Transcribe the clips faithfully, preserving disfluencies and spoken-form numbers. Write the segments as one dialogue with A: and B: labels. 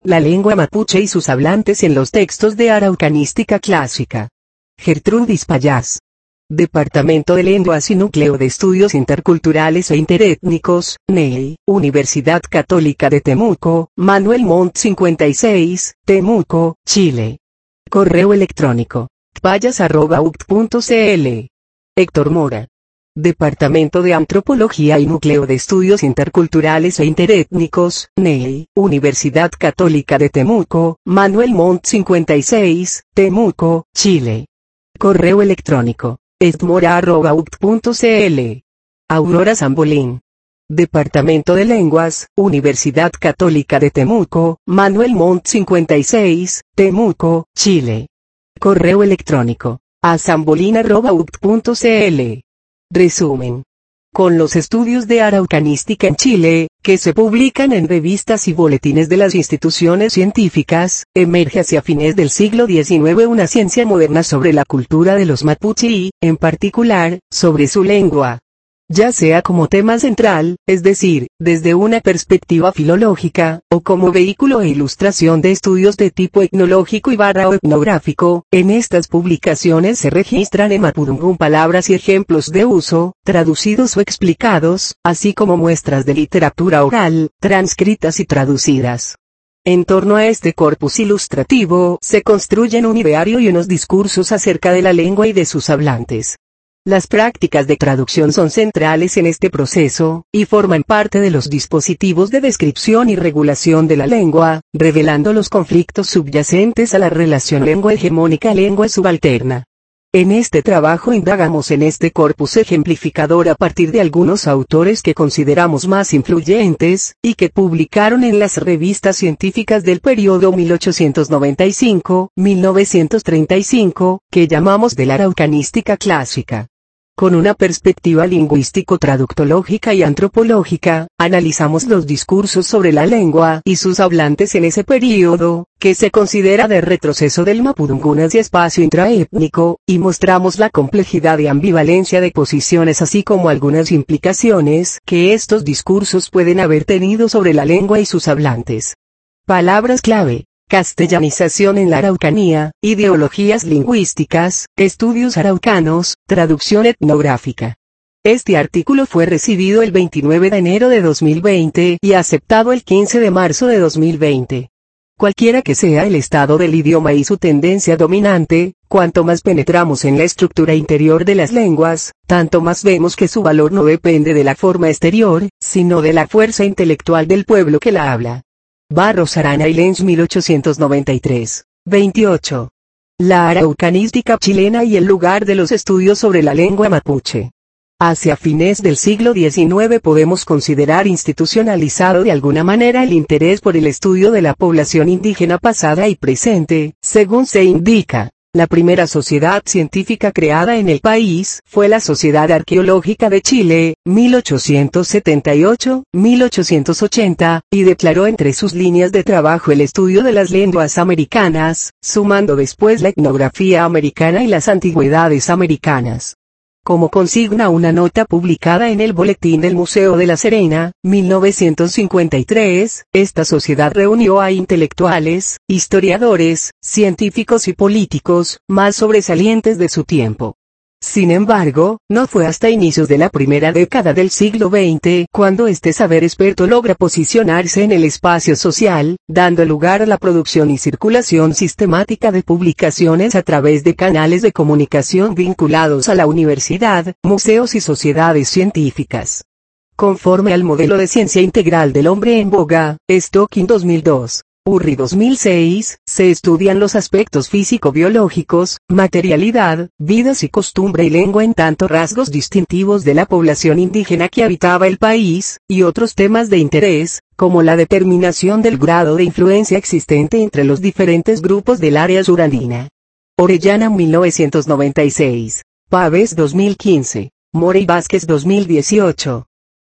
A: La lengua mapuche y sus hablantes en los textos de araucanística clásica. Gertrudis Payás. Departamento de Lenguas y Núcleo de Estudios Interculturales e Interétnicos, N E I, Universidad Católica de Temuco, Manuel Montt cincuenta y seis, Temuco, Chile. Correo electrónico, payas arroba u c t punto c l. Héctor Mora. Departamento de Antropología y Núcleo de Estudios Interculturales e Interétnicos, N E I, Universidad Católica de Temuco, Manuel Montt cincuenta y seis, Temuco, Chile. Correo electrónico, edmora arroba u c t punto c l. Aurora Zambolín. Departamento de Lenguas, Universidad Católica de Temuco, Manuel Montt cincuenta y seis, Temuco, Chile. Correo electrónico, a zambolin arroba u c t punto c l. Resumen. Con los estudios de araucanística en Chile, que se publican en revistas y boletines de las instituciones científicas, emerge hacia fines del siglo diecinueve una ciencia moderna sobre la cultura de los mapuche y, en particular, sobre su lengua. Ya sea como tema central, es decir, desde una perspectiva filológica, o como vehículo e ilustración de estudios de tipo etnológico y barra o etnográfico, en estas publicaciones se registran en mapudungun palabras y ejemplos de uso, traducidos o explicados, así como muestras de literatura oral, transcritas y traducidas. En torno a este corpus ilustrativo, se construyen un ideario y unos discursos acerca de la lengua y de sus hablantes. Las prácticas de traducción son centrales en este proceso, y forman parte de los dispositivos de descripción y regulación de la lengua, revelando los conflictos subyacentes a la relación lengua hegemónica-lengua subalterna. En este trabajo indagamos en este corpus ejemplificador a partir de algunos autores que consideramos más influyentes, y que publicaron en las revistas científicas del periodo mil ochocientos noventa y cinco a mil novecientos treinta y cinco, que llamamos de la araucanística clásica. Con una perspectiva lingüístico-traductológica y antropológica, analizamos los discursos sobre la lengua y sus hablantes en ese período, que se considera de retroceso del mapudungun hacia espacio intraétnico, y mostramos la complejidad y ambivalencia de posiciones así como algunas implicaciones que estos discursos pueden haber tenido sobre la lengua y sus hablantes. Palabras clave. Castellanización en la Araucanía, ideologías lingüísticas, estudios araucanos, traducción etnográfica. Este artículo fue recibido el veintinueve de enero de dos mil veinte y aceptado el quince de marzo de dos mil veinte. Cualquiera que sea el estado del idioma y su tendencia dominante, cuanto más penetramos en la estructura interior de las lenguas, tanto más vemos que su valor no depende de la forma exterior, sino de la fuerza intelectual del pueblo que la habla. Barros Arana y Lenz mil ochocientos noventa y tres, veintiocho. La araucanística chilena y el lugar de los estudios sobre la lengua mapuche. Hacia fines del siglo diecinueve podemos considerar institucionalizado de alguna manera el interés por el estudio de la población indígena pasada y presente, según se indica. La primera sociedad científica creada en el país fue la Sociedad Arqueológica de Chile, mil ochocientos setenta y ocho a mil ochocientos ochenta, y declaró entre sus líneas de trabajo el estudio de las lenguas americanas, sumando después la etnografía americana y las antigüedades americanas. Como consigna una nota publicada en el Boletín del Museo de La Serena, mil novecientos cincuenta y tres, esta sociedad reunió a intelectuales, historiadores, científicos y políticos, más sobresalientes de su tiempo. Sin embargo, no fue hasta inicios de la primera década del siglo veinte cuando este saber experto logra posicionarse en el espacio social, dando lugar a la producción y circulación sistemática de publicaciones a través de canales de comunicación vinculados a la universidad, museos y sociedades científicas. Conforme al modelo de ciencia integral del hombre en boga, Stocking dos mil dos. Urri dos mil seis, se estudian los aspectos físico-biológicos, materialidad, vidas y costumbre y lengua en tanto rasgos distintivos de la población indígena que habitaba el país, y otros temas de interés, como la determinación del grado de influencia existente entre los diferentes grupos del área surandina. Orellana mil novecientos noventa y seis, Pavés dos mil quince, Mora y Vázquez dos mil dieciocho.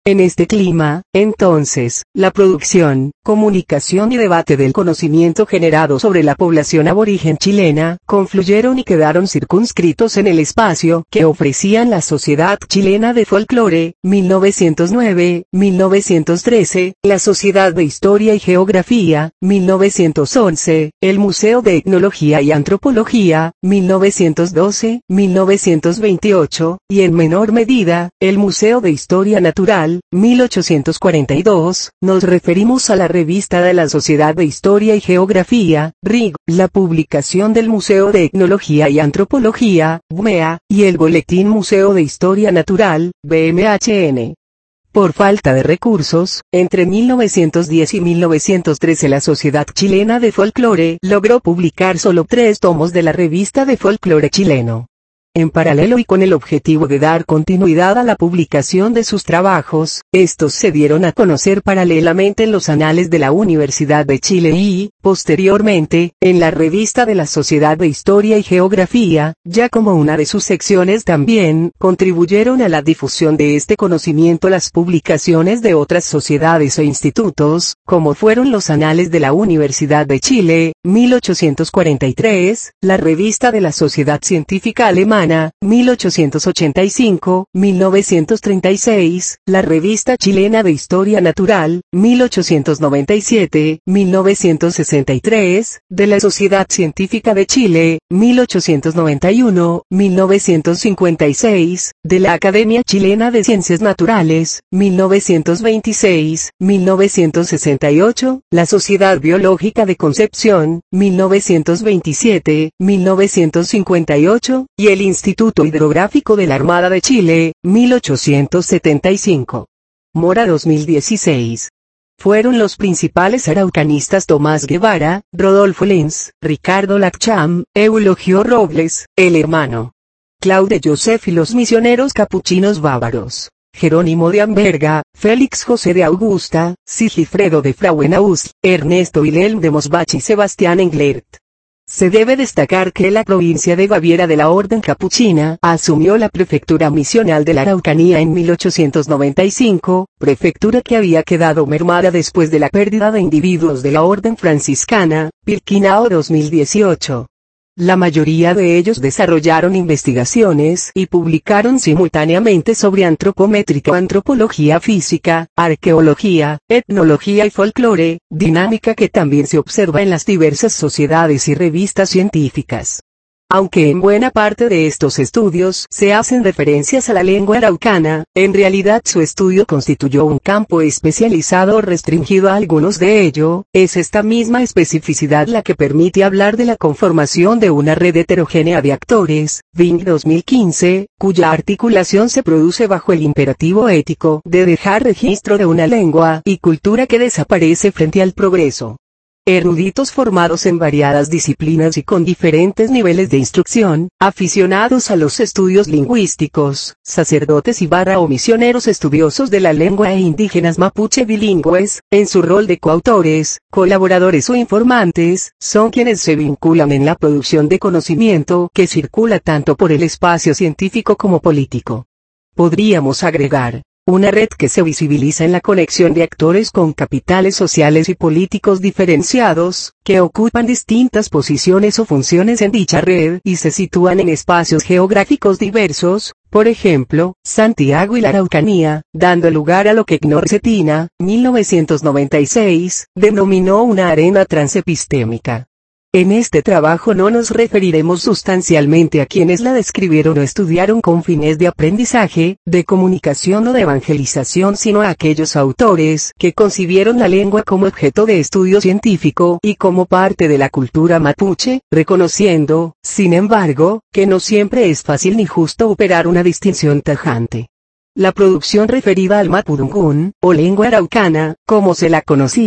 A: En este clima, entonces, la producción, comunicación y debate del conocimiento generado sobre la población aborigen chilena, confluyeron y quedaron circunscritos en el espacio que ofrecían la Sociedad Chilena de Folclore, mil novecientos nueve, mil novecientos trece, la Sociedad de Historia y Geografía, mil novecientos once, el Museo de Etnología y Antropología, mil novecientos doce, mil novecientos veintiocho, y en menor medida, el Museo de Historia Natural, mil ochocientos cuarenta y dos, nos referimos a la Revista de la Sociedad de Historia y Geografía, R I G, la publicación del Museo de Etnología y Antropología, B M E A, y el Boletín Museo de Historia Natural, B M H N. Por falta de recursos, entre mil novecientos diez y mil novecientos trece la Sociedad Chilena de Folclore logró publicar solo tres tomos de la Revista de Folclore Chileno. En paralelo y con el objetivo de dar continuidad a la publicación de sus trabajos, estos se dieron a conocer paralelamente en los anales de la Universidad de Chile y, posteriormente, en la Revista de la Sociedad de Historia y Geografía, ya como una de sus secciones también, contribuyeron a la difusión de este conocimiento las publicaciones de otras sociedades e institutos, como fueron los anales de la Universidad de Chile, mil ochocientos cuarenta y tres, la Revista de la Sociedad Científica Alemana, mil ochocientos ochenta y cinco, mil novecientos treinta y seis, la Revista Chilena de Historia Natural, mil ochocientos noventa y siete, mil novecientos sesenta y tres, de la Sociedad Científica de Chile, mil ochocientos noventa y uno, mil novecientos cincuenta y seis, de la Academia Chilena de Ciencias Naturales, mil novecientos veintiséis, mil novecientos sesenta y ocho, la Sociedad Biológica de Concepción, mil novecientos veintisiete, mil novecientos cincuenta y ocho, y el Instituto Hidrográfico de la Armada de Chile, mil ochocientos setenta y cinco. Mora dos mil dieciséis. Fueron los principales araucanistas Tomás Guevara, Rodolfo Lenz, Ricardo Lacham, Eulogio Robles, el hermano Claude Joseph y los misioneros capuchinos bávaros, Jerónimo de Amberga, Félix José de Augusta, Sigifredo de Frauenhaus, Ernesto Wilhelm de Mosbach y Sebastián Englert. Se debe destacar que la provincia de Baviera de la Orden Capuchina asumió la prefectura misional de la Araucanía en mil ochocientos noventa y cinco, prefectura que había quedado mermada después de la pérdida de individuos de la Orden Franciscana, Pirquinao dos mil dieciocho. La mayoría de ellos desarrollaron investigaciones y publicaron simultáneamente sobre antropométrica, antropología física, arqueología, etnología y folclore, dinámica que también se observa en las diversas sociedades y revistas científicas. Aunque en buena parte de estos estudios se hacen referencias a la lengua araucana, en realidad su estudio constituyó un campo especializado restringido a algunos de ellos. Es esta misma especificidad la que permite hablar de la conformación de una red heterogénea de actores, Ving dos mil quince, cuya articulación se produce bajo el imperativo ético de dejar registro de una lengua y cultura que desaparece frente al progreso. Eruditos formados en variadas disciplinas y con diferentes niveles de instrucción, aficionados a los estudios lingüísticos, sacerdotes y barra o misioneros estudiosos de la lengua e indígenas mapuche bilingües, en su rol de coautores, colaboradores o informantes, son quienes se vinculan en la producción de conocimiento que circula tanto por el espacio científico como político. Podríamos agregar una red que se visibiliza en la conexión de actores con capitales sociales y políticos diferenciados, que ocupan distintas posiciones o funciones en dicha red y se sitúan en espacios geográficos diversos, por ejemplo, Santiago y la Araucanía, dando lugar a lo que Knorr Cetina, mil novecientos noventa y seis, denominó una arena transepistémica. En este trabajo no nos referiremos sustancialmente a quienes la describieron o estudiaron con fines de aprendizaje, de comunicación o de evangelización, sino a aquellos autores que concibieron la lengua como objeto de estudio científico y como parte de la cultura mapuche, reconociendo, sin embargo, que no siempre es fácil ni justo operar una distinción tajante. La producción referida al mapudungún, o lengua araucana, como se la conocía,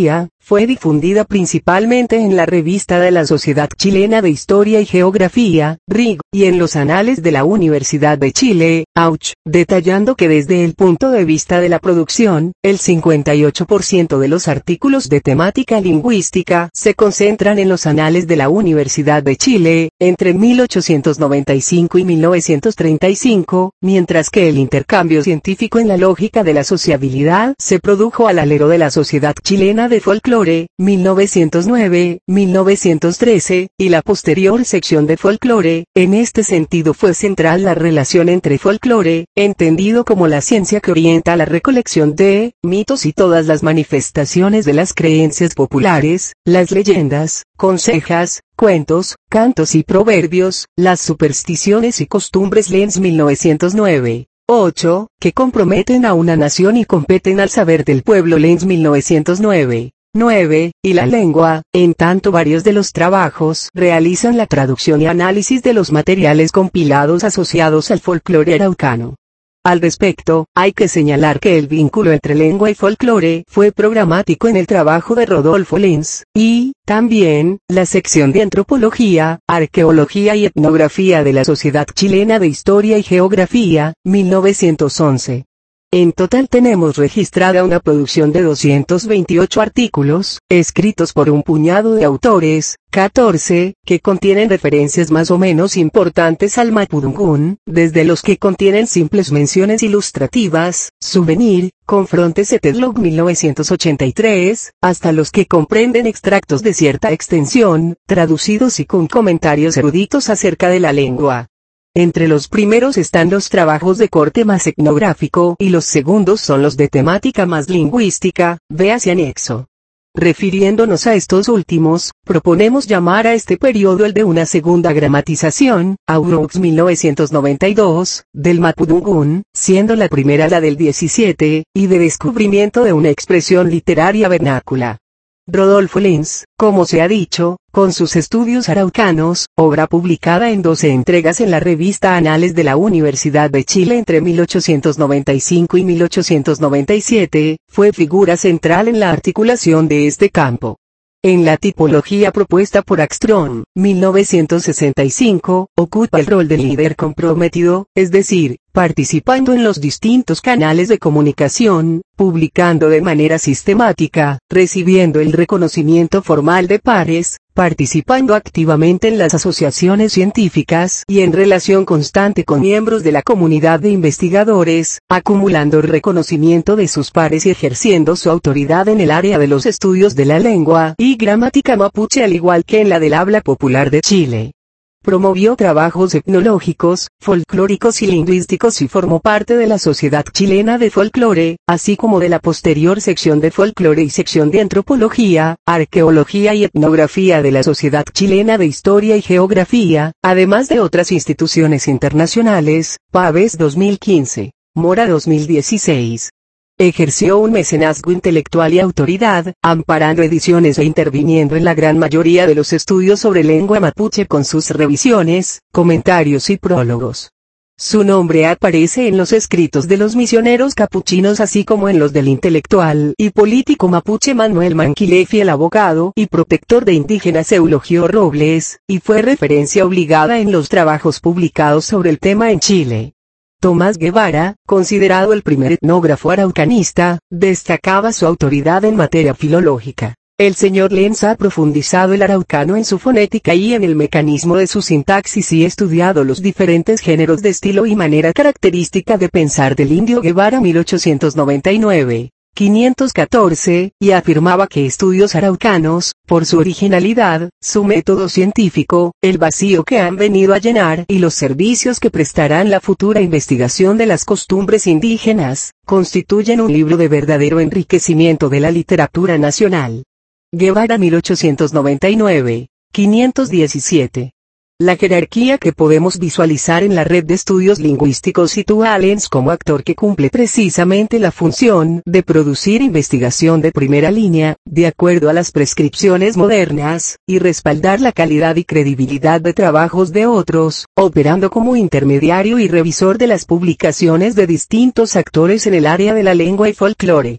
A: fue difundida principalmente en la Revista de la Sociedad Chilena de Historia y Geografía, R I G, y en los Anales de la Universidad de Chile, A U C H, detallando que desde el punto de vista de la producción, el cincuenta y ocho por ciento de los artículos de temática lingüística se concentran en los Anales de la Universidad de Chile, entre mil ochocientos noventa y cinco y mil novecientos treinta y cinco, mientras que el intercambio científico en la lógica de la sociabilidad se produjo al alero de la Sociedad Chilena de Folclore, mil novecientos nueve, mil novecientos trece, y la posterior sección de folclore. En este sentido fue central la relación entre folclore, entendido como la ciencia que orienta la recolección de mitos y todas las manifestaciones de las creencias populares, las leyendas, consejas, cuentos, cantos y proverbios, las supersticiones y costumbres Lenz mil novecientos nueve. ocho, que comprometen a una nación y competen al saber del pueblo Lenz mil novecientos nueve. nueve, y la lengua, en tanto varios de los trabajos realizan la traducción y análisis de los materiales compilados asociados al folclore araucano. Al respecto, hay que señalar que el vínculo entre lengua y folclore fue programático en el trabajo de Rodolfo Lenz, y, también, la sección de Antropología, Arqueología y Etnografía de la Sociedad Chilena de Historia y Geografía, mil novecientos once. En total tenemos registrada una producción de doscientos veintiocho artículos, escritos por un puñado de autores, catorce, que contienen referencias más o menos importantes al mapudungún, desde los que contienen simples menciones ilustrativas, Souvenir, Confrontes Etetlog mil novecientos ochenta y tres, hasta los que comprenden extractos de cierta extensión, traducidos y con comentarios eruditos acerca de la lengua. Entre los primeros están los trabajos de corte más etnográfico y los segundos son los de temática más lingüística, véase anexo. Refiriéndonos a estos últimos, proponemos llamar a este periodo el de una segunda gramatización, Auroux mil novecientos noventa y dos, del mapudungún, siendo la primera la del diecisiete, y de descubrimiento de una expresión literaria vernácula. Rodolfo Lenz, como se ha dicho, con sus estudios araucanos, obra publicada en doce entregas en la revista Anales de la Universidad de Chile entre mil ochocientos noventa y cinco y mil ochocientos noventa y siete, fue figura central en la articulación de este campo. En la tipología propuesta por Axtrom, mil novecientos sesenta y cinco, ocupa el rol de líder comprometido, es decir, participando en los distintos canales de comunicación, publicando de manera sistemática, recibiendo el reconocimiento formal de pares, participando activamente en las asociaciones científicas y en relación constante con miembros de la comunidad de investigadores, acumulando reconocimiento de sus pares y ejerciendo su autoridad en el área de los estudios de la lengua y gramática mapuche al igual que en la del habla popular de Chile. Promovió trabajos etnológicos, folclóricos y lingüísticos y formó parte de la Sociedad Chilena de Folclore, así como de la posterior sección de Folclore y sección de Antropología, Arqueología y Etnografía de la Sociedad Chilena de Historia y Geografía, además de otras instituciones internacionales, Paves dos mil quince, Mora dos mil dieciséis. Ejerció un mecenazgo intelectual y autoridad, amparando ediciones e interviniendo en la gran mayoría de los estudios sobre lengua mapuche con sus revisiones, comentarios y prólogos. Su nombre aparece en los escritos de los misioneros capuchinos así como en los del intelectual y político mapuche Manuel Manquilefi, el abogado y protector de indígenas Eulogio Robles, y fue referencia obligada en los trabajos publicados sobre el tema en Chile. Tomás Guevara, considerado el primer etnógrafo araucanista, destacaba su autoridad en materia filológica. El señor Lenz ha profundizado el araucano en su fonética y en el mecanismo de su sintaxis y estudiado los diferentes géneros de estilo y manera característica de pensar del indio Guevara mil ochocientos noventa y nueve. quinientos catorce, y afirmaba que estudios araucanos, por su originalidad, su método científico, el vacío que han venido a llenar y los servicios que prestarán la futura investigación de las costumbres indígenas, constituyen un libro de verdadero enriquecimiento de la literatura nacional. Guevara mil ochocientos noventa y nueve, quinientos diecisiete. La jerarquía que podemos visualizar en la red de estudios lingüísticos sitúa a Lenz como actor que cumple precisamente la función de producir investigación de primera línea, de acuerdo a las prescripciones modernas, y respaldar la calidad y credibilidad de trabajos de otros, operando como intermediario y revisor de las publicaciones de distintos actores en el área de la lengua y folclore.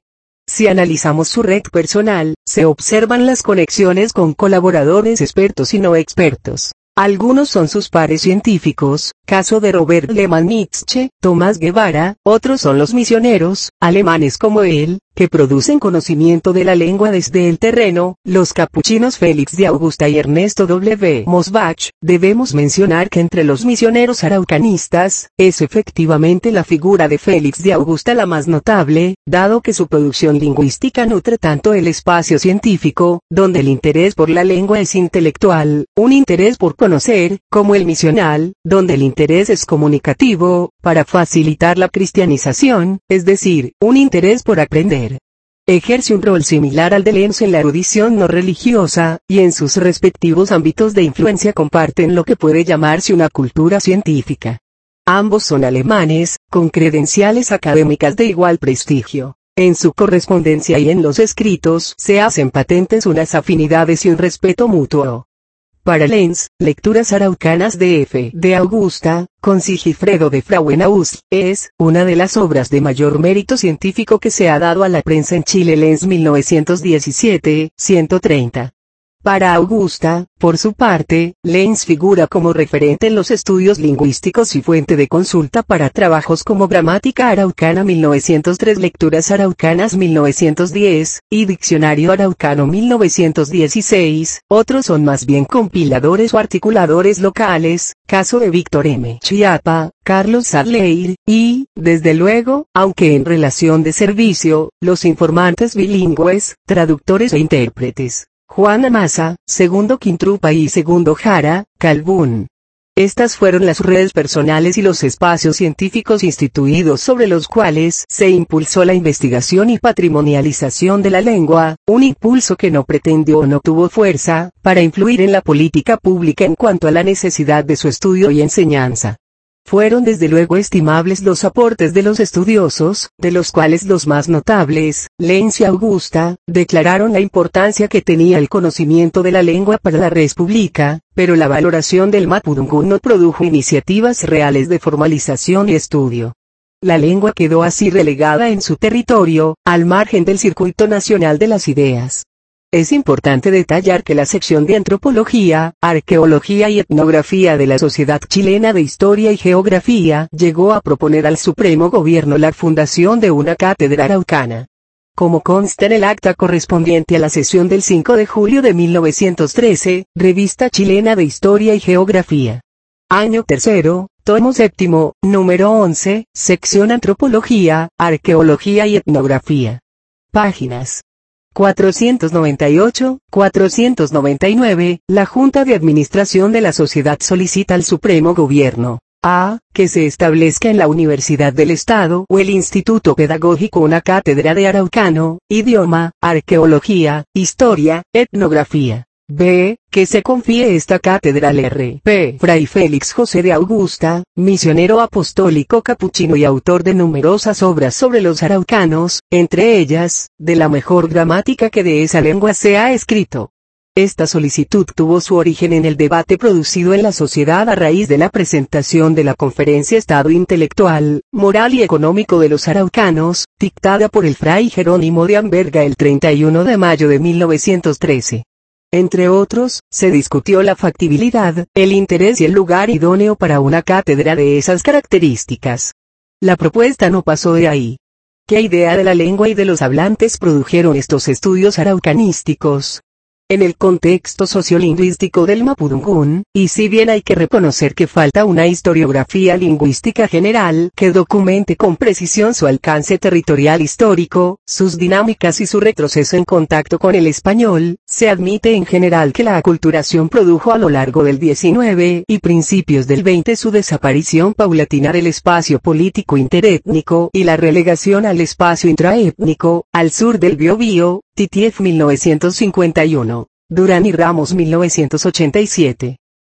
A: Si analizamos su red personal, se observan las conexiones con colaboradores expertos y no expertos. Algunos son sus pares científicos, caso de Robert Lehmann Nietzsche, Tomás Guevara, otros son los misioneros, alemanes como él, que producen conocimiento de la lengua desde el terreno, los capuchinos Félix de Augusta y Ernesto W. Mosbach. Debemos mencionar que entre los misioneros araucanistas, es efectivamente la figura de Félix de Augusta la más notable, dado que su producción lingüística nutre tanto el espacio científico, donde el interés por la lengua es intelectual, un interés por conocer, como el misional, donde el interés es comunicativo, para facilitar la cristianización, es decir, un interés por aprender. Ejerce un rol similar al de Lenz en la erudición no religiosa, y en sus respectivos ámbitos de influencia comparten lo que puede llamarse una cultura científica. Ambos son alemanes, con credenciales académicas de igual prestigio. En su correspondencia y en los escritos se hacen patentes unas afinidades y un respeto mutuo. Para Lenz, Lecturas araucanas de F. de Augusta, con Sigifredo de Frauenhaus, es una de las obras de mayor mérito científico que se ha dado a la prensa en Chile. Lenz mil novecientos diecisiete, ciento treinta. Para Augusta, por su parte, Lenz figura como referente en los estudios lingüísticos y fuente de consulta para trabajos como Gramática Araucana mil novecientos tres, Lecturas Araucanas mil novecientos diez, y Diccionario Araucano mil novecientos dieciséis, otros son más bien compiladores o articuladores locales, caso de Víctor M. Chiapa, Carlos Sadleir, y, desde luego, aunque en relación de servicio, los informantes bilingües, traductores e intérpretes. Juan Amasa, Segundo Quintrupa y Segundo Jara, Calbún. Estas fueron las redes personales y los espacios científicos instituidos sobre los cuales se impulsó la investigación y patrimonialización de la lengua, un impulso que no pretendió o no tuvo fuerza, para influir en la política pública en cuanto a la necesidad de su estudio y enseñanza. Fueron desde luego estimables los aportes de los estudiosos, de los cuales los más notables, Lenz y Augusta, declararon la importancia que tenía el conocimiento de la lengua para la res pública, pero la valoración del mapudungún no produjo iniciativas reales de formalización y estudio. La lengua quedó así relegada en su territorio, al margen del circuito nacional de las ideas. Es importante detallar que la sección de Antropología, Arqueología y Etnografía de la Sociedad Chilena de Historia y Geografía llegó a proponer al Supremo Gobierno la fundación de una cátedra araucana. Como consta en el acta correspondiente a la sesión del cinco de julio de mil novecientos trece, Revista Chilena de Historia y Geografía. Año tercero, tomo séptimo, número once, sección Antropología, Arqueología y Etnografía. Páginas cuatrocientos noventa y ocho, cuatrocientos noventa y nueve, la Junta de Administración de la Sociedad solicita al Supremo Gobierno a. que se establezca en la Universidad del Estado o el Instituto Pedagógico una cátedra de araucano, idioma, arqueología, historia, etnografía. B. que se confíe esta cátedra al R. P. Fray Félix José de Augusta, misionero apostólico capuchino y autor de numerosas obras sobre los araucanos, entre ellas, de la mejor gramática que de esa lengua se ha escrito. Esta solicitud tuvo su origen en el debate producido en la sociedad a raíz de la presentación de la Conferencia Estado Intelectual, Moral y Económico de los Araucanos, dictada por el fray Jerónimo de Amberga el treinta y uno de mayo de mil novecientos trece. Entre otros, se discutió la factibilidad, el interés y el lugar idóneo para una cátedra de esas características. La propuesta no pasó de ahí. ¿Qué idea de la lengua y de los hablantes produjeron estos estudios araucanísticos? En el contexto sociolingüístico del mapudungún, y si bien hay que reconocer que falta una historiografía lingüística general que documente con precisión su alcance territorial histórico, sus dinámicas y su retroceso en contacto con el español, se admite en general que la aculturación produjo a lo largo del diecinueve y principios del veinte su desaparición paulatina del espacio político interétnico y la relegación al espacio intraétnico, al sur del Biobío, Titief mil novecientos cincuenta y uno, Durán y Ramos mil novecientos ochenta y siete.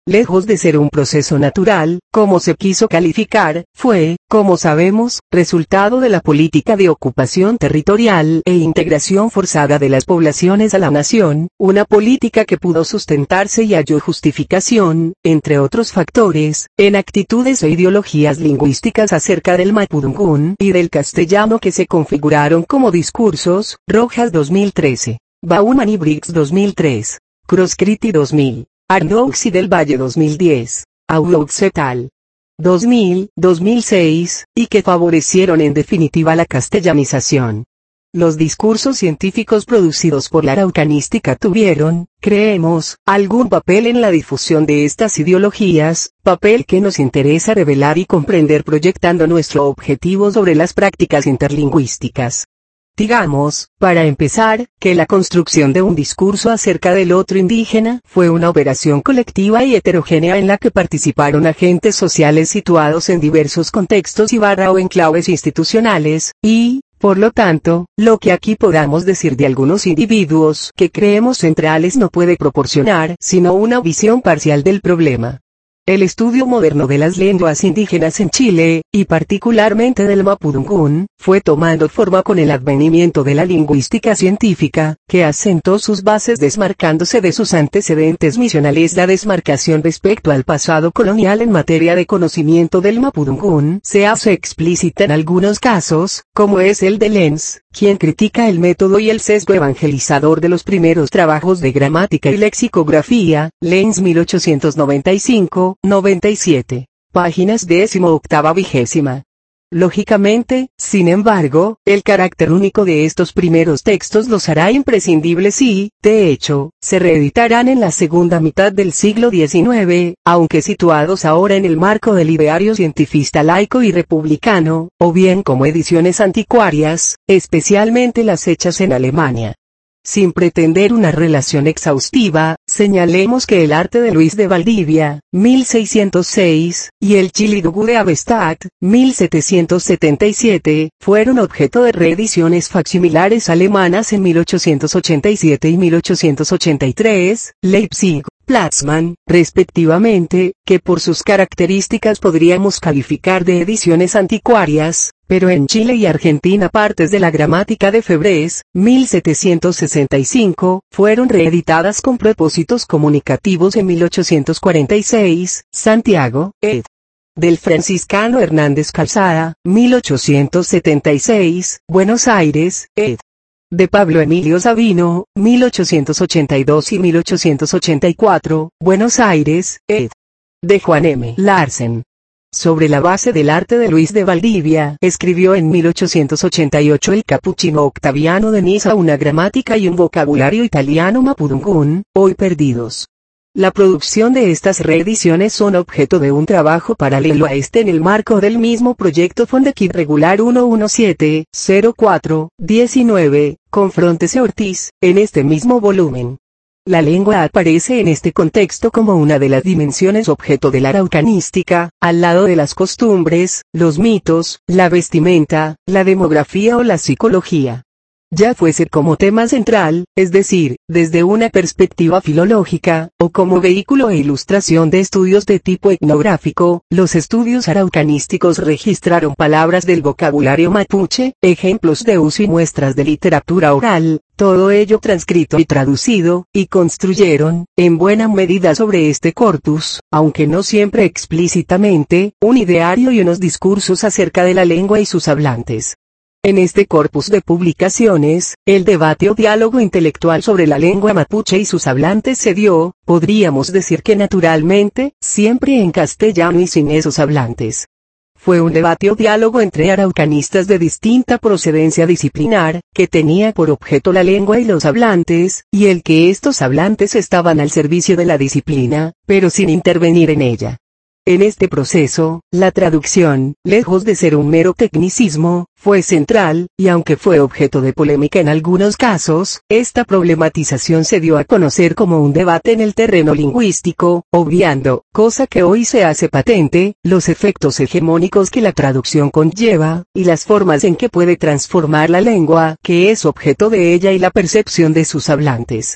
A: lejos de ser un proceso natural, como se quiso calificar, fue, como sabemos, resultado de la política de ocupación territorial e integración forzada de las poblaciones a la nación, una política que pudo sustentarse y halló justificación, entre otros factores, en actitudes e ideologías lingüísticas acerca del mapudungún y del castellano que se configuraron como discursos. Rojas dos mil trece, Bauman y Briggs dos mil tres, Crosscritti dos mil. Arnoux y del Valle dos mil diez, Aulaux et al. dos mil, dos mil seis, y que favorecieron en definitiva la castellanización. Los discursos científicos producidos por la araucanística tuvieron, creemos, algún papel en la difusión de estas ideologías, papel que nos interesa revelar y comprender proyectando nuestro objetivo sobre las prácticas interlingüísticas. Digamos, para empezar, que la construcción de un discurso acerca del otro indígena fue una operación colectiva y heterogénea en la que participaron agentes sociales situados en diversos contextos y barra o enclaves institucionales, y, por lo tanto, lo que aquí podamos decir de algunos individuos que creemos centrales no puede proporcionar sino una visión parcial del problema. El estudio moderno de las lenguas indígenas en Chile, y particularmente del mapudungún, fue tomando forma con el advenimiento de la lingüística científica, que asentó sus bases desmarcándose de sus antecedentes misionales. La desmarcación respecto al pasado colonial en materia de conocimiento del mapudungún se hace explícita en algunos casos, como es el de Lenz, quien critica el método y el sesgo evangelizador de los primeros trabajos de gramática y lexicografía, Lenz mil ochocientos noventa y cinco, noventa y siete, páginas décimo octava vigésima. Lógicamente, sin embargo, el carácter único de estos primeros textos los hará imprescindibles y, de hecho, se reeditarán en la segunda mitad del siglo diecinueve, aunque situados ahora en el marco del ideario cientifista laico y republicano, o bien como ediciones anticuarias, especialmente las hechas en Alemania. Sin pretender una relación exhaustiva, señalemos que el arte de Luis de Valdivia, mil seiscientos seis, y el Chilidugu de Avestadt, mil setecientos setenta y siete, fueron objeto de reediciones facsimilares alemanas en mil ochocientos ochenta y siete y mil ochocientos ochenta y tres, Leipzig, Platzmann, respectivamente, que por sus características podríamos calificar de ediciones anticuarias, pero en Chile y Argentina partes de la gramática de Febres, mil setecientos sesenta y cinco, fueron reeditadas con propósitos comunicativos en mil ochocientos cuarenta y seis, Santiago, ed. Del franciscano Hernández Calzada, mil ochocientos setenta y seis, Buenos Aires, ed. De Pablo Emilio Sabino, mil ochocientos ochenta y dos y mil ochocientos ochenta y cuatro, Buenos Aires, ed. De Juan M. Larsen. Sobre la base del arte de Luis de Valdivia, escribió en mil ochocientos ochenta y ocho el capuchino Octaviano de Niza una gramática y un vocabulario italiano mapudungún, hoy perdidos. La producción de estas reediciones son objeto de un trabajo paralelo a este en el marco del mismo proyecto Fondekid Regular mil diecisiete, cero cuatro, diecinueve, con Frontes e Ortiz, en este mismo volumen. La lengua aparece en este contexto como una de las dimensiones objeto de la araucanística, al lado de las costumbres, los mitos, la vestimenta, la demografía o la psicología. Ya fuese como tema central, es decir, desde una perspectiva filológica, o como vehículo e ilustración de estudios de tipo etnográfico, los estudios araucanísticos registraron palabras del vocabulario mapuche, ejemplos de uso y muestras de literatura oral, todo ello transcrito y traducido, y construyeron, en buena medida sobre este corpus, aunque no siempre explícitamente, un ideario y unos discursos acerca de la lengua y sus hablantes. En este corpus de publicaciones, el debate o diálogo intelectual sobre la lengua mapuche y sus hablantes se dio, podríamos decir que naturalmente, siempre en castellano y sin esos hablantes. Fue un debate o diálogo entre araucanistas de distinta procedencia disciplinar, que tenía por objeto la lengua y los hablantes, y el que estos hablantes estaban al servicio de la disciplina, pero sin intervenir en ella. En este proceso, la traducción, lejos de ser un mero tecnicismo, fue central, y aunque fue objeto de polémica en algunos casos, esta problematización se dio a conocer como un debate en el terreno lingüístico, obviando, cosa que hoy se hace patente, los efectos hegemónicos que la traducción conlleva, y las formas en que puede transformar la lengua que es objeto de ella y la percepción de sus hablantes.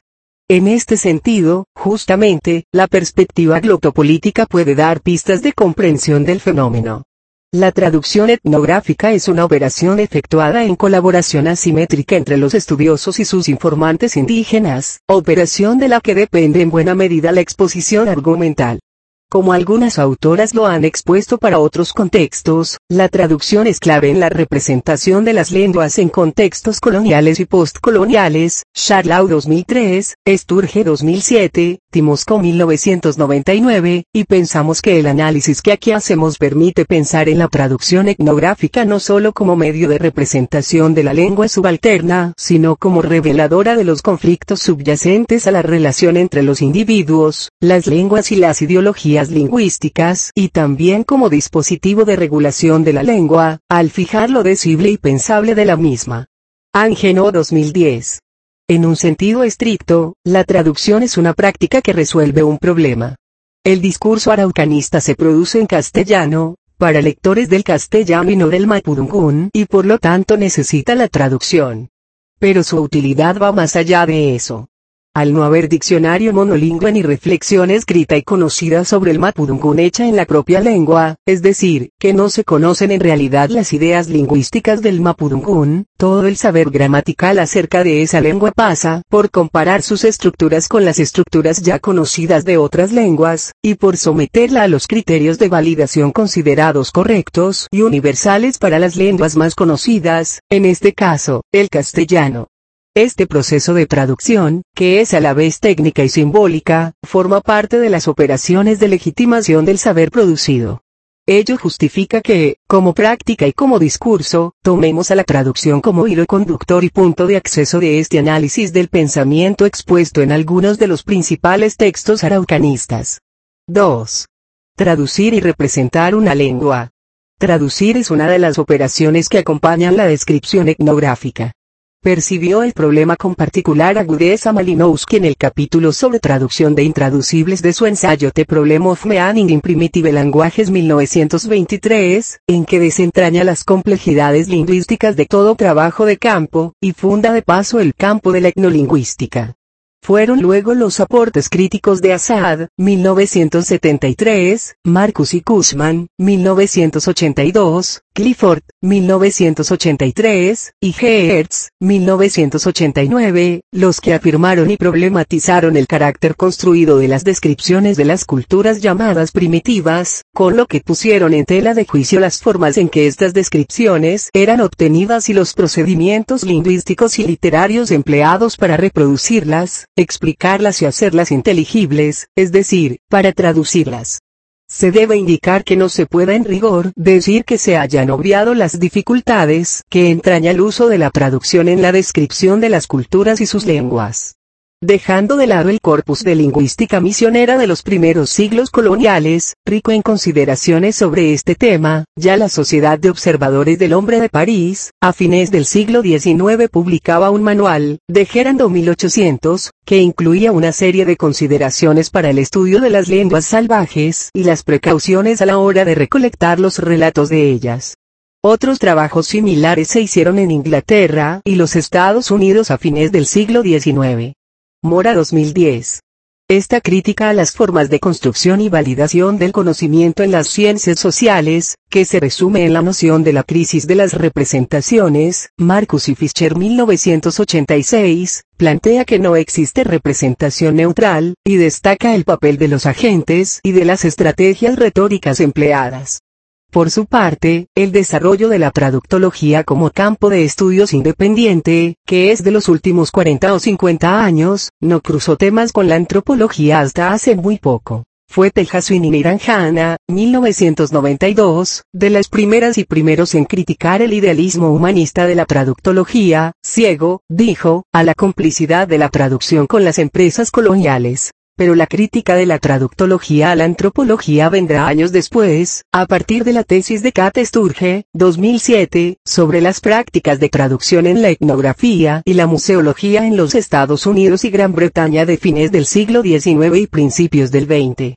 A: En este sentido, justamente, la perspectiva glotopolítica puede dar pistas de comprensión del fenómeno. La traducción etnográfica es una operación efectuada en colaboración asimétrica entre los estudiosos y sus informantes indígenas, operación de la que depende en buena medida la exposición argumental. Como algunas autoras lo han expuesto para otros contextos, la traducción es clave en la representación de las lenguas en contextos coloniales y postcoloniales. Charlau dos mil tres, Sturge dos mil siete, Timosco mil novecientos noventa y nueve, y pensamos que el análisis que aquí hacemos permite pensar en la traducción etnográfica no solo como medio de representación de la lengua subalterna, sino como reveladora de los conflictos subyacentes a la relación entre los individuos, las lenguas y las ideologías lingüísticas, y también como dispositivo de regulación de la lengua, al fijar lo decible y pensable de la misma. Angeno dos mil diez. En un sentido estricto, la traducción es una práctica que resuelve un problema. El discurso araucanista se produce en castellano, para lectores del castellano y no del mapudungún, y por lo tanto necesita la traducción. Pero su utilidad va más allá de eso. Al no haber diccionario monolingüe ni reflexión escrita y conocida sobre el mapudungún hecha en la propia lengua, es decir, que no se conocen en realidad las ideas lingüísticas del mapudungún, todo el saber gramatical acerca de esa lengua pasa por comparar sus estructuras con las estructuras ya conocidas de otras lenguas, y por someterla a los criterios de validación considerados correctos y universales para las lenguas más conocidas, en este caso, el castellano. Este proceso de traducción, que es a la vez técnica y simbólica, forma parte de las operaciones de legitimación del saber producido. Ello justifica que, como práctica y como discurso, tomemos a la traducción como hilo conductor y punto de acceso de este análisis del pensamiento expuesto en algunos de los principales textos araucanistas. dos. Traducir y representar una lengua. Traducir es una de las operaciones que acompañan la descripción etnográfica. Percibió el problema con particular agudeza Malinowski en el capítulo sobre traducción de intraducibles de su ensayo The Problem of Meaning in Primitive Languages mil novecientos veintitrés, en que desentraña las complejidades lingüísticas de todo trabajo de campo, y funda de paso el campo de la etnolingüística. Fueron luego los aportes críticos de Assad, mil novecientos setenta y tres, Marcus y Cushman, mil novecientos ochenta y dos, Clifford, mil novecientos ochenta y tres, y Hertz, mil novecientos ochenta y nueve, los que afirmaron y problematizaron el carácter construido de las descripciones de las culturas llamadas primitivas, con lo que pusieron en tela de juicio las formas en que estas descripciones eran obtenidas y los procedimientos lingüísticos y literarios empleados para reproducirlas, explicarlas y hacerlas inteligibles, es decir, para traducirlas. Se debe indicar que no se puede en rigor decir que se hayan obviado las dificultades que entraña el uso de la traducción en la descripción de las culturas y sus lenguas. Dejando de lado el corpus de lingüística misionera de los primeros siglos coloniales, rico en consideraciones sobre este tema, ya la Sociedad de Observadores del Hombre de París, a fines del siglo diecinueve publicaba un manual, de Gerando mil ochocientos, que incluía una serie de consideraciones para el estudio de las lenguas salvajes y las precauciones a la hora de recolectar los relatos de ellas. Otros trabajos similares se hicieron en Inglaterra y los Estados Unidos a fines del siglo diecinueve. Mora dos mil diez. Esta crítica a las formas de construcción y validación del conocimiento en las ciencias sociales, que se resume en la noción de la crisis de las representaciones, Marcus y Fischer mil novecientos ochenta y seis, plantea que no existe representación neutral, y destaca el papel de los agentes y de las estrategias retóricas empleadas. Por su parte, el desarrollo de la traductología como campo de estudios independiente, que es de los últimos cuarenta o cincuenta años, no cruzó temas con la antropología hasta hace muy poco. Fue Teljasuin y Niranjana, mil novecientos noventa y dos, de las primeras y primeros en criticar el idealismo humanista de la traductología, ciego, dijo, a la complicidad de la traducción con las empresas coloniales. Pero la crítica de la traductología a la antropología vendrá años después, a partir de la tesis de Kate Sturge, dos mil siete, sobre las prácticas de traducción en la etnografía y la museología en los Estados Unidos y Gran Bretaña de fines del siglo diecinueve y principios del veinte.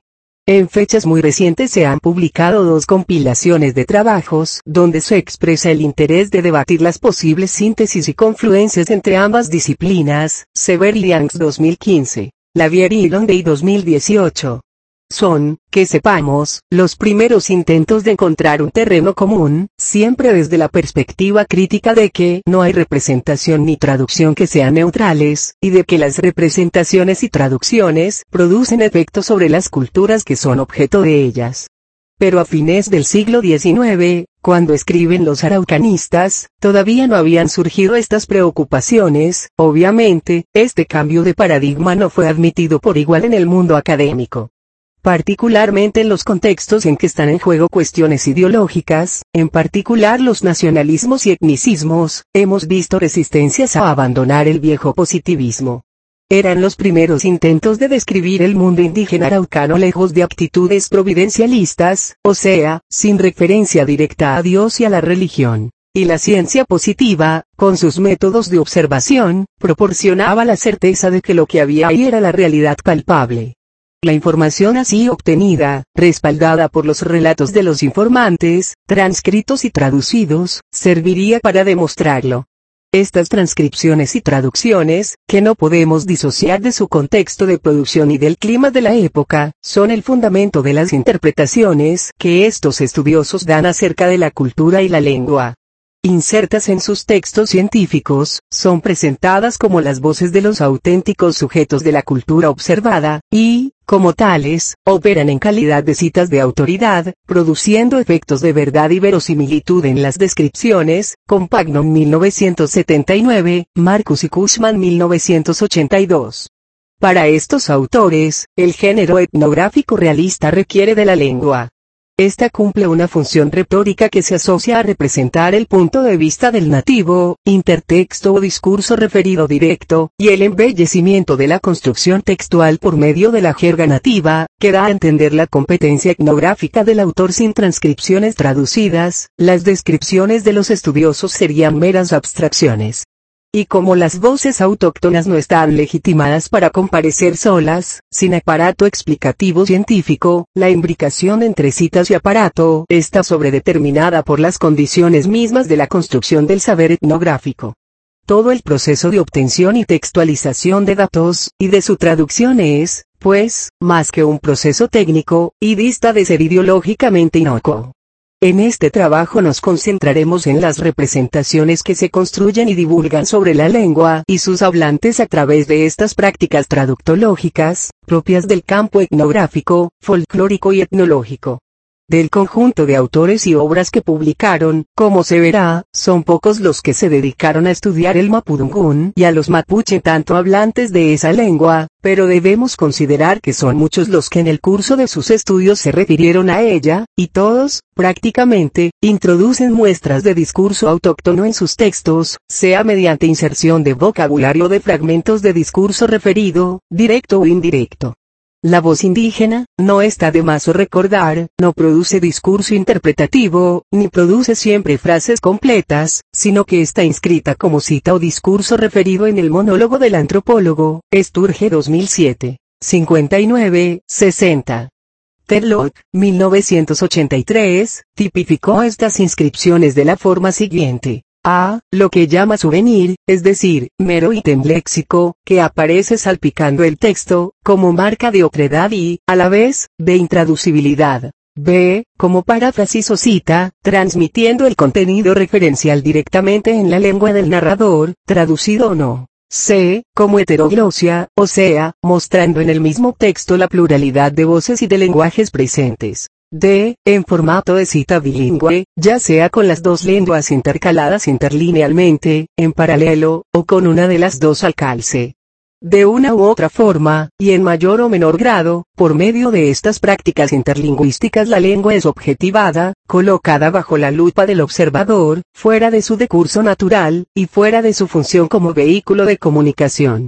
A: En fechas muy recientes se han publicado dos compilaciones de trabajos donde se expresa el interés de debatir las posibles síntesis y confluencias entre ambas disciplinas, Sever-Lyons dos mil quince, Lavier y Londay dos mil dieciocho. Son, que sepamos, los primeros intentos de encontrar un terreno común, siempre desde la perspectiva crítica de que no hay representación ni traducción que sean neutrales, y de que las representaciones y traducciones producen efectos sobre las culturas que son objeto de ellas. Pero a fines del siglo diecinueve, cuando escriben los araucanistas, todavía no habían surgido estas preocupaciones. Obviamente, este cambio de paradigma no fue admitido por igual en el mundo académico. Particularmente en los contextos en que están en juego cuestiones ideológicas, en particular los nacionalismos y etnicismos, hemos visto resistencias a abandonar el viejo positivismo. Eran los primeros intentos de describir el mundo indígena araucano lejos de actitudes providencialistas, o sea, sin referencia directa a Dios y a la religión. Y la ciencia positiva, con sus métodos de observación, proporcionaba la certeza de que lo que había ahí era la realidad palpable. La información así obtenida, respaldada por los relatos de los informantes, transcritos y traducidos, serviría para demostrarlo. Estas transcripciones y traducciones, que no podemos disociar de su contexto de producción y del clima de la época, son el fundamento de las interpretaciones que estos estudiosos dan acerca de la cultura y la lengua. Insertas en sus textos científicos, son presentadas como las voces de los auténticos sujetos de la cultura observada, y, como tales, operan en calidad de citas de autoridad, produciendo efectos de verdad y verosimilitud en las descripciones. Compagnon mil novecientos setenta y nueve, Marcus y Cushman mil novecientos ochenta y dos. Para estos autores, el género etnográfico realista requiere de la lengua. Esta cumple una función retórica que se asocia a representar el punto de vista del nativo, intertexto o discurso referido directo, y el embellecimiento de la construcción textual por medio de la jerga nativa, que da a entender la competencia etnográfica del autor sin transcripciones traducidas. Las descripciones de los estudiosos serían meras abstracciones. Y como las voces autóctonas no están legitimadas para comparecer solas, sin aparato explicativo científico, la imbricación entre citas y aparato está sobredeterminada por las condiciones mismas de la construcción del saber etnográfico. Todo el proceso de obtención y textualización de datos, y de su traducción es, pues, más que un proceso técnico, y dista de ser ideológicamente inocuo. En este trabajo nos concentraremos en las representaciones que se construyen y divulgan sobre la lengua y sus hablantes a través de estas prácticas traductológicas, propias del campo etnográfico, folclórico y etnológico. Del conjunto de autores y obras que publicaron, como se verá, son pocos los que se dedicaron a estudiar el mapudungún y a los mapuche tanto hablantes de esa lengua, pero debemos considerar que son muchos los que en el curso de sus estudios se refirieron a ella, y todos, prácticamente, introducen muestras de discurso autóctono en sus textos, sea mediante inserción de vocabulario o de fragmentos de discurso referido, directo o indirecto. La voz indígena, no está de más recordar, no produce discurso interpretativo, ni produce siempre frases completas, sino que está inscrita como cita o discurso referido en el monólogo del antropólogo, Sturge dos mil siete, cincuenta y nueve, sesenta. Terlock, mil novecientos ochenta y tres, tipificó estas inscripciones de la forma siguiente. A, lo que llama souvenir, es decir, mero ítem léxico, que aparece salpicando el texto, como marca de otredad y, a la vez, de intraducibilidad. B, como paráfrasis o cita, transmitiendo el contenido referencial directamente en la lengua del narrador, traducido o no. C, como heteroglosia, o sea, mostrando en el mismo texto la pluralidad de voces y de lenguajes presentes. D, en formato de cita bilingüe, ya sea con las dos lenguas intercaladas interlinealmente, en paralelo, o con una de las dos al calce. De una u otra forma, y en mayor o menor grado, por medio de estas prácticas interlingüísticas la lengua es objetivada, colocada bajo la lupa del observador, fuera de su decurso natural, y fuera de su función como vehículo de comunicación.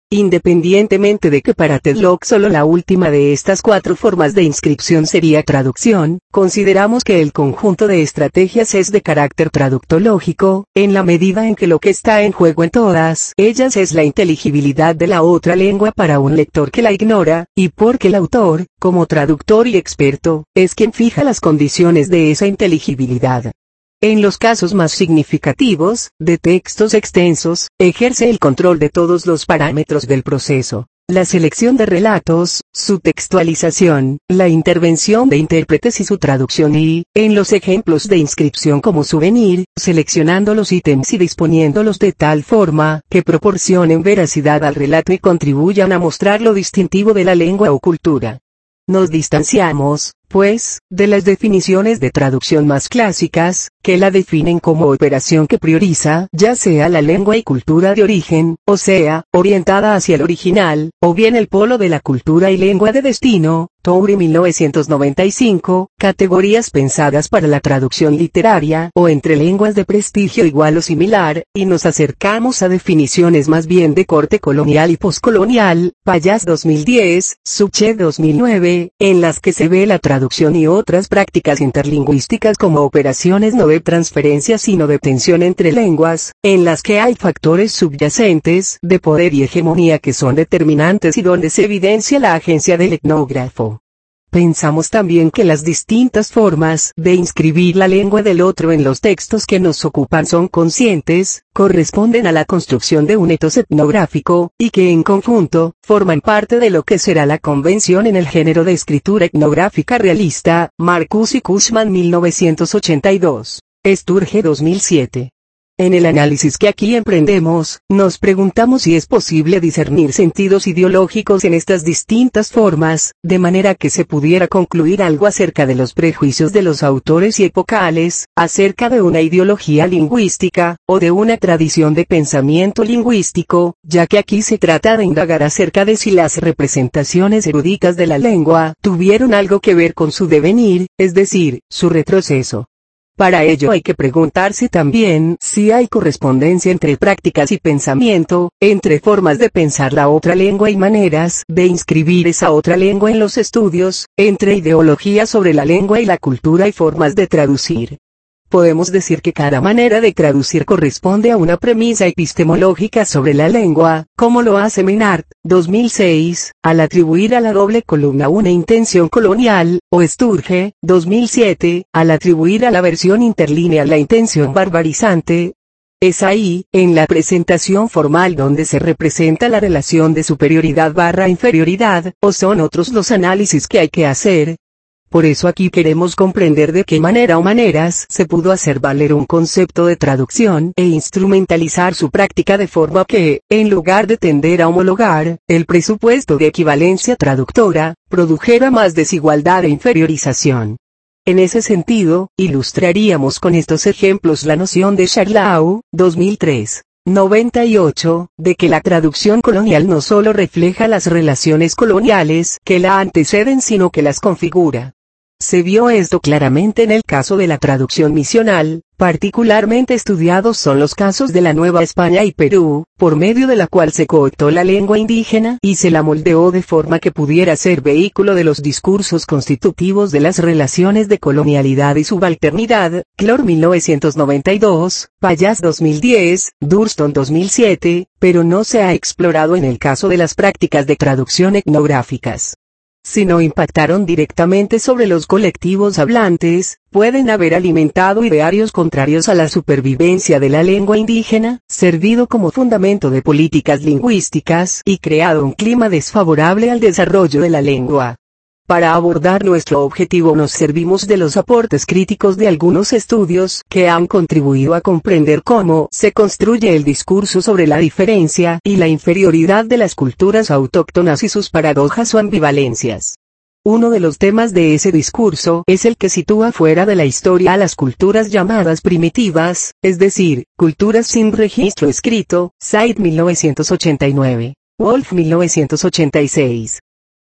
A: Independientemente de que para Tedlock solo la última de estas cuatro formas de inscripción sería traducción, consideramos que el conjunto de estrategias es de carácter traductológico, en la medida en que lo que está en juego en todas ellas es la inteligibilidad de la otra lengua para un lector que la ignora, y porque el autor, como traductor y experto, es quien fija las condiciones de esa inteligibilidad. En los casos más significativos, de textos extensos, ejerce el control de todos los parámetros del proceso: la selección de relatos, su textualización, la intervención de intérpretes y su traducción y, en los ejemplos de inscripción como souvenir, seleccionando los ítems y disponiéndolos de tal forma que proporcionen veracidad al relato y contribuyan a mostrar lo distintivo de la lengua o cultura. Nos distanciamos, pues, de las definiciones de traducción más clásicas, que la definen como operación que prioriza ya sea la lengua y cultura de origen, o sea, orientada hacia el original, o bien el polo de la cultura y lengua de destino. Toure mil novecientos noventa y cinco, categorías pensadas para la traducción literaria o entre lenguas de prestigio igual o similar, y nos acercamos a definiciones más bien de corte colonial y poscolonial, Payás dos mil diez, Suchet dos mil nueve, en las que se ve la traducción y otras prácticas interlingüísticas como operaciones no de transferencia sino de tensión entre lenguas, en las que hay factores subyacentes de poder y hegemonía que son determinantes y donde se evidencia la agencia del etnógrafo. Pensamos también que las distintas formas de inscribir la lengua del otro en los textos que nos ocupan son conscientes, corresponden a la construcción de un etos etnográfico, y que en conjunto, forman parte de lo que será la convención en el género de escritura etnográfica realista. Marcus y Cushman mil novecientos ochenta y dos. Sturge dos mil siete. En el análisis que aquí emprendemos, nos preguntamos si es posible discernir sentidos ideológicos en estas distintas formas, de manera que se pudiera concluir algo acerca de los prejuicios de los autores y epocales, acerca de una ideología lingüística, o de una tradición de pensamiento lingüístico, ya que aquí se trata de indagar acerca de si las representaciones eruditas de la lengua tuvieron algo que ver con su devenir, es decir, su retroceso. Para ello hay que preguntarse también si hay correspondencia entre prácticas y pensamiento, entre formas de pensar la otra lengua y maneras de inscribir esa otra lengua en los estudios, entre ideología sobre la lengua y la cultura y formas de traducir. Podemos decir que cada manera de traducir corresponde a una premisa epistemológica sobre la lengua, como lo hace Menard, dos mil seis, al atribuir a la doble columna una intención colonial, o Sturge, dos mil siete, al atribuir a la versión interlínea la intención barbarizante. Es ahí, en la presentación formal donde se representa la relación de superioridad barra inferioridad, o son otros los análisis que hay que hacer. Por eso aquí queremos comprender de qué manera o maneras se pudo hacer valer un concepto de traducción e instrumentalizar su práctica de forma que, en lugar de tender a homologar el presupuesto de equivalencia traductora, produjera más desigualdad e inferiorización. En ese sentido, ilustraríamos con estos ejemplos la noción de Charlau, dos mil tres. noventa y ocho, de que la traducción colonial no solo refleja las relaciones coloniales que la anteceden sino que las configura. Se vio esto claramente en el caso de la traducción misional, particularmente estudiados son los casos de la Nueva España y Perú, por medio de la cual se cooptó la lengua indígena y se la moldeó de forma que pudiera ser vehículo de los discursos constitutivos de las relaciones de colonialidad y subalternidad. Clor mil novecientos noventa y dos, Payás dos mil diez, Durston dos mil siete, pero no se ha explorado en el caso de las prácticas de traducción etnográficas. Si no impactaron directamente sobre los colectivos hablantes, pueden haber alimentado idearios contrarios a la supervivencia de la lengua indígena, servido como fundamento de políticas lingüísticas y creado un clima desfavorable al desarrollo de la lengua. Para abordar nuestro objetivo nos servimos de los aportes críticos de algunos estudios que han contribuido a comprender cómo se construye el discurso sobre la diferencia y la inferioridad de las culturas autóctonas y sus paradojas o ambivalencias. Uno de los temas de ese discurso es el que sitúa fuera de la historia a las culturas llamadas primitivas, es decir, culturas sin registro escrito. Said mil novecientos ochenta y nueve, Wolf mil novecientos ochenta y seis.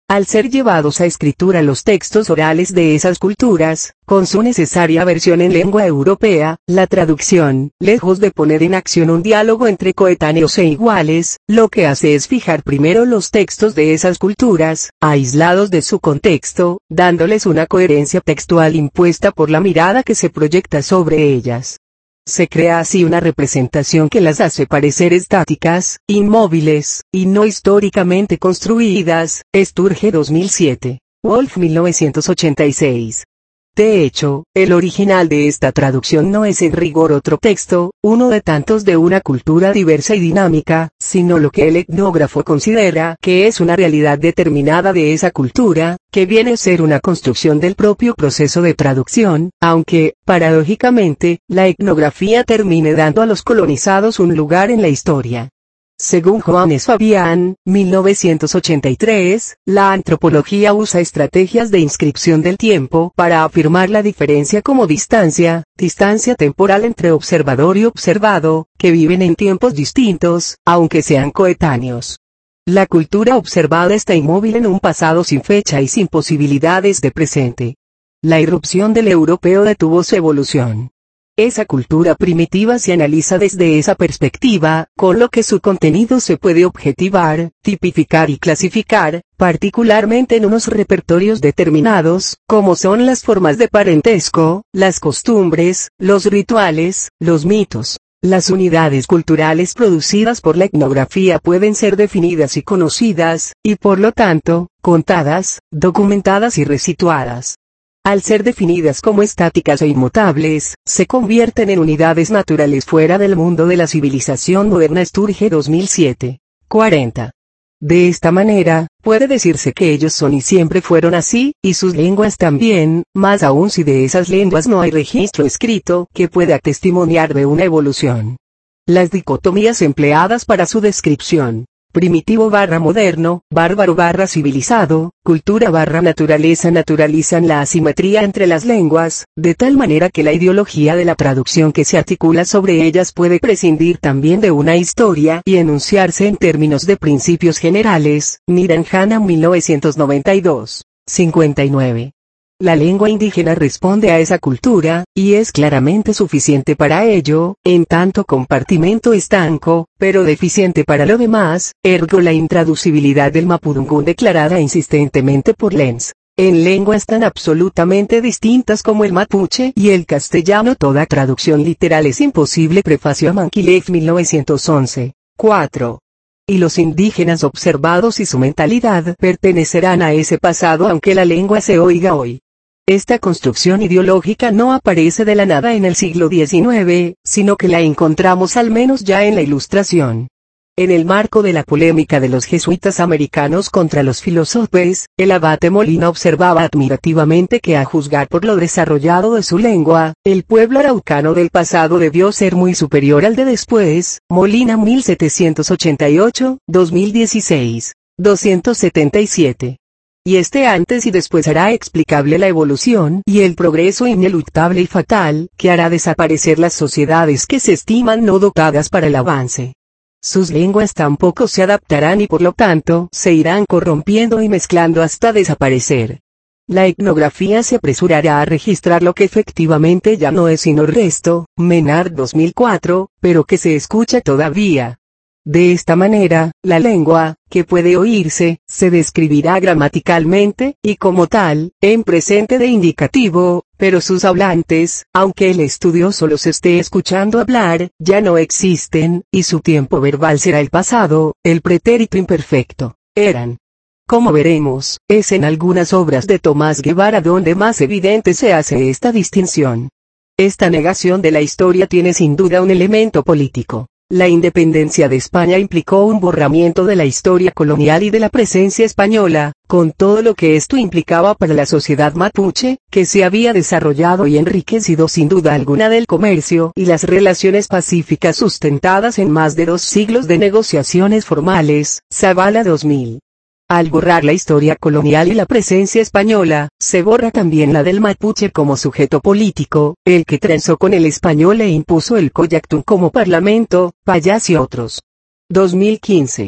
A: Al ser llevados a escritura los textos orales de esas culturas, con su necesaria versión en lengua europea, la traducción, lejos de poner en acción un diálogo entre coetáneos e iguales, lo que hace es fijar primero los textos de esas culturas, aislados de su contexto, dándoles una coherencia textual impuesta por la mirada que se proyecta sobre ellas. Se crea así una representación que las hace parecer estáticas, inmóviles, y no históricamente construidas. Sturge dos mil siete. Wolf mil novecientos ochenta y seis. De hecho, el original de esta traducción no es en rigor otro texto, uno de tantos de una cultura diversa y dinámica, sino lo que el etnógrafo considera que es una realidad determinada de esa cultura, que viene a ser una construcción del propio proceso de traducción, aunque, paradójicamente, la etnografía termine dando a los colonizados un lugar en la historia. Según Johannes Fabian, mil novecientos ochenta y tres, la antropología usa estrategias de inscripción del tiempo para afirmar la diferencia como distancia, distancia temporal entre observador y observado, que viven en tiempos distintos, aunque sean coetáneos. La cultura observada está inmóvil en un pasado sin fecha y sin posibilidades de presente. La irrupción del europeo detuvo su evolución. Esa cultura primitiva se analiza desde esa perspectiva, con lo que su contenido se puede objetivar, tipificar y clasificar, particularmente en unos repertorios determinados, como son las formas de parentesco, las costumbres, los rituales, los mitos. Las unidades culturales producidas por la etnografía pueden ser definidas y conocidas, y por lo tanto, contadas, documentadas y resituadas. Al ser definidas como estáticas e inmutables, se convierten en unidades naturales fuera del mundo de la civilización moderna. Sturge dos mil siete. cuarenta. De esta manera, puede decirse que ellos son y siempre fueron así, y sus lenguas también, más aún si de esas lenguas no hay registro escrito que pueda testimoniar de una evolución. Las dicotomías empleadas para su descripción, primitivo barra moderno, bárbaro barra civilizado, cultura barra naturaleza, naturalizan la asimetría entre las lenguas, de tal manera que la ideología de la traducción que se articula sobre ellas puede prescindir también de una historia y enunciarse en términos de principios generales. Niranjana mil novecientos noventa y dos. cincuenta y nueve. La lengua indígena responde a esa cultura, y es claramente suficiente para ello, en tanto compartimento estanco, pero deficiente para lo demás, ergo la intraducibilidad del mapudungún declarada insistentemente por Lenz. En lenguas tan absolutamente distintas como el mapuche y el castellano toda traducción literal es imposible. Prefacio a Mankilev mil novecientos once. cuatro. Y los indígenas observados y su mentalidad pertenecerán a ese pasado aunque la lengua se oiga hoy. Esta construcción ideológica no aparece de la nada en el siglo diecinueve, sino que la encontramos al menos ya en la Ilustración. En el marco de la polémica de los jesuitas americanos contra los filósofes, el abate Molina observaba admirativamente que a juzgar por lo desarrollado de su lengua, el pueblo araucano del pasado debió ser muy superior al de después. Molina mil setecientos ochenta y ocho, dos mil dieciséis, doscientos setenta y siete. Y este antes y después hará explicable la evolución y el progreso ineluctable y fatal, que hará desaparecer las sociedades que se estiman no dotadas para el avance. Sus lenguas tampoco se adaptarán y por lo tanto, se irán corrompiendo y mezclando hasta desaparecer. La etnografía se apresurará a registrar lo que efectivamente ya no es sino resto, Menard dos mil cuatro, pero que se escucha todavía. De esta manera, la lengua, que puede oírse, se describirá gramaticalmente, y como tal, en presente de indicativo, pero sus hablantes, aunque el estudioso los esté escuchando hablar, ya no existen, y su tiempo verbal será el pasado, el pretérito imperfecto, eran. Como veremos, es en algunas obras de Tomás Guevara donde más evidente se hace esta distinción. Esta negación de la historia tiene sin duda un elemento político. La independencia de España implicó un borramiento de la historia colonial y de la presencia española, con todo lo que esto implicaba para la sociedad mapuche, que se había desarrollado y enriquecido sin duda alguna del comercio y las relaciones pacíficas sustentadas en más de dos siglos de negociaciones formales. Zavala dos mil. Al borrar la historia colonial y la presencia española, se borra también la del mapuche como sujeto político, el que transó con el español e impuso el Coyactún como parlamento, Payás y otros. dos mil quince.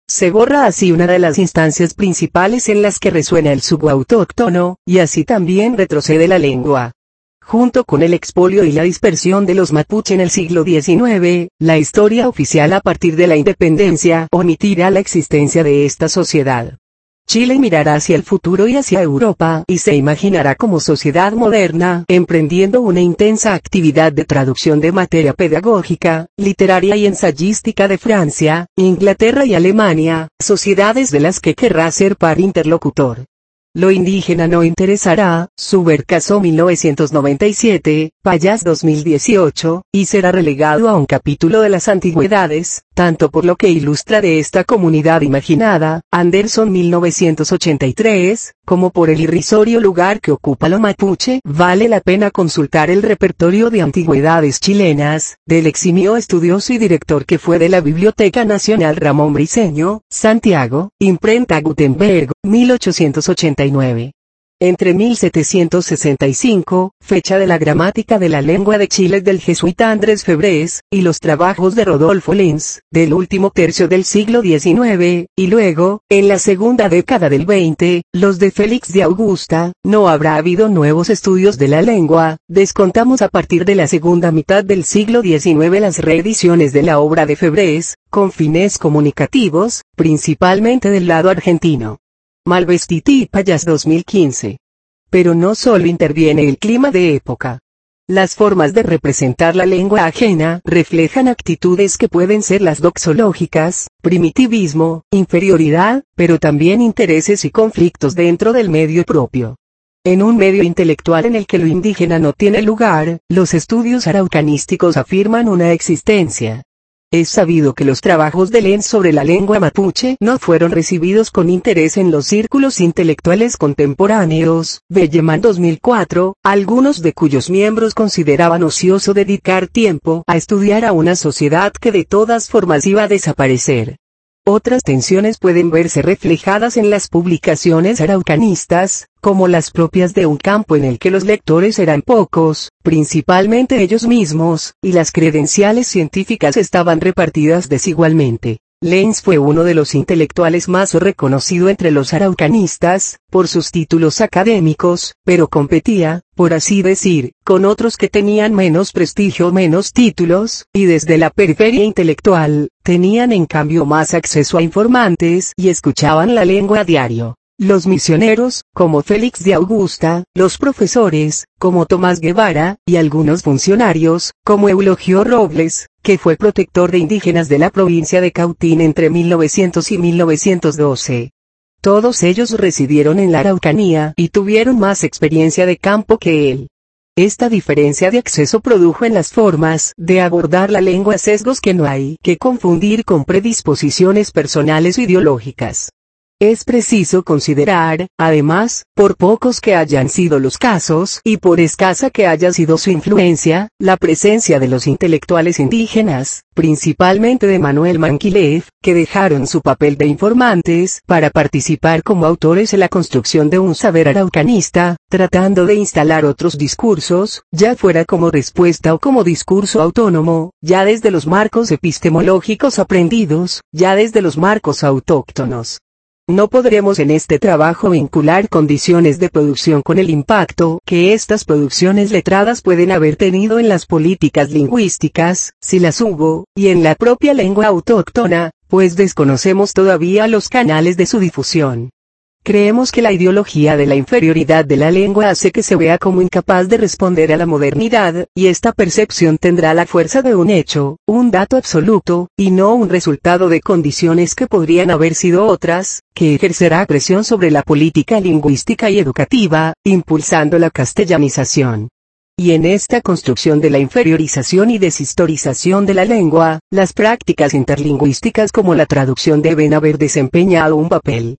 A: Se borra así una de las instancias principales en las que resuena el subautóctono, y así también retrocede la lengua. Junto con el expolio y la dispersión de los mapuche en el siglo diecinueve, la historia oficial a partir de la independencia omitirá la existencia de esta sociedad. Chile mirará hacia el futuro y hacia Europa y se imaginará como sociedad moderna, emprendiendo una intensa actividad de traducción de materia pedagógica, literaria y ensayística de Francia, Inglaterra y Alemania, sociedades de las que querrá ser par interlocutor. Lo indígena no interesará, Suber Caso mil novecientos noventa y siete, Payás dos mil dieciocho, y será relegado a un capítulo de las antigüedades, tanto por lo que ilustra de esta comunidad imaginada, Anderson mil novecientos ochenta y tres, como por el irrisorio lugar que ocupa lo mapuche. Vale la pena consultar el repertorio de antigüedades chilenas, del eximio estudioso y director que fue de la Biblioteca Nacional Ramón Briceño, Santiago, imprenta Gutenberg, mil ochocientos ochenta y nueve. Entre mil setecientos sesenta y cinco, fecha de la gramática de la lengua de Chile del jesuita Andrés Febrés, y los trabajos de Rodolfo Lenz, del último tercio del siglo diecinueve, y luego, en la segunda década del veinte, los de Félix de Augusta, no habrá habido nuevos estudios de la lengua. Descontamos a partir de la segunda mitad del siglo diecinueve las reediciones de la obra de Febrés, con fines comunicativos, principalmente del lado argentino. Malvestiti y Payás dos mil quince. Pero no solo interviene el clima de época. Las formas de representar la lengua ajena reflejan actitudes que pueden ser las doxológicas, primitivismo, inferioridad, pero también intereses y conflictos dentro del medio propio. En un medio intelectual en el que lo indígena no tiene lugar, los estudios araucanísticos afirman una existencia. Es sabido que los trabajos de Lenz sobre la lengua mapuche no fueron recibidos con interés en los círculos intelectuales contemporáneos. Belleman dos mil cuatro, algunos de cuyos miembros consideraban ocioso dedicar tiempo a estudiar a una sociedad que de todas formas iba a desaparecer. Otras tensiones pueden verse reflejadas en las publicaciones araucanistas, como las propias de un campo en el que los lectores eran pocos, principalmente ellos mismos, y las credenciales científicas estaban repartidas desigualmente. Lenz fue uno de los intelectuales más reconocido entre los araucanistas, por sus títulos académicos, pero competía, por así decir, con otros que tenían menos prestigio o menos títulos, y desde la periferia intelectual, tenían en cambio más acceso a informantes y escuchaban la lengua a diario. Los misioneros, como Félix de Augusta, los profesores, como Tomás Guevara, y algunos funcionarios, como Eulogio Robles, que fue protector de indígenas de la provincia de Cautín entre mil novecientos y mil novecientos doce. Todos ellos residieron en la Araucanía y tuvieron más experiencia de campo que él. Esta diferencia de acceso produjo en las formas de abordar la lengua sesgos que no hay que confundir con predisposiciones personales o ideológicas. Es preciso considerar, además, por pocos que hayan sido los casos y por escasa que haya sido su influencia, la presencia de los intelectuales indígenas, principalmente de Manuel Manquilev, que dejaron su papel de informantes para participar como autores en la construcción de un saber araucanista, tratando de instalar otros discursos, ya fuera como respuesta o como discurso autónomo, ya desde los marcos epistemológicos aprendidos, ya desde los marcos autóctonos. No podremos en este trabajo vincular condiciones de producción con el impacto que estas producciones letradas pueden haber tenido en las políticas lingüísticas, si las hubo, y en la propia lengua autóctona, pues desconocemos todavía los canales de su difusión. Creemos que la ideología de la inferioridad de la lengua hace que se vea como incapaz de responder a la modernidad, y esta percepción tendrá la fuerza de un hecho, un dato absoluto, y no un resultado de condiciones que podrían haber sido otras, que ejercerá presión sobre la política lingüística y educativa, impulsando la castellanización. Y en esta construcción de la inferiorización y deshistorización de la lengua, las prácticas interlingüísticas como la traducción deben haber desempeñado un papel.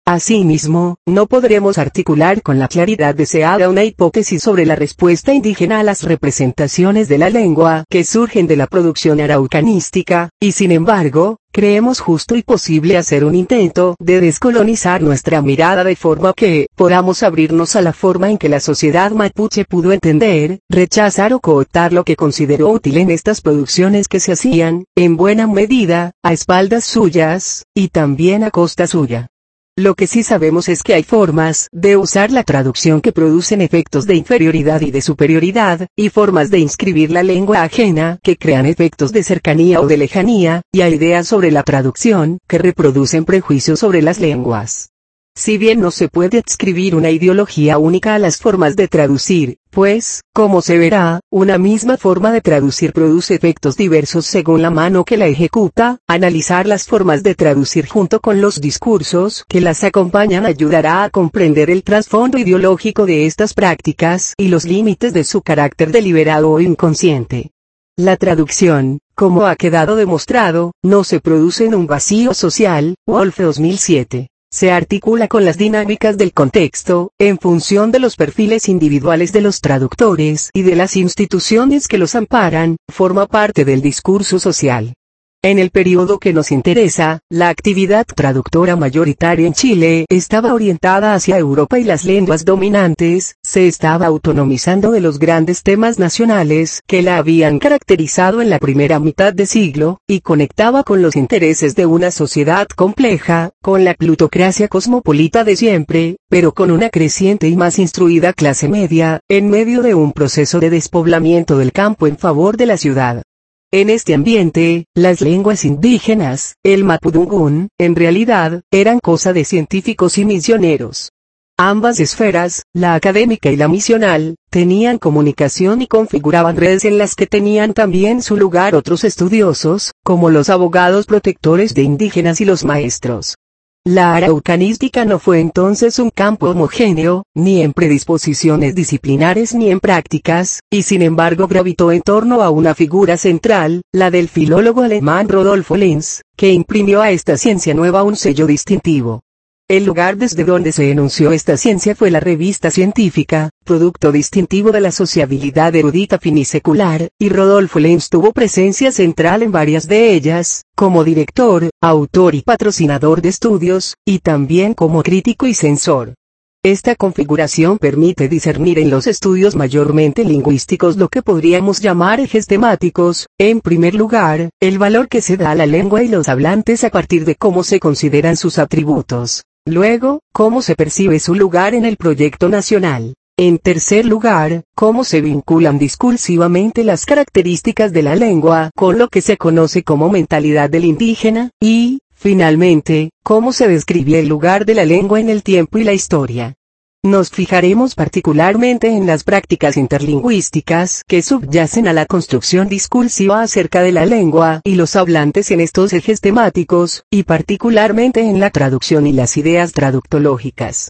A: Asimismo, no podremos articular con la claridad deseada una hipótesis sobre la respuesta indígena a las representaciones de la lengua que surgen de la producción araucanística, y sin embargo, creemos justo y posible hacer un intento de descolonizar nuestra mirada de forma que podamos abrirnos a la forma en que la sociedad mapuche pudo entender, rechazar o cooptar lo que consideró útil en estas producciones que se hacían, en buena medida, a espaldas suyas, y también a costa suya. Lo que sí sabemos es que hay formas de usar la traducción que producen efectos de inferioridad y de superioridad, y formas de inscribir la lengua ajena que crean efectos de cercanía o de lejanía, y hay ideas sobre la traducción que reproducen prejuicios sobre las lenguas. Si bien no se puede adscribir una ideología única a las formas de traducir, pues, como se verá, una misma forma de traducir produce efectos diversos según la mano que la ejecuta, analizar las formas de traducir junto con los discursos que las acompañan ayudará a comprender el trasfondo ideológico de estas prácticas y los límites de su carácter deliberado o inconsciente. La traducción, como ha quedado demostrado, no se produce en un vacío social, Wolf dos mil siete. Se articula con las dinámicas del contexto, en función de los perfiles individuales de los traductores y de las instituciones que los amparan, forma parte del discurso social. En el periodo que nos interesa, la actividad traductora mayoritaria en Chile estaba orientada hacia Europa y las lenguas dominantes se estaba autonomizando de los grandes temas nacionales que la habían caracterizado en la primera mitad de siglo, y conectaba con los intereses de una sociedad compleja, con la plutocracia cosmopolita de siempre, pero con una creciente y más instruida clase media, en medio de un proceso de despoblamiento del campo en favor de la ciudad. En este ambiente, las lenguas indígenas, el mapudungún, en realidad, eran cosa de científicos y misioneros. Ambas esferas, la académica y la misional, tenían comunicación y configuraban redes en las que tenían también su lugar otros estudiosos, como los abogados protectores de indígenas y los maestros. La araucanística no fue entonces un campo homogéneo, ni en predisposiciones disciplinares ni en prácticas, y sin embargo gravitó en torno a una figura central, la del filólogo alemán Rodolfo Lenz, que imprimió a esta ciencia nueva un sello distintivo. El lugar desde donde se enunció esta ciencia fue la revista científica, producto distintivo de la sociabilidad erudita finisecular, y Rodolfo Lenz tuvo presencia central en varias de ellas, como director, autor y patrocinador de estudios, y también como crítico y censor. Esta configuración permite discernir en los estudios mayormente lingüísticos lo que podríamos llamar ejes temáticos, en primer lugar, el valor que se da a la lengua y los hablantes a partir de cómo se consideran sus atributos. Luego, cómo se percibe su lugar en el proyecto nacional. En tercer lugar, cómo se vinculan discursivamente las características de la lengua con lo que se conoce como mentalidad del indígena, y, finalmente, cómo se describe el lugar de la lengua en el tiempo y la historia. Nos fijaremos particularmente en las prácticas interlingüísticas que subyacen a la construcción discursiva acerca de la lengua y los hablantes en estos ejes temáticos, y particularmente en la traducción y las ideas traductológicas.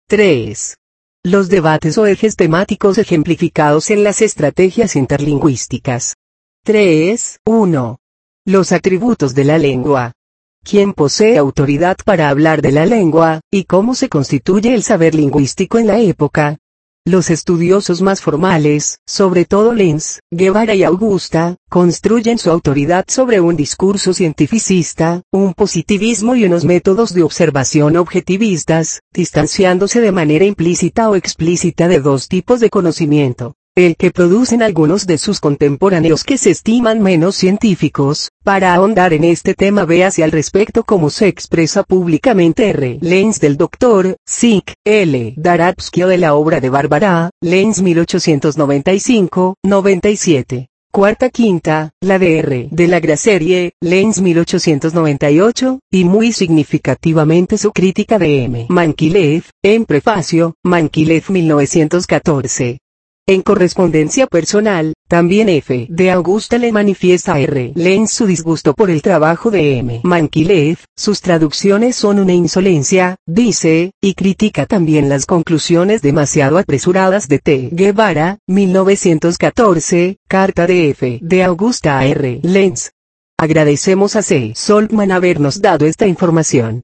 A: tres. Los debates o ejes temáticos ejemplificados en las estrategias interlingüísticas. tres. uno. Los atributos de la lengua. ¿Quién posee autoridad para hablar de la lengua, y cómo se constituye el saber lingüístico en la época? Los estudiosos más formales, sobre todo Lenz, Guevara y Augusta, construyen su autoridad sobre un discurso cientificista, un positivismo y unos métodos de observación objetivistas, distanciándose de manera implícita o explícita de dos tipos de conocimiento. El que producen algunos de sus contemporáneos que se estiman menos científicos. Para ahondar en este tema véase al respecto cómo se expresa públicamente R. Lenz del doctor Sic. L. Darabsky o de la obra de Bárbara Lenz mil ochocientos noventa y cinco noventa y siete. Cuarta quinta, la de R. de la Graserie, Lenz mil ochocientos noventa y ocho, y muy significativamente su crítica de M. Mankilev, en prefacio, Mankilev mil novecientos catorce. En correspondencia personal, también F. de Augusta le manifiesta a R. Lenz su disgusto por el trabajo de M. Mankilev, sus traducciones son una insolencia, dice, y critica también las conclusiones demasiado apresuradas de T. Guevara, mil novecientos catorce, carta de F. de Augusta a R. Lenz. Agradecemos a C. Soltman habernos dado esta información.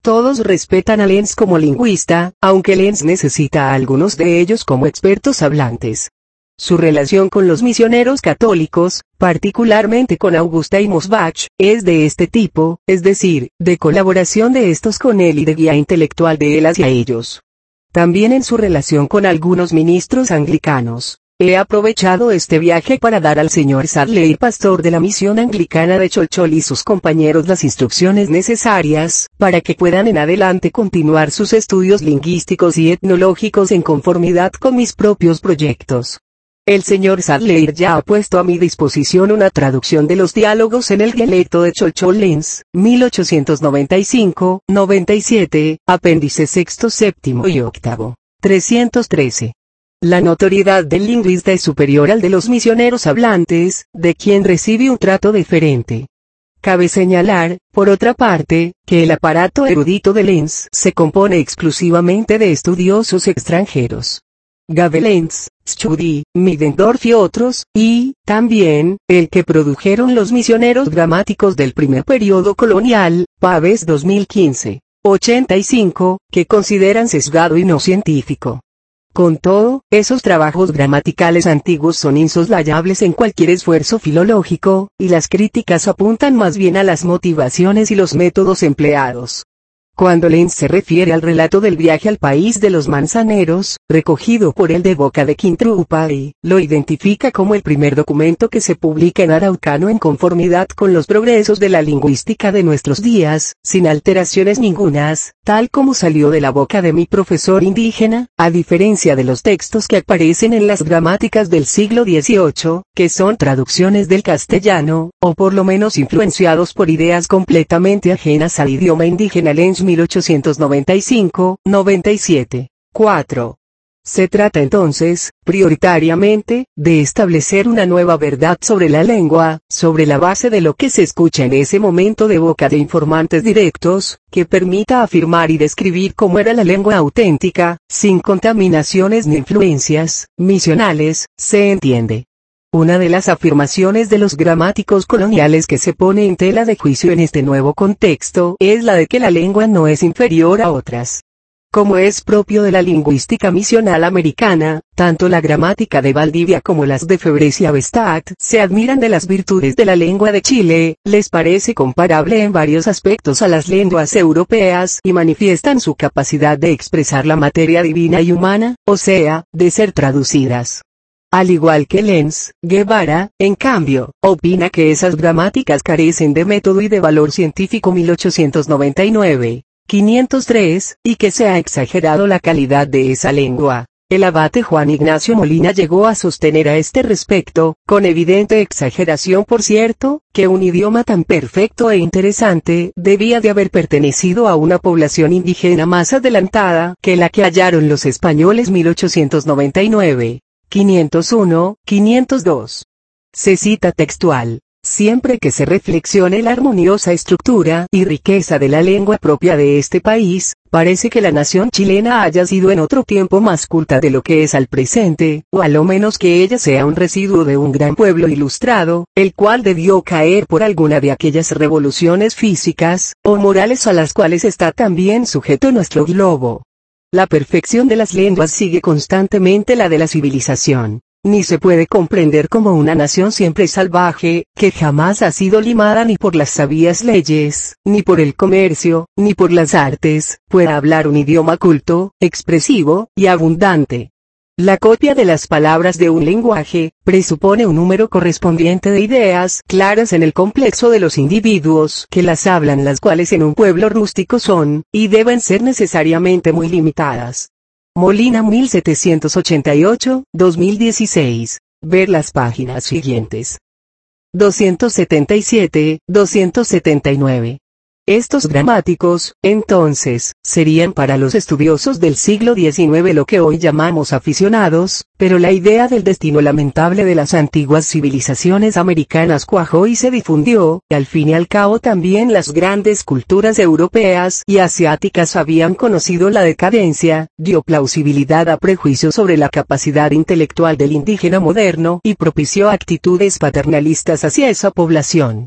A: Todos respetan a Lenz como lingüista, aunque Lenz necesita a algunos de ellos como expertos hablantes. Su relación con los misioneros católicos, particularmente con Augusta y Mosbach, es de este tipo, es decir, de colaboración de estos con él y de guía intelectual de él hacia ellos. También en su relación con algunos ministros anglicanos. He aprovechado este viaje para dar al señor Sadler, pastor de la misión anglicana de Cholchol, y sus compañeros las instrucciones necesarias, para que puedan en adelante continuar sus estudios lingüísticos y etnológicos en conformidad con mis propios proyectos. El señor Sadler ya ha puesto a mi disposición una traducción de los diálogos en el dialecto de Cholchol Lenz, mil ochocientos noventa y cinco, noventa y siete, apéndice sexto, séptimo y octavo. trescientos trece. La notoriedad del lingüista es superior al de los misioneros hablantes, de quien recibe un trato diferente. Cabe señalar, por otra parte, que el aparato erudito de Lenz se compone exclusivamente de estudiosos extranjeros. Gabelens, Schudi, Middendorf y otros, y, también, el que produjeron los misioneros gramáticos del primer periodo colonial, Paves dos mil quince, ochenta y cinco, que consideran sesgado y no científico. Con todo, esos trabajos gramaticales antiguos son insoslayables en cualquier esfuerzo filológico, y las críticas apuntan más bien a las motivaciones y los métodos empleados. Cuando Lenz se refiere al relato del viaje al país de los manzaneros, recogido por él de boca de Quintrupai, lo identifica como el primer documento que se publica en araucano en conformidad con los progresos de la lingüística de nuestros días, sin alteraciones ningunas, tal como salió de la boca de mi profesor indígena, a diferencia de los textos que aparecen en las gramáticas del siglo dieciocho, que son traducciones del castellano, o por lo menos influenciados por ideas completamente ajenas al idioma indígena. Lenz mil ochocientos noventa y cinco, noventa y siete. cuatro. Se trata entonces, prioritariamente, de establecer una nueva verdad sobre la lengua, sobre la base de lo que se escucha en ese momento de boca de informantes directos, que permita afirmar y describir cómo era la lengua auténtica, sin contaminaciones ni influencias misionales, se entiende. Una de las afirmaciones de los gramáticos coloniales que se pone en tela de juicio en este nuevo contexto es la de que la lengua no es inferior a otras. Como es propio de la lingüística misional americana, tanto la gramática de Valdivia como las de Febres y Avestat se admiran de las virtudes de la lengua de Chile, les parece comparable en varios aspectos a las lenguas europeas y manifiestan su capacidad de expresar la materia divina y humana, o sea, de ser traducidas. Al igual que Lenz, Guevara, en cambio, opina que esas gramáticas carecen de método y de valor científico. mil ochocientos noventa y nueve, quinientos tres, y que se ha exagerado la calidad de esa lengua. El abate Juan Ignacio Molina llegó a sostener a este respecto, con evidente exageración por cierto, que un idioma tan perfecto e interesante debía de haber pertenecido a una población indígena más adelantada que la que hallaron los españoles. mil ochocientos noventa y nueve. quinientos uno, quinientos dos. Se cita textual. Siempre que se reflexione la armoniosa estructura y riqueza de la lengua propia de este país, parece que la nación chilena haya sido en otro tiempo más culta de lo que es al presente, o a lo menos que ella sea un residuo de un gran pueblo ilustrado, el cual debió caer por alguna de aquellas revoluciones físicas, o morales a las cuales está también sujeto nuestro globo. La perfección de las lenguas sigue constantemente la de la civilización. Ni se puede comprender como una nación siempre salvaje, que jamás ha sido limada ni por las sabias leyes, ni por el comercio, ni por las artes, pueda hablar un idioma culto, expresivo, y abundante. La copia de las palabras de un lenguaje, presupone un número correspondiente de ideas claras en el complexo de los individuos que las hablan, las cuales en un pueblo rústico son, y deben ser necesariamente muy limitadas. Molina mil setecientos ochenta y ocho, dos mil dieciséis. Ver las páginas siguientes. doscientos setenta y siete, doscientos setenta y nueve. Estos gramáticos, entonces, serían para los estudiosos del siglo diecinueve lo que hoy llamamos aficionados, pero la idea del destino lamentable de las antiguas civilizaciones americanas cuajó y se difundió, y al fin y al cabo también las grandes culturas europeas y asiáticas habían conocido la decadencia, dio plausibilidad a prejuicios sobre la capacidad intelectual del indígena moderno y propició actitudes paternalistas hacia esa población.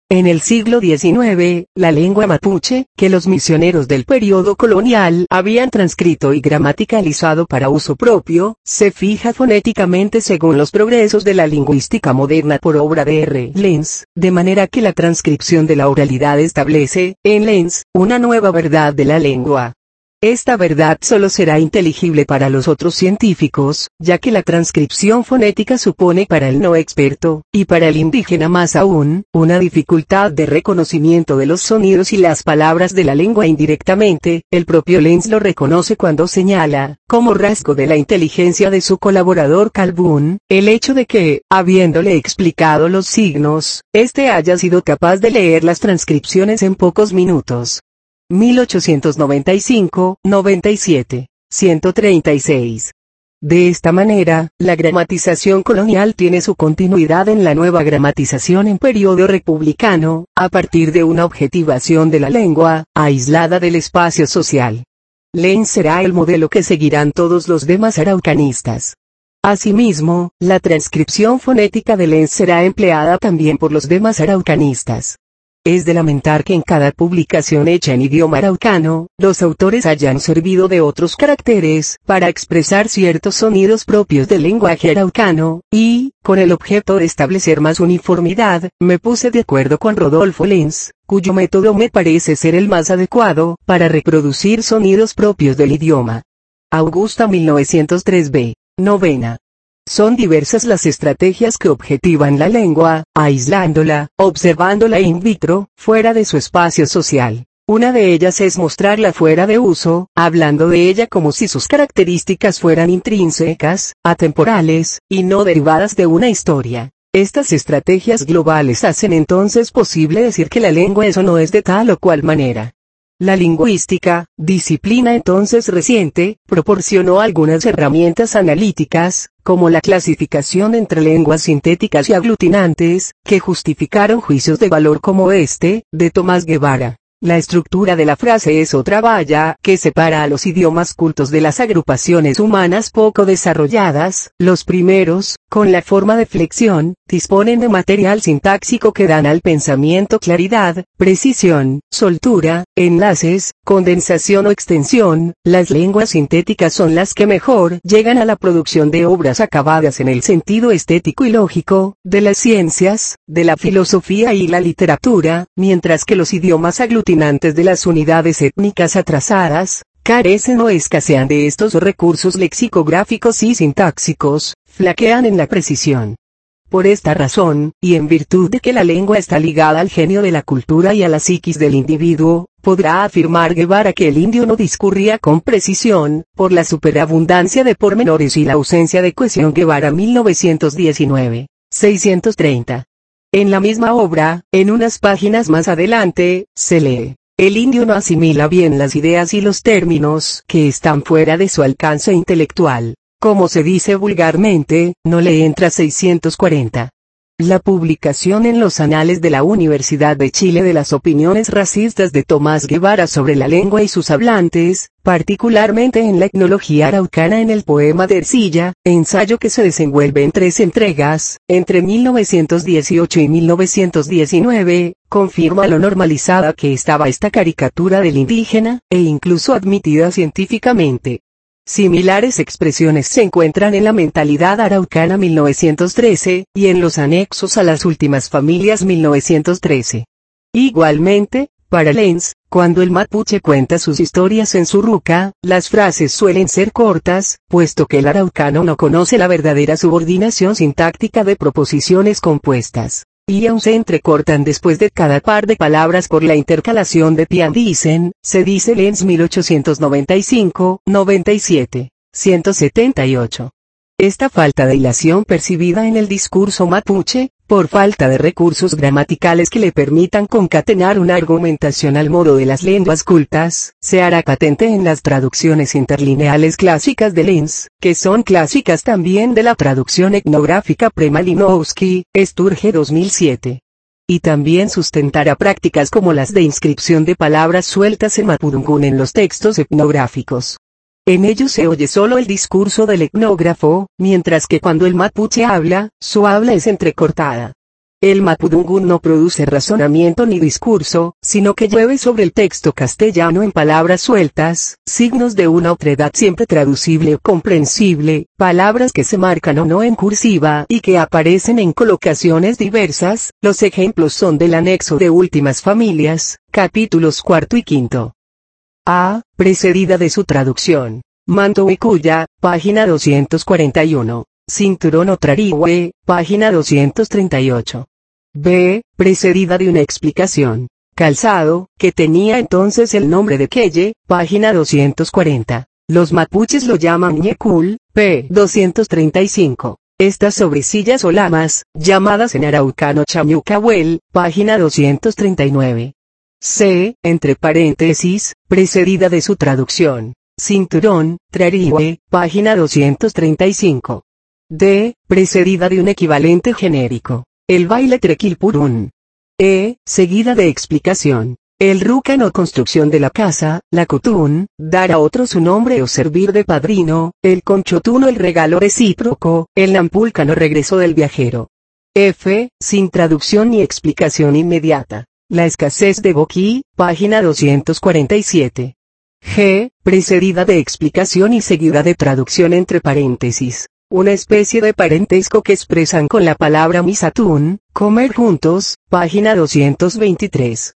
A: En el siglo diecinueve, la lengua mapuche, que los misioneros del periodo colonial habían transcrito y gramaticalizado para uso propio, se fija fonéticamente según los progresos de la lingüística moderna por obra de R. Lenz, de manera que la transcripción de la oralidad establece, en Lenz, una nueva verdad de la lengua. Esta verdad solo será inteligible para los otros científicos, ya que la transcripción fonética supone para el no experto, y para el indígena más aún, una dificultad de reconocimiento de los sonidos y las palabras de la lengua indirectamente. El propio Lenz lo reconoce cuando señala, como rasgo de la inteligencia de su colaborador Calhoun, el hecho de que, habiéndole explicado los signos, éste haya sido capaz de leer las transcripciones en pocos minutos. mil ochocientos noventa y cinco, noventa y siete, ciento treinta y seis. De esta manera, la gramatización colonial tiene su continuidad en la nueva gramatización en periodo republicano, a partir de una objetivación de la lengua, aislada del espacio social. Lenz será el modelo que seguirán todos los demás araucanistas. Asimismo, la transcripción fonética de Lenz será empleada también por los demás araucanistas. Es de lamentar que en cada publicación hecha en idioma araucano, los autores hayan servido de otros caracteres para expresar ciertos sonidos propios del lenguaje araucano, y, con el objeto de establecer más uniformidad, me puse de acuerdo con Rodolfo Lenz, cuyo método me parece ser el más adecuado para reproducir sonidos propios del idioma. Augusta mil novecientos tres b. Novena. Son diversas las estrategias que objetivan la lengua, aislándola, observándola in vitro, fuera de su espacio social. Una de ellas es mostrarla fuera de uso, hablando de ella como si sus características fueran intrínsecas, atemporales, y no derivadas de una historia. Estas estrategias globales hacen entonces posible decir que la lengua es o no es de tal o cual manera. La lingüística, disciplina entonces reciente, proporcionó algunas herramientas analíticas, como la clasificación entre lenguas sintéticas y aglutinantes, que justificaron juicios de valor como este, de Tomás Guevara. La estructura de la frase es otra valla que separa a los idiomas cultos de las agrupaciones humanas poco desarrolladas. Los primeros, con la forma de flexión, disponen de material sintáxico que dan al pensamiento claridad, precisión, soltura, enlaces, condensación o extensión. Las lenguas sintéticas son las que mejor llegan a la producción de obras acabadas en el sentido estético y lógico, de las ciencias, de la filosofía y la literatura, mientras que los idiomas aglutinantes de las unidades étnicas atrasadas, carecen o escasean de estos recursos lexicográficos y sintáxicos, flaquean en la precisión. Por esta razón, y en virtud de que la lengua está ligada al genio de la cultura y a la psiquis del individuo, podrá afirmar Guevara que el indio no discurría con precisión, por la superabundancia de pormenores y la ausencia de cohesión. Guevara mil novecientos diecinueve, seiscientos treinta. En la misma obra, en unas páginas más adelante, se lee: el indio no asimila bien las ideas y los términos que están fuera de su alcance intelectual. Como se dice vulgarmente, no le entra. seiscientos cuarenta. La publicación en los Anales de la Universidad de Chile de las opiniones racistas de Tomás Guevara sobre la lengua y sus hablantes, particularmente en la etnología araucana en el poema de Ercilla, ensayo que se desenvuelve en tres entregas, entre mil novecientos dieciocho y mil novecientos diecinueve, confirma lo normalizada que estaba esta caricatura del indígena, e incluso admitida científicamente. Similares expresiones se encuentran en la Mentalidad Araucana mil novecientos trece, y en los anexos a las Últimas Familias mil novecientos trece. Igualmente, para Lenz, cuando el mapuche cuenta sus historias en su ruca, las frases suelen ser cortas, puesto que el araucano no conoce la verdadera subordinación sintáctica de proposiciones compuestas, y aun se entrecortan después de cada par de palabras por la intercalación de piandicen. Se dice Lenz mil ochocientos noventa y cinco, noventa y siete, ciento setenta y ocho. Esta falta de hilación percibida en el discurso mapuche, por falta de recursos gramaticales que le permitan concatenar una argumentación al modo de las lenguas cultas, se hará patente en las traducciones interlineales clásicas de Lenz, que son clásicas también de la traducción etnográfica Premalinowski, Sturge dos mil siete. Y también sustentará prácticas como las de inscripción de palabras sueltas en mapudungún en los textos etnográficos. En ellos se oye solo el discurso del etnógrafo, mientras que cuando el mapuche habla, su habla es entrecortada. El mapudungun no produce razonamiento ni discurso, sino que llueve sobre el texto castellano en palabras sueltas, signos de una otredad siempre traducible o comprensible, palabras que se marcan o no en cursiva y que aparecen en colocaciones diversas. Los ejemplos son del anexo de Últimas Familias, capítulos cuarto y quinto. A, precedida de su traducción. Manto y Cuya, página doscientos cuarenta y uno. Cinturón o trarigue, página doscientos treinta y ocho. B, precedida de una explicación. Calzado, que tenía entonces el nombre de queye, página doscientos cuarenta. Los mapuches lo llaman ñecul, p. doscientos treinta y cinco. Estas sobresillas o lamas, llamadas en araucano chamucahuel, página doscientos treinta y nueve. C, entre paréntesis, precedida de su traducción. Cinturón, trarigue, página doscientos treinta y cinco. D, precedida de un equivalente genérico. El baile trequilpurún. E, seguida de explicación. El rucan o construcción de la casa, la cotún, dar a otro su nombre o servir de padrino, el conchotún o el regalo recíproco, el nampulcano regreso del viajero. F, sin traducción ni explicación inmediata. La escasez de boquí, página doscientos cuarenta y siete. G, precedida de explicación y seguida de traducción entre paréntesis. Una especie de parentesco que expresan con la palabra misatún, comer juntos, página doscientos veintitrés.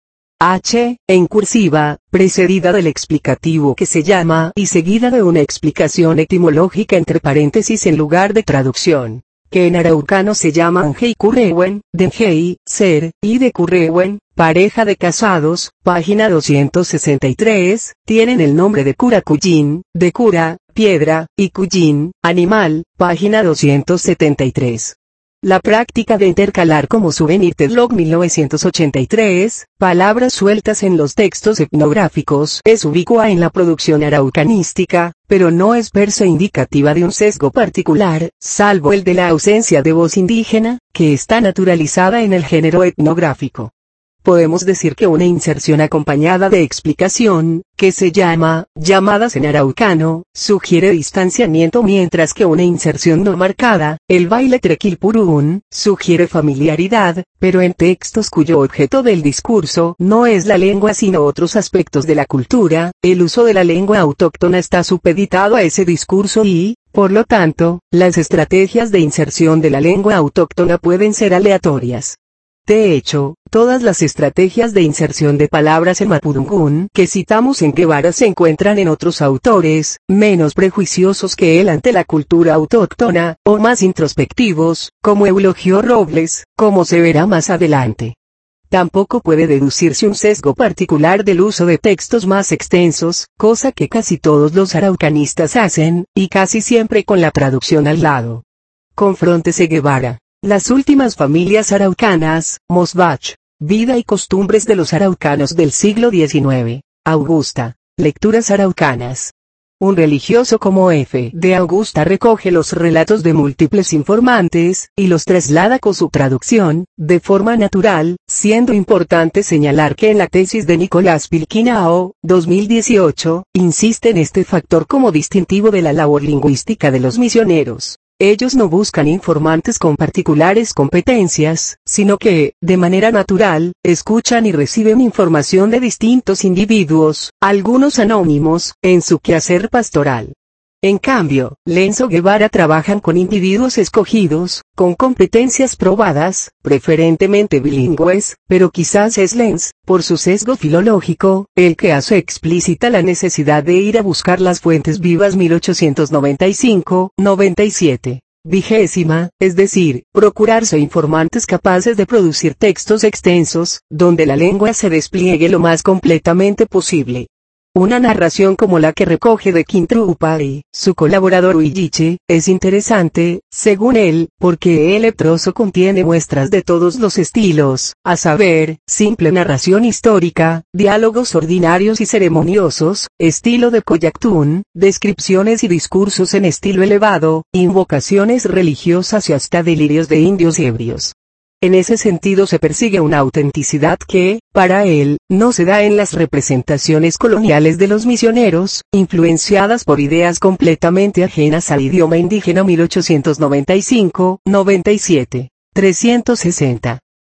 A: H, en cursiva, precedida del explicativo que se llama y seguida de una explicación etimológica entre paréntesis en lugar de traducción, que en araucano se llaman hei currewen, de hei, ser, y de currewen, pareja de casados, página doscientos sesenta y tres, tienen el nombre de curacuyín, de cura, piedra, y cuyín, animal, página doscientos setenta y tres. La práctica de intercalar como souvenir Tedlock mil novecientos ochenta y tres, palabras sueltas en los textos etnográficos es ubicua en la producción araucanística, pero no es per se indicativa de un sesgo particular, salvo el de la ausencia de voz indígena, que está naturalizada en el género etnográfico. Podemos decir que una inserción acompañada de explicación, que se llama, llamadas en araucano, sugiere distanciamiento mientras que una inserción no marcada, el baile trequilpurún, sugiere familiaridad, pero en textos cuyo objeto del discurso no es la lengua sino otros aspectos de la cultura, el uso de la lengua autóctona está supeditado a ese discurso y, por lo tanto, las estrategias de inserción de la lengua autóctona pueden ser aleatorias. De hecho, todas las estrategias de inserción de palabras en mapudungun que citamos en Guevara se encuentran en otros autores, menos prejuiciosos que él ante la cultura autóctona, o más introspectivos, como Eulogio Robles, como se verá más adelante. Tampoco puede deducirse un sesgo particular del uso de textos más extensos, cosa que casi todos los araucanistas hacen, y casi siempre con la traducción al lado. Confróntese Guevara. Las últimas familias araucanas, Mosbach, vida y costumbres de los araucanos del siglo diecinueve, Augusta, lecturas araucanas. Un religioso como F. de Augusta recoge los relatos de múltiples informantes, y los traslada con su traducción, de forma natural, siendo importante señalar que en la tesis de Nicolás Pilquinao, dos mil dieciocho, insiste en este factor como distintivo de la labor lingüística de los misioneros. Ellos no buscan informantes con particulares competencias, sino que, de manera natural, escuchan y reciben información de distintos individuos, algunos anónimos, en su quehacer pastoral. En cambio, Lenzo Guevara trabajan con individuos escogidos, con competencias probadas, preferentemente bilingües, pero quizás es Lenz, por su sesgo filológico, el que hace explícita la necesidad de ir a buscar las fuentes vivas mil ochocientos noventa y cinco, noventa y siete. Vigésima, es decir, procurarse informantes capaces de producir textos extensos, donde la lengua se despliegue lo más completamente posible. Una narración como la que recoge de Quintrupa y su colaborador Huilliche, es interesante, según él, porque el leproso contiene muestras de todos los estilos, a saber, simple narración histórica, diálogos ordinarios y ceremoniosos, estilo de Coyactún, descripciones y discursos en estilo elevado, invocaciones religiosas y hasta delirios de indios ebrios. En ese sentido se persigue una autenticidad que, para él, no se da en las representaciones coloniales de los misioneros, influenciadas por ideas completamente ajenas al idioma indígena mil ochocientos noventa y cinco, noventa y siete. trescientos sesenta.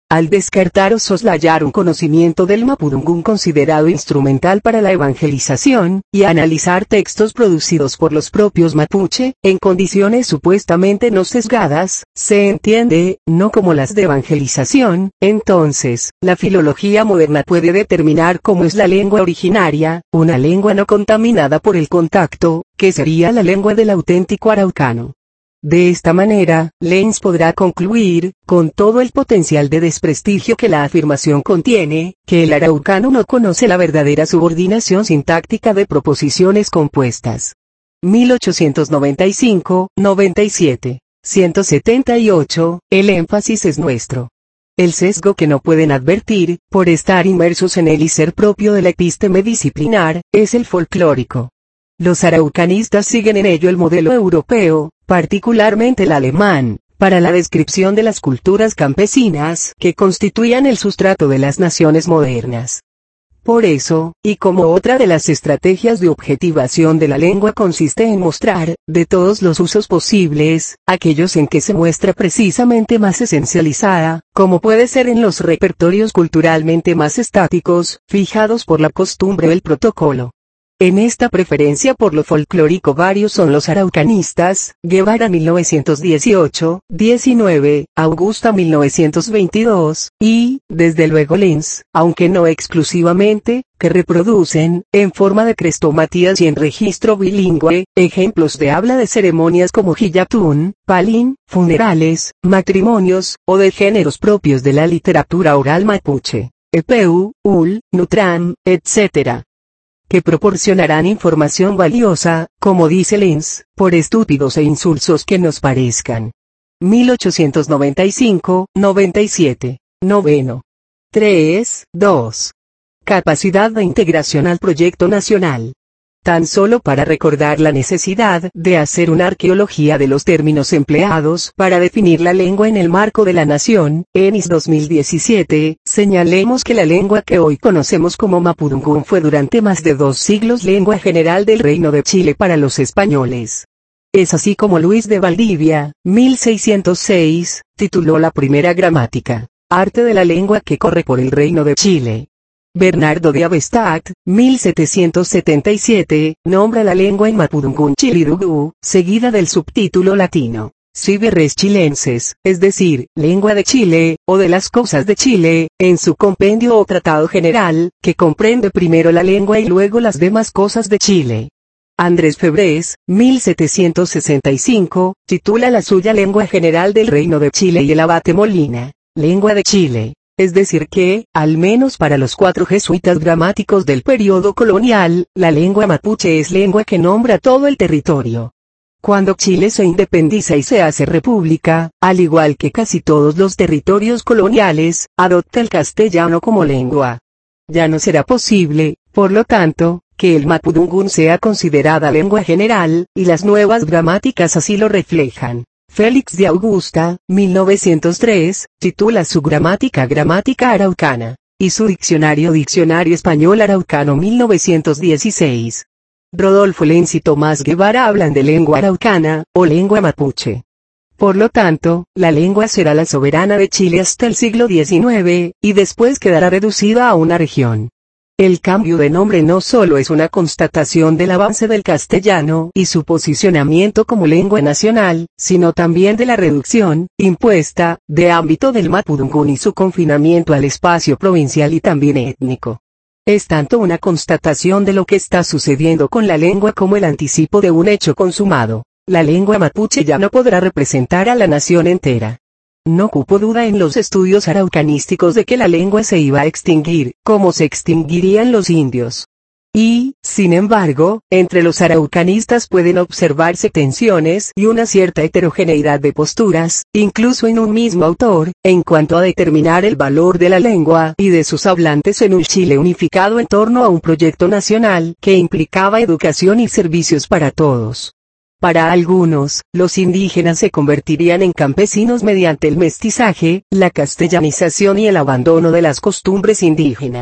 A: Al descartar o soslayar un conocimiento del mapudungún considerado instrumental para la evangelización, y analizar textos producidos por los propios mapuche, en condiciones supuestamente no sesgadas, se entiende, no como las de evangelización, entonces, la filología moderna puede determinar cómo es la lengua originaria, una lengua no contaminada por el contacto, que sería la lengua del auténtico araucano. De esta manera, Lenz podrá concluir, con todo el potencial de desprestigio que la afirmación contiene, que el araucano no conoce la verdadera subordinación sintáctica de proposiciones compuestas. mil ochocientos noventa y cinco, noventa y siete, ciento setenta y ocho, el énfasis es nuestro. El sesgo que no pueden advertir, por estar inmersos en él y ser propio de la epísteme disciplinar, es el folclórico. Los araucanistas siguen en ello el modelo europeo, particularmente el alemán, para la descripción de las culturas campesinas que constituían el sustrato de las naciones modernas. Por eso, y como otra de las estrategias de objetivación de la lengua consiste en mostrar, de todos los usos posibles, aquellos en que se muestra precisamente más esencializada, como puede ser en los repertorios culturalmente más estáticos, fijados por la costumbre o el protocolo. En esta preferencia por lo folclórico varios son los araucanistas: Guevara mil novecientos dieciocho, diecinueve, Augusta mil novecientos veintidós, y, desde luego Lenz, aunque no exclusivamente, que reproducen, en forma de crestomatías y en registro bilingüe, ejemplos de habla de ceremonias como Jillatún, Palín, funerales, matrimonios, o de géneros propios de la literatura oral mapuche, Epeu, Ul, Nutram, etcétera. Que proporcionarán información valiosa, como dice Lenz, por estúpidos e insulsos que nos parezcan. mil ochocientos noventa y cinco, noventa y siete. Noveno. tres, dos. Capacidad de integración al proyecto nacional. Tan solo para recordar la necesidad de hacer una arqueología de los términos empleados para definir la lengua en el marco de la nación, ENIS dos mil diecisiete, señalemos que la lengua que hoy conocemos como mapudungún fue durante más de dos siglos lengua general del Reino de Chile para los españoles. Es así como Luis de Valdivia, mil seiscientos seis, tituló la primera gramática, Arte de la lengua que corre por el Reino de Chile. Bernardo de Avestac, mil setecientos setenta y siete, nombra la lengua en mapudungún Chilidugú, seguida del subtítulo latino, Sive res chilenses, es decir, lengua de Chile, o de las cosas de Chile, en su compendio o tratado general, que comprende primero la lengua y luego las demás cosas de Chile. Andrés Febrés, mil setecientos sesenta y cinco, titula la suya Lengua General del Reino de Chile y el abate Molina, Lengua de Chile. Es decir que, al menos para los cuatro jesuitas gramáticos del periodo colonial, la lengua mapuche es lengua que nombra todo el territorio. Cuando Chile se independiza y se hace república, al igual que casi todos los territorios coloniales, adopta el castellano como lengua. Ya no será posible, por lo tanto, que el mapudungún sea considerada lengua general, y las nuevas gramáticas así lo reflejan. Félix de Augusta, mil novecientos tres, titula su gramática Gramática Araucana, y su diccionario Diccionario Español Araucano mil novecientos dieciséis. Rodolfo Lenz y Tomás Guevara hablan de lengua araucana, o lengua mapuche. Por lo tanto, la lengua será la soberana de Chile hasta el siglo diecinueve, y después quedará reducida a una región. El cambio de nombre no solo es una constatación del avance del castellano y su posicionamiento como lengua nacional, sino también de la reducción, impuesta, de ámbito del mapudungún y su confinamiento al espacio provincial y también étnico. Es tanto una constatación de lo que está sucediendo con la lengua como el anticipo de un hecho consumado. La lengua mapuche ya no podrá representar a la nación entera. No cupo duda en los estudios araucanísticos de que la lengua se iba a extinguir, como se extinguirían los indios. Y, sin embargo, entre los araucanistas pueden observarse tensiones y una cierta heterogeneidad de posturas, incluso en un mismo autor, en cuanto a determinar el valor de la lengua y de sus hablantes en un Chile unificado en torno a un proyecto nacional que implicaba educación y servicios para todos. Para algunos, los indígenas se convertirían en campesinos mediante el mestizaje, la castellanización y el abandono de las costumbres indígenas.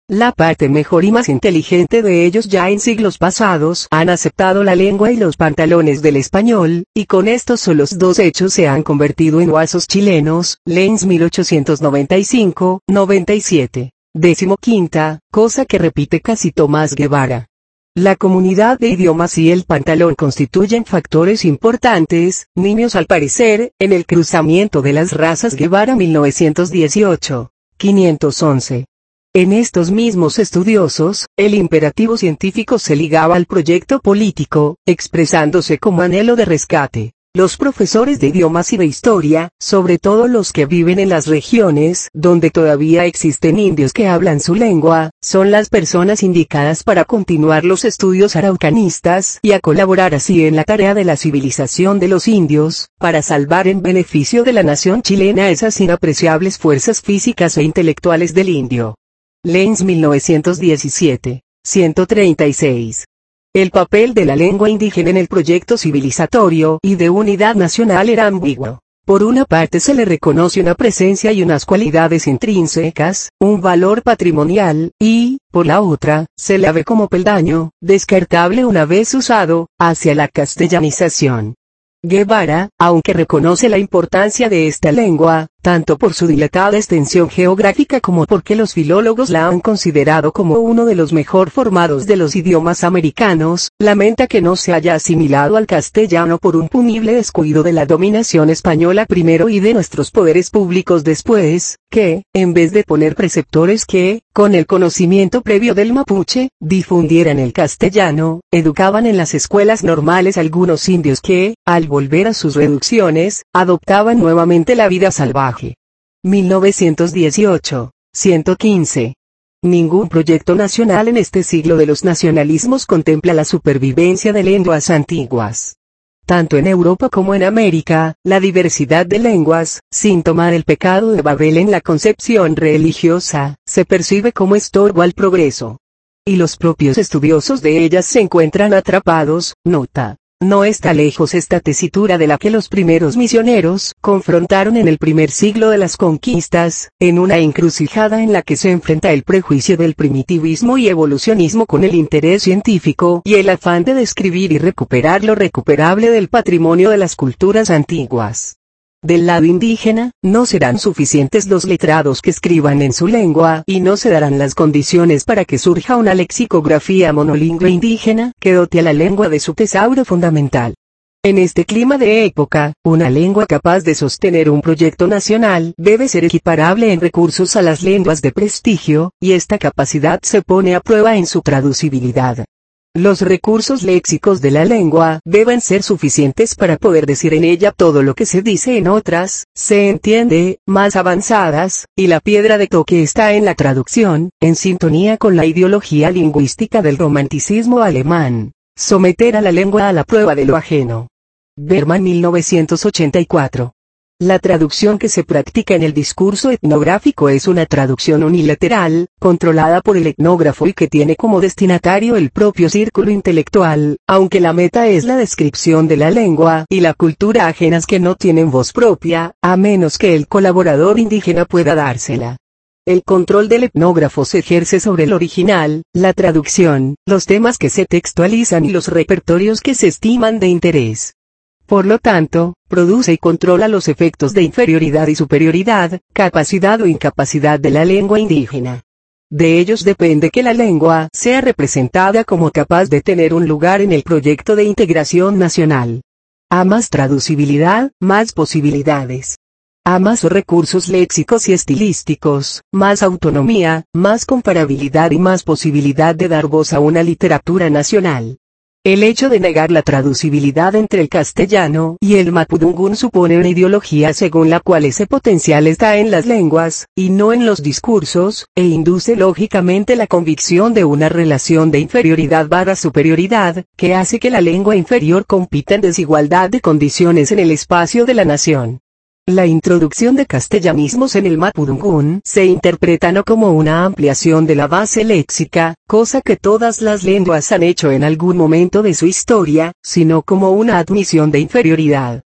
A: La parte mejor y más inteligente de ellos ya en siglos pasados han aceptado la lengua y los pantalones del español, y con estos solos dos hechos se han convertido en guasos chilenos. Lenz mil ochocientos noventa y cinco, noventa y siete. Décimo quinta, cosa que repite casi Tomás Guevara. La comunidad de idiomas y el pantalón constituyen factores importantes, niños al parecer, en el cruzamiento de las razas. Guevara mil novecientos dieciocho, quinientos once. En estos mismos estudiosos, el imperativo científico se ligaba al proyecto político, expresándose como anhelo de rescate. Los profesores de idiomas y de historia, sobre todo los que viven en las regiones donde todavía existen indios que hablan su lengua, son las personas indicadas para continuar los estudios araucanistas y a colaborar así en la tarea de la civilización de los indios, para salvar en beneficio de la nación chilena esas inapreciables fuerzas físicas e intelectuales del indio. Lenz mil novecientos diecisiete, ciento treinta y seis. El papel de la lengua indígena en el proyecto civilizatorio y de unidad nacional era ambiguo. Por una parte se le reconoce una presencia y unas cualidades intrínsecas, un valor patrimonial, y, por la otra, se la ve como peldaño, descartable una vez usado, hacia la castellanización. Guevara, aunque reconoce la importancia de esta lengua, tanto por su dilatada extensión geográfica como porque los filólogos la han considerado como uno de los mejor formados de los idiomas americanos, lamenta que no se haya asimilado al castellano por un punible descuido de la dominación española primero y de nuestros poderes públicos después, que, en vez de poner preceptores que, con el conocimiento previo del mapuche, difundieran el castellano, educaban en las escuelas normales algunos indios que, al volver a sus reducciones, adoptaban nuevamente la vida salvaje. mil novecientos dieciocho, ciento quince. Ningún proyecto nacional en este siglo de los nacionalismos contempla la supervivencia de lenguas antiguas. Tanto en Europa como en América, la diversidad de lenguas, síntoma del pecado de Babel en la concepción religiosa, se percibe como estorbo al progreso. Y los propios estudiosos de ellas se encuentran atrapados. Nota. No está lejos esta tesitura de la que los primeros misioneros confrontaron en el primer siglo de las conquistas, en una encrucijada en la que se enfrenta el prejuicio del primitivismo y evolucionismo con el interés científico y el afán de describir y recuperar lo recuperable del patrimonio de las culturas antiguas. Del lado indígena, no serán suficientes los letrados que escriban en su lengua y no se darán las condiciones para que surja una lexicografía monolingüe indígena que dote a la lengua de su tesauro fundamental. En este clima de época, una lengua capaz de sostener un proyecto nacional debe ser equiparable en recursos a las lenguas de prestigio, y esta capacidad se pone a prueba en su traducibilidad. Los recursos léxicos de la lengua deben ser suficientes para poder decir en ella todo lo que se dice en otras, se entiende, más avanzadas, y la piedra de toque está en la traducción, en sintonía con la ideología lingüística del romanticismo alemán. Someter a la lengua a la prueba de lo ajeno. Berman mil novecientos ochenta y cuatro. La traducción que se practica en el discurso etnográfico es una traducción unilateral, controlada por el etnógrafo y que tiene como destinatario el propio círculo intelectual, aunque la meta es la descripción de la lengua y la cultura ajenas que no tienen voz propia, a menos que el colaborador indígena pueda dársela. El control del etnógrafo se ejerce sobre el original, la traducción, los temas que se textualizan y los repertorios que se estiman de interés. Por lo tanto, produce y controla los efectos de inferioridad y superioridad, capacidad o incapacidad de la lengua indígena. De ellos depende que la lengua sea representada como capaz de tener un lugar en el proyecto de integración nacional. A más traducibilidad, más posibilidades. A más recursos léxicos y estilísticos, más autonomía, más comparabilidad y más posibilidad de dar voz a una literatura nacional. El hecho de negar la traducibilidad entre el castellano y el mapudungún supone una ideología según la cual ese potencial está en las lenguas, y no en los discursos, e induce lógicamente la convicción de una relación de inferioridad barra superioridad, que hace que la lengua inferior compita en desigualdad de condiciones en el espacio de la nación. La introducción de castellanismos en el mapudungún se interpreta no como una ampliación de la base léxica, cosa que todas las lenguas han hecho en algún momento de su historia, sino como una admisión de inferioridad.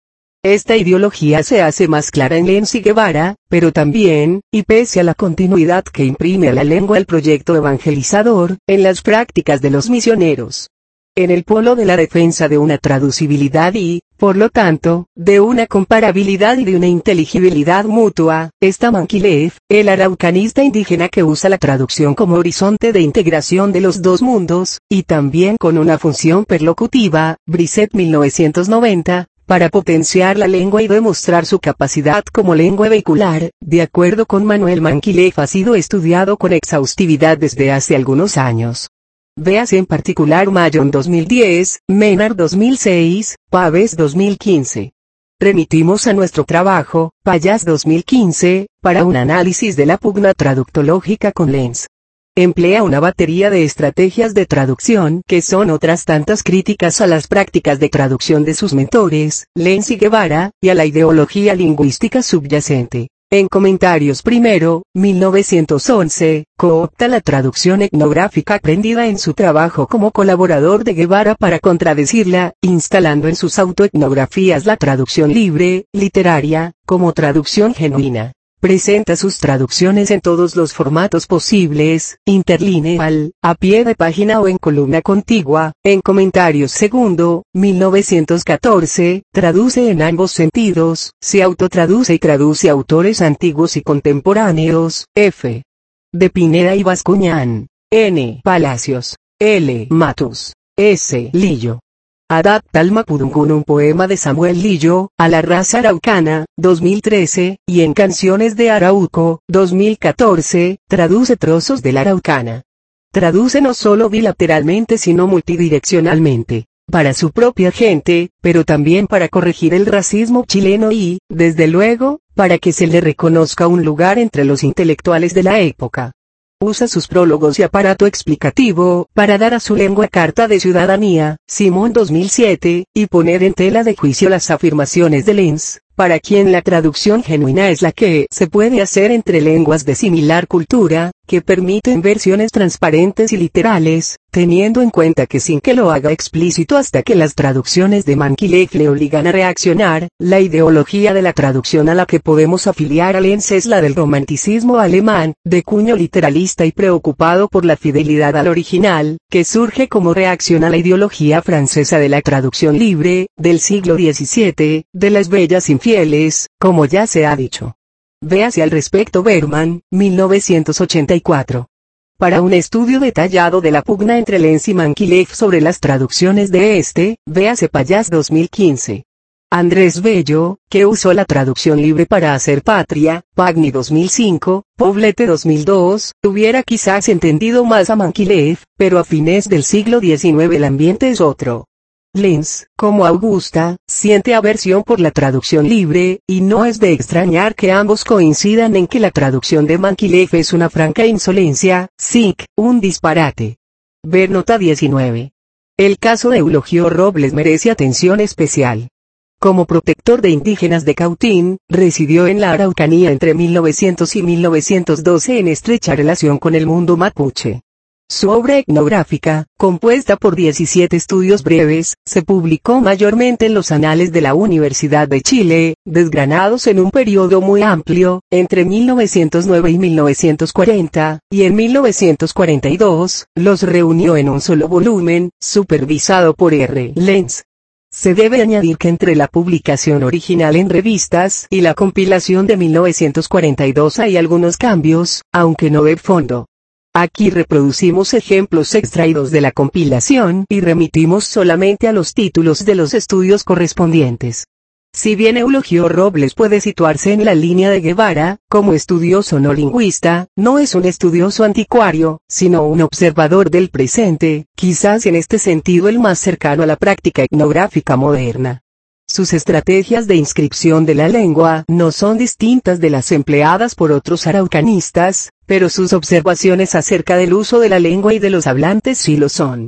A: Esta ideología se hace más clara en Lenz y Guevara, pero también, y pese a la continuidad que imprime a la lengua el proyecto evangelizador, en las prácticas de los misioneros. En el polo de la defensa de una traducibilidad y, por lo tanto, de una comparabilidad y de una inteligibilidad mutua, está Mankilev, el araucanista indígena que usa la traducción como horizonte de integración de los dos mundos, y también con una función perlocutiva, Brisset mil novecientos noventa, para potenciar la lengua y demostrar su capacidad como lengua vehicular, de acuerdo con Manuel Mankilev ha sido estudiado con exhaustividad desde hace algunos años. Véase en particular Mayon dos mil diez, Menard dos mil seis, Paves dos mil quince. Remitimos a nuestro trabajo, Payas dos mil quince, para un análisis de la pugna traductológica con Lenz. Emplea una batería de estrategias de traducción que son otras tantas críticas a las prácticas de traducción de sus mentores, Lenz y Guevara, y a la ideología lingüística subyacente. En Comentarios primero, mil novecientos once, coopta la traducción etnográfica aprendida en su trabajo como colaborador de Guevara para contradecirla, instalando en sus autoetnografías la traducción libre, literaria, como traducción genuina. Presenta sus traducciones en todos los formatos posibles, interlineal, a pie de página o en columna contigua. En Comentarios segundo, mil novecientos catorce, traduce en ambos sentidos, se autotraduce y traduce autores antiguos y contemporáneos. F. de Pineda y Bascuñán. N. Palacios. L. Matus. S. Lillo. Adapta al Mapudungun un poema de Samuel Lillo, a la raza araucana, dos mil trece, y en Canciones de Arauco, dos mil catorce, traduce trozos de la araucana. Traduce no solo bilateralmente sino multidireccionalmente, para su propia gente, pero también para corregir el racismo chileno y, desde luego, para que se le reconozca un lugar entre los intelectuales de la época. Usa sus prólogos y aparato explicativo, para dar a su lengua carta de ciudadanía, Simón dos mil siete, y poner en tela de juicio las afirmaciones de Lenz, para quien la traducción genuina es la que se puede hacer entre lenguas de similar cultura, que permiten versiones transparentes y literales, teniendo en cuenta que sin que lo haga explícito hasta que las traducciones de Mankilev le obligan a reaccionar, la ideología de la traducción a la que podemos afiliar a Lenz es la del romanticismo alemán, de cuño literalista y preocupado por la fidelidad al original, que surge como reacción a la ideología francesa de la traducción libre, del siglo diecisiete, de las bellas infieles, como ya se ha dicho. Véase al respecto Berman, mil novecientos ochenta y cuatro. Para un estudio detallado de la pugna entre Lenz y Mankilev sobre las traducciones de este, véase Payas dos mil quince. Andrés Bello, que usó la traducción libre para hacer patria, Pagni dos mil cinco, Poblete dos mil dos, hubiera quizás entendido más a Mankilev, pero a fines del siglo diecinueve el ambiente es otro. Lenz, como Augusta, siente aversión por la traducción libre, y no es de extrañar que ambos coincidan en que la traducción de Mankilev es una franca insolencia, sic, un disparate. Ver nota diecinueve. El caso de Eulogio Robles merece atención especial. Como protector de indígenas de Cautín, residió en la Araucanía entre mil novecientos y mil novecientos doce en estrecha relación con el mundo mapuche. Su obra etnográfica, compuesta por diecisiete estudios breves, se publicó mayormente en los anales de la Universidad de Chile, desgranados en un periodo muy amplio, entre mil novecientos nueve y mil novecientos cuarenta, y en mil novecientos cuarenta y dos, los reunió en un solo volumen, supervisado por R. Lenz. Se debe añadir que entre la publicación original en revistas y la compilación de mil novecientos cuarenta y dos hay algunos cambios, aunque no de fondo. Aquí reproducimos ejemplos extraídos de la compilación y remitimos solamente a los títulos de los estudios correspondientes. Si bien Eulogio Robles puede situarse en la línea de Guevara, como estudioso no lingüista, no es un estudioso anticuario, sino un observador del presente, quizás en este sentido el más cercano a la práctica etnográfica moderna. Sus estrategias de inscripción de la lengua no son distintas de las empleadas por otros araucanistas, pero sus observaciones acerca del uso de la lengua y de los hablantes sí lo son.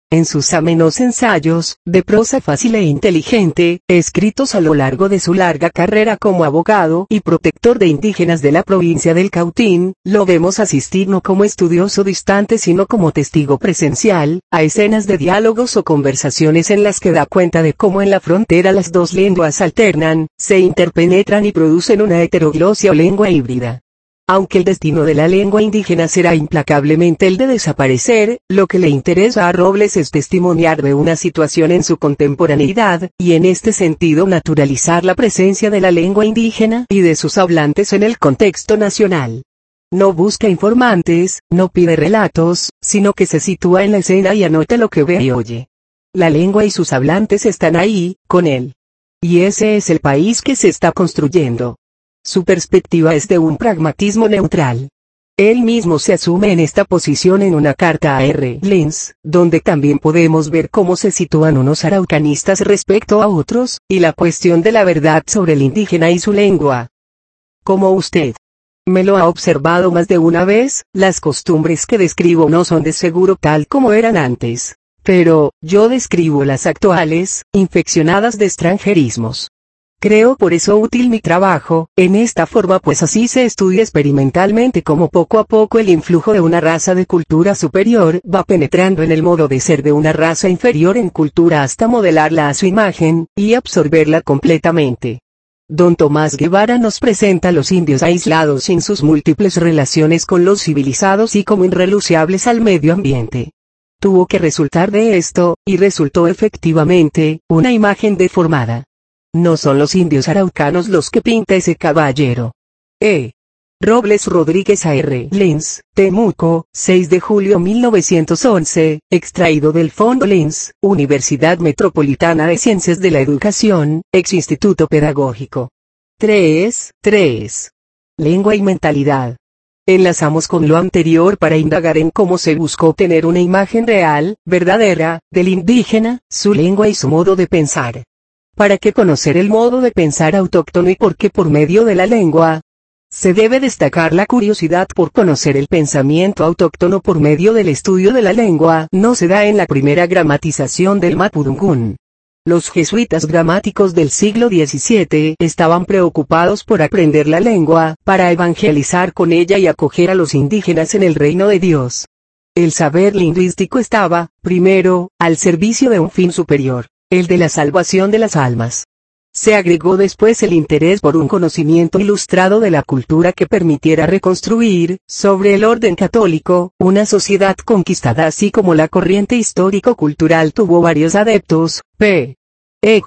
A: En sus amenos ensayos, de prosa fácil e inteligente, escritos a lo largo de su larga carrera como abogado y protector de indígenas de la provincia del Cautín, lo vemos asistir no como estudioso distante sino como testigo presencial, a escenas de diálogos o conversaciones en las que da cuenta de cómo en la frontera las dos lenguas alternan, se interpenetran y producen una heteroglosia o lengua híbrida. Aunque el destino de la lengua indígena será implacablemente el de desaparecer, lo que le interesa a Robles es testimoniar de una situación en su contemporaneidad, y en este sentido naturalizar la presencia de la lengua indígena y de sus hablantes en el contexto nacional. No busca informantes, no pide relatos, sino que se sitúa en la escena y anota lo que ve y oye. La lengua y sus hablantes están ahí, con él. Y ese es el país que se está construyendo. Su perspectiva es de un pragmatismo neutral. Él mismo se asume en esta posición en una carta a R. Lenz, donde también podemos ver cómo se sitúan unos araucanistas respecto a otros, y la cuestión de la verdad sobre el indígena y su lengua. Como usted me lo ha observado más de una vez, las costumbres que describo no son de seguro tal como eran antes. Pero, yo describo las actuales, infeccionadas de extranjerismos. Creo por eso útil mi trabajo, en esta forma pues así se estudia experimentalmente cómo poco a poco el influjo de una raza de cultura superior va penetrando en el modo de ser de una raza inferior en cultura hasta modelarla a su imagen, y absorberla completamente. Don Tomás Guevara nos presenta a los indios aislados sin sus múltiples relaciones con los civilizados y como irrenunciables al medio ambiente. Tuvo que resultar de esto, y resultó efectivamente, una imagen deformada. No son los indios araucanos los que pinta ese caballero. E. Robles Rodríguez A R Lenz, Temuco, seis de julio mil novecientos once, extraído del Fondo Lenz, Universidad Metropolitana de Ciencias de la Educación, ex Instituto Pedagógico. tres. tres. Lengua y mentalidad. Enlazamos con lo anterior para indagar en cómo se buscó obtener una imagen real, verdadera, del indígena, su lengua y su modo de pensar. ¿Para qué conocer el modo de pensar autóctono y por qué por medio de la lengua? Se debe destacar la curiosidad por conocer el pensamiento autóctono por medio del estudio de la lengua, no se da en la primera gramatización del Mapudungún. Los jesuitas gramáticos del siglo diecisiete estaban preocupados por aprender la lengua, para evangelizar con ella y acoger a los indígenas en el reino de Dios. El saber lingüístico estaba, primero, al servicio de un fin superior, el de la salvación de las almas. Se agregó después el interés por un conocimiento ilustrado de la cultura que permitiera reconstruir, sobre el orden católico, una sociedad conquistada así como la corriente histórico-cultural tuvo varios adeptos, P. Eg.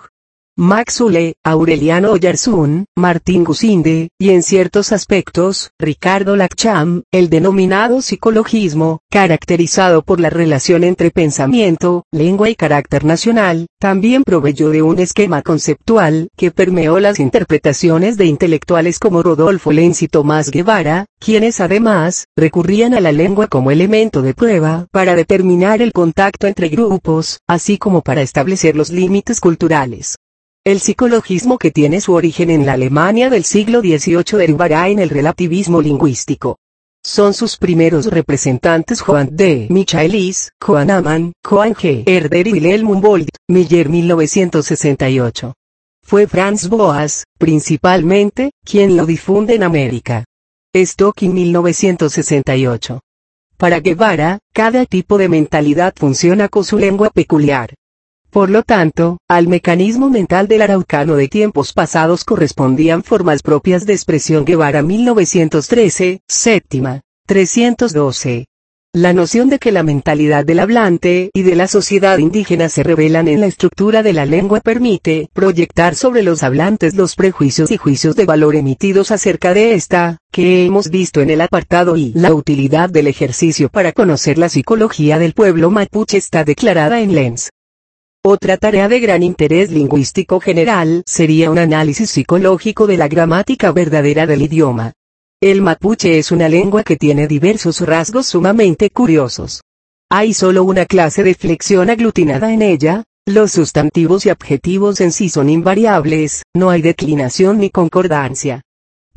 A: Maxule, Aureliano Oyarzún, Martín Gusinde, y en ciertos aspectos, Ricardo Laccham, el denominado psicologismo, caracterizado por la relación entre pensamiento, lengua y carácter nacional, también proveyó de un esquema conceptual que permeó las interpretaciones de intelectuales como Rodolfo Lenz y Tomás Guevara, quienes además, recurrían a la lengua como elemento de prueba para determinar el contacto entre grupos, así como para establecer los límites culturales. El psicologismo, que tiene su origen en la Alemania del siglo dieciocho, derivará en el relativismo lingüístico. Son sus primeros representantes Johann D. Michaelis, Johann Amann, Johann G. Herder y Wilhelm Humboldt, Miller mil novecientos sesenta y ocho. Fue Franz Boas, principalmente, quien lo difunde en América. Stocking mil novecientos sesenta y ocho. Para Guevara, cada tipo de mentalidad funciona con su lengua peculiar. Por lo tanto, al mecanismo mental del araucano de tiempos pasados correspondían formas propias de expresión. Guevara mil novecientos trece, séptima, trescientos doce. La noción de que la mentalidad del hablante y de la sociedad indígena se revelan en la estructura de la lengua permite proyectar sobre los hablantes los prejuicios y juicios de valor emitidos acerca de esta, que hemos visto en el apartado I. La utilidad del ejercicio para conocer la psicología del pueblo mapuche está declarada en Lenz. Otra tarea de gran interés lingüístico general sería un análisis psicológico de la gramática verdadera del idioma. El mapuche es una lengua que tiene diversos rasgos sumamente curiosos. Hay solo una clase de flexión aglutinada en ella, los sustantivos y adjetivos en sí son invariables, no hay declinación ni concordancia.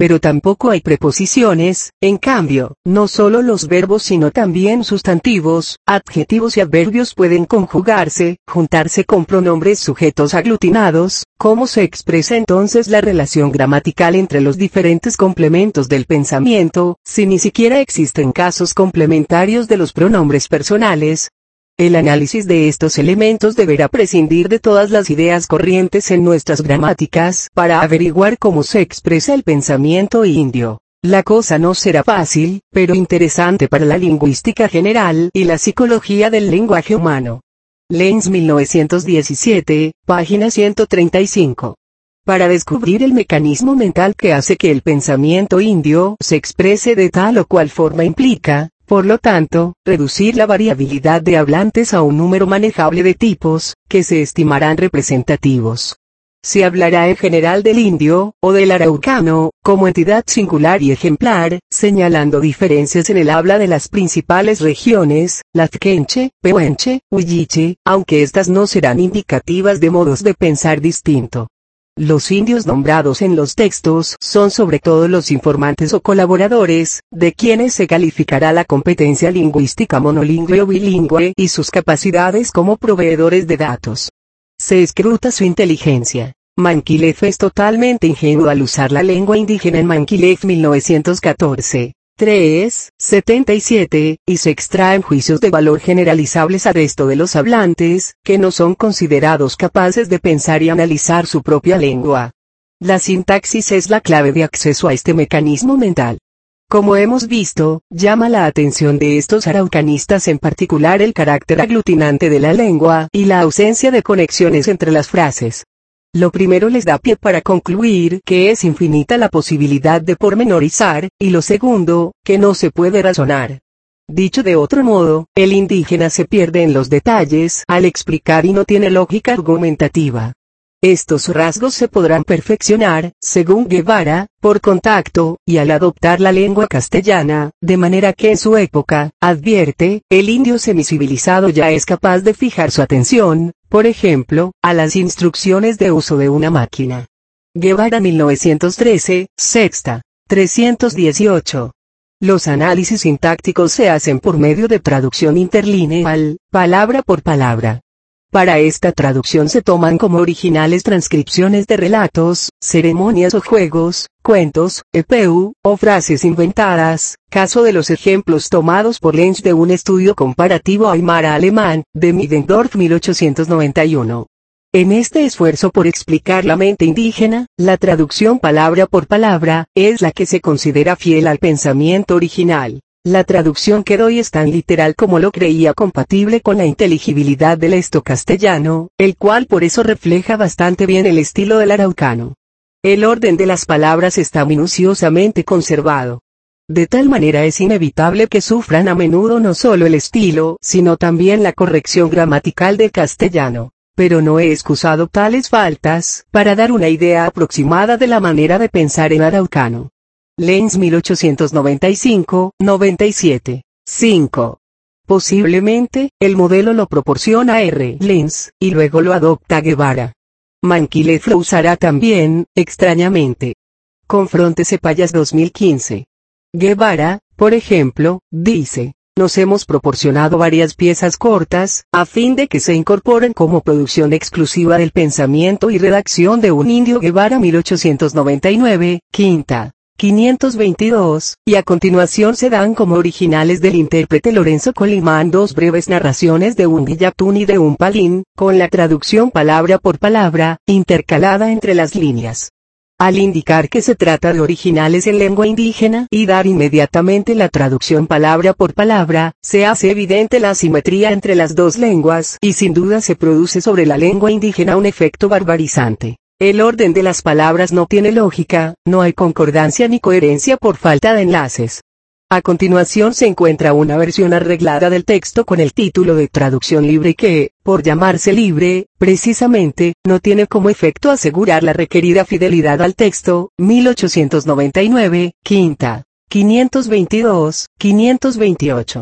A: pero tampoco hay preposiciones. En cambio, no solo los verbos sino también sustantivos, adjetivos y adverbios pueden conjugarse, juntarse con pronombres sujetos aglutinados. ¿Cómo se expresa entonces la relación gramatical entre los diferentes complementos del pensamiento, si ni siquiera existen casos complementarios de los pronombres personales? El análisis de estos elementos deberá prescindir de todas las ideas corrientes en nuestras gramáticas para averiguar cómo se expresa el pensamiento indio. La cosa no será fácil, pero interesante para la lingüística general y la psicología del lenguaje humano. Lenz mil novecientos diecisiete, página ciento treinta y cinco. Para descubrir el mecanismo mental que hace que el pensamiento indio se exprese de tal o cual forma implica, por lo tanto, reducir la variabilidad de hablantes a un número manejable de tipos, que se estimarán representativos. Se hablará en general del indio, o del araucano, como entidad singular y ejemplar, señalando diferencias en el habla de las principales regiones, lazquenche, pehuenche, huilliche, aunque estas no serán indicativas de modos de pensar distinto. Los indios nombrados en los textos son sobre todo los informantes o colaboradores, de quienes se calificará la competencia lingüística monolingüe o bilingüe y sus capacidades como proveedores de datos. Se escruta su inteligencia. Manquilef es totalmente ingenuo al usar la lengua indígena en Manquilef mil novecientos catorce. tres, setenta y siete, y se extraen juicios de valor generalizables al resto de los hablantes, que no son considerados capaces de pensar y analizar su propia lengua. La sintaxis es la clave de acceso a este mecanismo mental. Como hemos visto, llama la atención de estos araucanistas en particular el carácter aglutinante de la lengua y la ausencia de conexiones entre las frases. Lo primero les da pie para concluir que es infinita la posibilidad de pormenorizar, y lo segundo, que no se puede razonar. Dicho de otro modo, el indígena se pierde en los detalles al explicar y no tiene lógica argumentativa. Estos rasgos se podrán perfeccionar, según Guevara, por contacto, y al adoptar la lengua castellana, de manera que en su época, advierte, el indio semicivilizado ya es capaz de fijar su atención, por ejemplo, a las instrucciones de uso de una máquina. Guevara mil novecientos trece, sexta, trescientos dieciocho. Los análisis sintácticos se hacen por medio de traducción interlineal, palabra por palabra. Para esta traducción se toman como originales transcripciones de relatos, ceremonias o juegos, cuentos, E P U, o frases inventadas, caso de los ejemplos tomados por Lenz de un estudio comparativo aymara-alemán, de Middendorf mil ochocientos noventa y uno. En este esfuerzo por explicar la mente indígena, la traducción palabra por palabra, es la que se considera fiel al pensamiento original. La traducción que doy es tan literal como lo creía compatible con la inteligibilidad del esto castellano, el cual por eso refleja bastante bien el estilo del araucano. El orden de las palabras está minuciosamente conservado. De tal manera es inevitable que sufran a menudo no solo el estilo, sino también la corrección gramatical del castellano. Pero no he excusado tales faltas, para dar una idea aproximada de la manera de pensar en araucano. Lenz mil ochocientos noventa y cinco, noventa y siete. cinco. Posiblemente, el modelo lo proporciona R. Lenz, y luego lo adopta Guevara. Manquilef lo usará también, extrañamente. Confronte Cepallas dos mil quince. Guevara, por ejemplo, dice: nos hemos proporcionado varias piezas cortas, a fin de que se incorporen como producción exclusiva del pensamiento y redacción de un indio. Guevara mil ochocientos noventa y nueve, quinta. quinientos veintidós, y a continuación se dan como originales del intérprete Lorenzo Colimán dos breves narraciones de un Guillatún y de un Palín, con la traducción palabra por palabra, intercalada entre las líneas. Al indicar que se trata de originales en lengua indígena y dar inmediatamente la traducción palabra por palabra, se hace evidente la asimetría entre las dos lenguas y sin duda se produce sobre la lengua indígena un efecto barbarizante. El orden de las palabras no tiene lógica, no hay concordancia ni coherencia por falta de enlaces. A continuación se encuentra una versión arreglada del texto con el título de traducción libre que, por llamarse libre, precisamente, no tiene como efecto asegurar la requerida fidelidad al texto. mil ochocientos noventa y nueve, quinta. quinientos veintidós, quinientos veintiocho.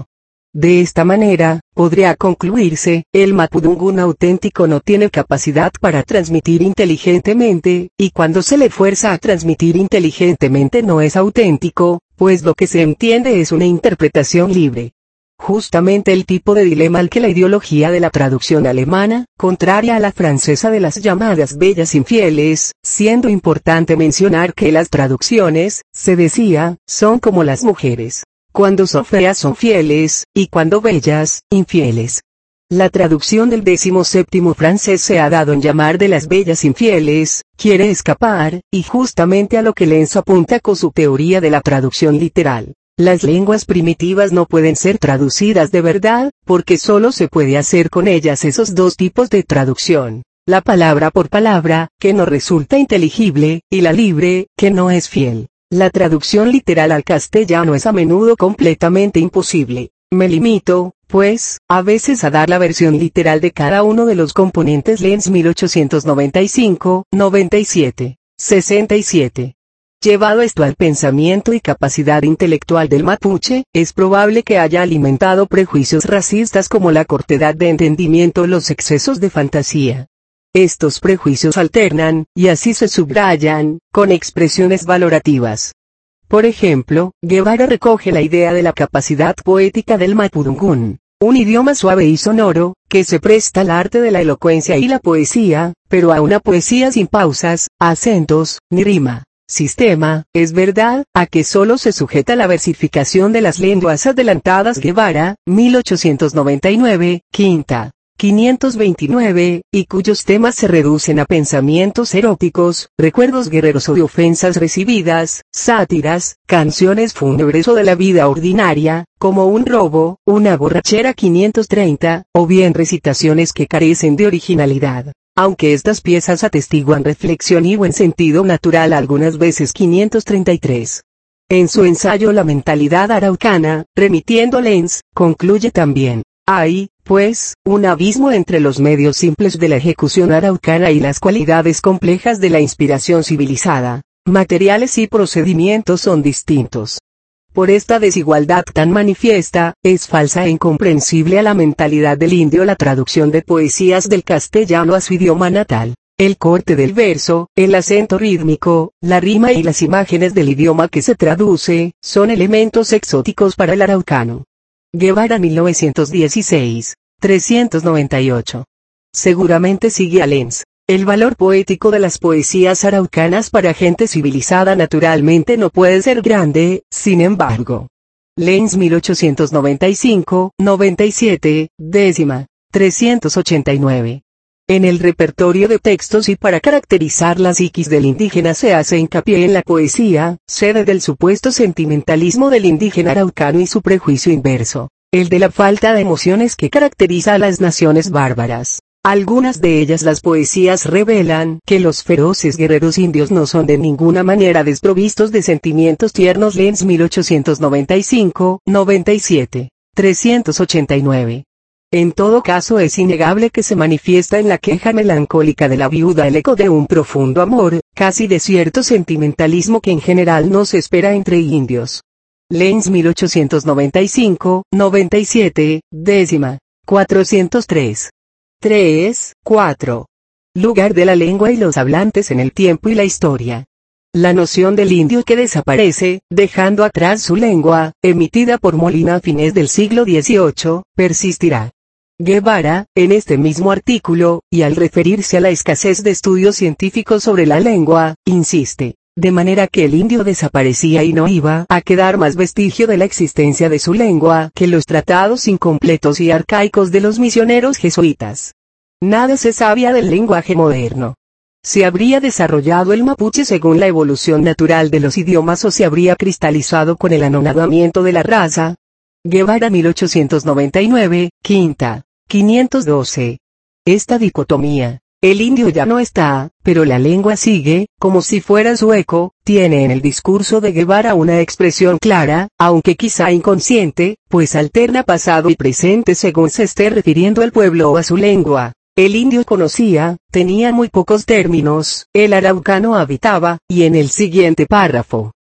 A: De esta manera, podría concluirse, el mapudungun auténtico no tiene capacidad para transmitir inteligentemente, y cuando se le fuerza a transmitir inteligentemente no es auténtico, pues lo que se entiende es una interpretación libre. Justamente el tipo de dilema al que la ideología de la traducción alemana, contraria a la francesa de las llamadas bellas infieles, siendo importante mencionar que las traducciones, se decía, son como las mujeres. Cuando son feas son fieles, y cuando bellas, infieles. La traducción del décimo séptimo francés se ha dado en llamar de las bellas infieles, quiere escapar, y justamente a lo que Lenz apunta con su teoría de la traducción literal. Las lenguas primitivas no pueden ser traducidas de verdad, porque solo se puede hacer con ellas esos dos tipos de traducción. La palabra por palabra, que no resulta inteligible, y la libre, que no es fiel. La traducción literal al castellano es a menudo completamente imposible. Me limito, pues, a veces a dar la versión literal de cada uno de los componentes Lenz mil ochocientos noventa y cinco, noventa y siete, sesenta y siete. Llevado esto al pensamiento y capacidad intelectual del mapuche, es probable que haya alimentado prejuicios racistas como la cortedad de entendimiento o los excesos de fantasía. Estos prejuicios alternan, y así se subrayan, con expresiones valorativas. Por ejemplo, Guevara recoge la idea de la capacidad poética del mapudungun, un idioma suave y sonoro, que se presta al arte de la elocuencia y la poesía, pero a una poesía sin pausas, acentos, ni rima. Sistema, es verdad, a que solo se sujeta la versificación de las lenguas adelantadas Guevara, mil ochocientos noventa y nueve, quinta. quinientos veintinueve, y cuyos temas se reducen a pensamientos eróticos, recuerdos guerreros o de ofensas recibidas, sátiras, canciones fúnebres o de la vida ordinaria, como un robo, una borrachera quinientos treinta, o bien recitaciones que carecen de originalidad. Aunque estas piezas atestiguan reflexión y buen sentido natural algunas veces quinientos treinta y tres. En su ensayo La mentalidad araucana, remitiendo Lenz, concluye también. Hay, pues, un abismo entre los medios simples de la ejecución araucana y las cualidades complejas de la inspiración civilizada. Materiales y procedimientos son distintos. Por esta desigualdad tan manifiesta, es falsa e incomprensible a la mentalidad del indio la traducción de poesías del castellano a su idioma natal. El corte del verso, el acento rítmico, la rima y las imágenes del idioma que se traduce, son elementos exóticos para el araucano. Guevara mil novecientos dieciséis, trescientos noventa y ocho. Seguramente sigue a Lenz. El valor poético de las poesías araucanas para gente civilizada naturalmente no puede ser grande, sin embargo. Lenz mil ochocientos noventa y cinco, noventa y siete, décima, trescientos ochenta y nueve. En el repertorio de textos y para caracterizar la psiquis del indígena se hace hincapié en la poesía, sede del supuesto sentimentalismo del indígena araucano y su prejuicio inverso, el de la falta de emociones que caracteriza a las naciones bárbaras. Algunas de ellas las poesías revelan que los feroces guerreros indios no son de ninguna manera desprovistos de sentimientos tiernos. Lenz mil ochocientos noventa y cinco, noventa y siete, trescientos ochenta y nueve. En todo caso es innegable que se manifiesta en la queja melancólica de la viuda el eco de un profundo amor, casi de cierto sentimentalismo que en general no se espera entre indios. Lenz mil ochocientos noventa y cinco, noventa y siete, décima, cuatrocientos tres. tres, cuatro. Lugar de la lengua y los hablantes en el tiempo y la historia. La noción del indio que desaparece, dejando atrás su lengua, emitida por Molina a fines del siglo dieciocho, persistirá. Guevara, en este mismo artículo, y al referirse a la escasez de estudios científicos sobre la lengua, insiste, de manera que el indio desaparecía y no iba a quedar más vestigio de la existencia de su lengua que los tratados incompletos y arcaicos de los misioneros jesuitas. Nada se sabía del lenguaje moderno. ¿Se habría desarrollado el mapuche según la evolución natural de los idiomas o se habría cristalizado con el anonadamiento de la raza? Guevara mil ochocientos noventa y nueve, quinta, quinientos doce. Esta dicotomía, el indio ya no está, pero la lengua sigue, como si fuera su eco, tiene en el discurso de Guevara una expresión clara, aunque quizá inconsciente, pues alterna pasado y presente según se esté refiriendo al pueblo o a su lengua. El indio conocía, tenía muy pocos términos, el araucano habitaba, y en el siguiente párrafo,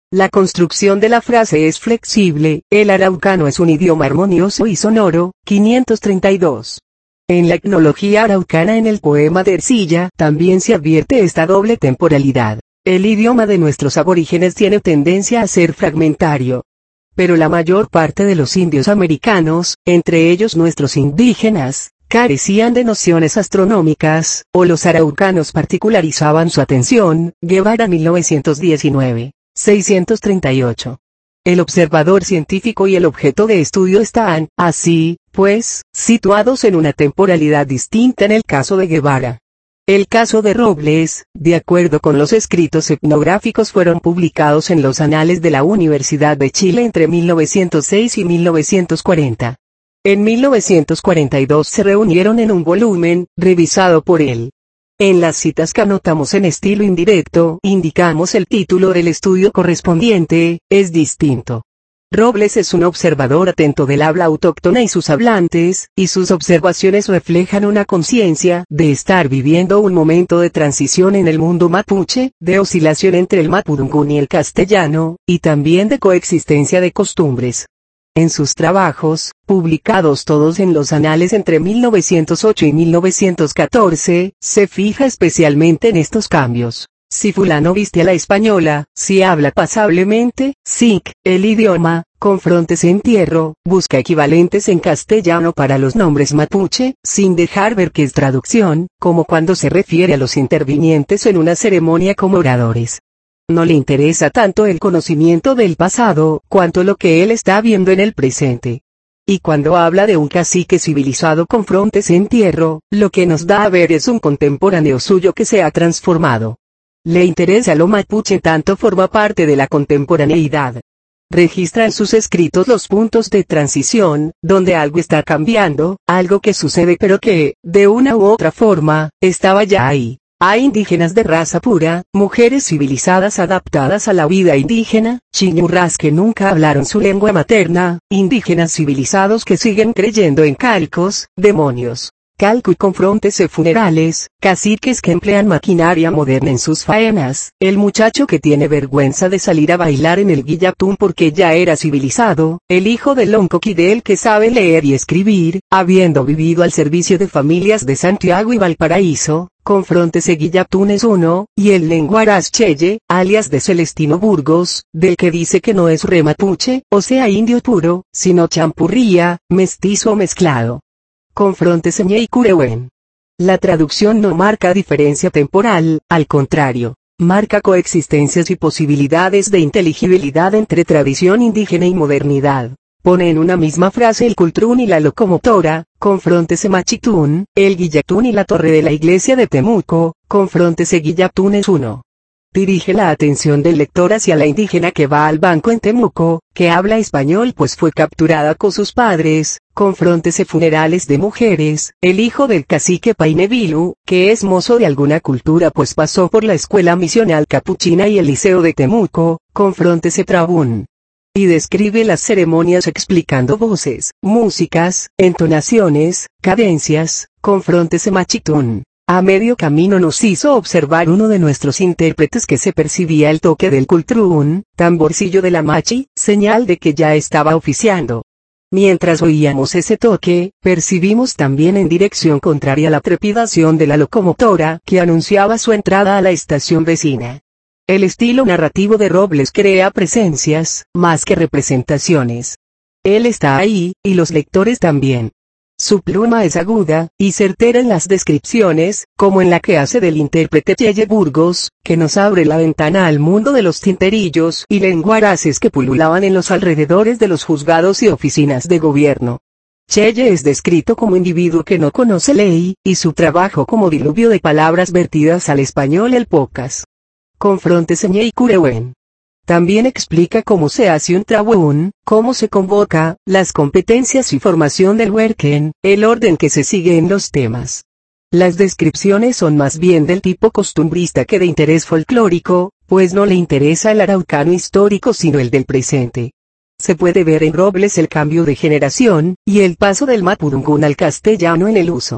A: La construcción de la frase es flexible, el araucano es un idioma armonioso y sonoro. quinientos treinta y dos. En la etnología araucana en el poema de Ercilla también se advierte esta doble temporalidad. El idioma de nuestros aborígenes tiene tendencia a ser fragmentario. Pero la mayor parte de los indios americanos, entre ellos nuestros indígenas, carecían de nociones astronómicas, o los araucanos particularizaban su atención. Guevara mil novecientos diecinueve, seiscientos treinta y ocho. El observador científico y el objeto de estudio están, así, pues, situados en una temporalidad distinta en el caso de Guevara. El caso de Robles, de acuerdo con los escritos etnográficos, fueron publicados en los Anales de la Universidad de Chile entre mil novecientos seis y mil novecientos cuarenta. En mil novecientos cuarenta y dos se reunieron en un volumen, revisado por él. En las citas que anotamos en estilo indirecto, indicamos el título del estudio correspondiente, es distinto. Robles es un observador atento del habla autóctona y sus hablantes, y sus observaciones reflejan una conciencia de estar viviendo un momento de transición en el mundo mapuche, de oscilación entre el mapudungún y el castellano, y también de coexistencia de costumbres. En sus trabajos, publicados todos en los Anales entre mil novecientos ocho y mil novecientos catorce, se fija especialmente en estos cambios. Si fulano viste a la española, si habla pasablemente, sic, el idioma, confrontes entierro, busca equivalentes en castellano para los nombres mapuche, sin dejar ver que es traducción, como cuando se refiere a los intervinientes en una ceremonia como oradores. No le interesa tanto el conocimiento del pasado, cuanto lo que él está viendo en el presente. Y cuando habla de un cacique civilizado con frontes en entierro, lo que nos da a ver es un contemporáneo suyo que se ha transformado. Le interesa lo mapuche, tanto forma parte de la contemporaneidad. Registra en sus escritos los puntos de transición, donde algo está cambiando, algo que sucede pero que, de una u otra forma, estaba ya ahí. Hay indígenas de raza pura, mujeres civilizadas adaptadas a la vida indígena, chiñurras que nunca hablaron su lengua materna, indígenas civilizados que siguen creyendo en calcos, demonios, calco y confrontes e funerales, caciques que emplean maquinaria moderna en sus faenas, el muchacho que tiene vergüenza de salir a bailar en el guillatún porque ya era civilizado, el hijo del oncoquidel que sabe leer y escribir, habiendo vivido al servicio de familias de Santiago y Valparaíso, confrontes e guillatunes uno, y el lenguaraz Cheye, alias de Celestino Burgos, del que dice que no es re mapuche, o sea indio puro, sino champurría, mestizo o mezclado. Confrontes Ñe y Curehuen. La traducción no marca diferencia temporal, al contrario, marca coexistencias y posibilidades de inteligibilidad entre tradición indígena y modernidad. Pone en una misma frase el cultrún y la locomotora, confróntese machitún, el guillatún y la torre de la iglesia de Temuco, confróntese guillatunes uno. Dirige la atención del lector hacia la indígena que va al banco en Temuco, que habla español pues fue capturada con sus padres, confróntese funerales de mujeres, el hijo del cacique Painevilu, que es mozo de alguna cultura pues pasó por la escuela misional capuchina y el liceo de Temuco, confróntese trabún. Y describe las ceremonias explicando voces, músicas, entonaciones, cadencias, confróntese machitún. A medio camino nos hizo observar uno de nuestros intérpretes que se percibía el toque del cultrún, tamborcillo de la machi, señal de que ya estaba oficiando. Mientras oíamos ese toque, percibimos también en dirección contraria la trepidación de la locomotora que anunciaba su entrada a la estación vecina. El estilo narrativo de Robles crea presencias, más que representaciones. Él está ahí, y los lectores también. Su pluma es aguda, y certera en las descripciones, como en la que hace del intérprete Cheye Burgos, que nos abre la ventana al mundo de los tinterillos y lenguaraces que pululaban en los alrededores de los juzgados y oficinas de gobierno. Cheye es descrito como individuo que no conoce ley, y su trabajo como diluvio de palabras vertidas al español el pocas. Confróntese Ñe y Curehuen. También explica cómo se hace un trabún, cómo se convoca, las competencias y formación del huerquen, el orden que se sigue en los temas. Las descripciones son más bien del tipo costumbrista que de interés folclórico, pues no le interesa el araucano histórico sino el del presente. Se puede ver en Robles el cambio de generación, y el paso del mapudungún al castellano en el uso.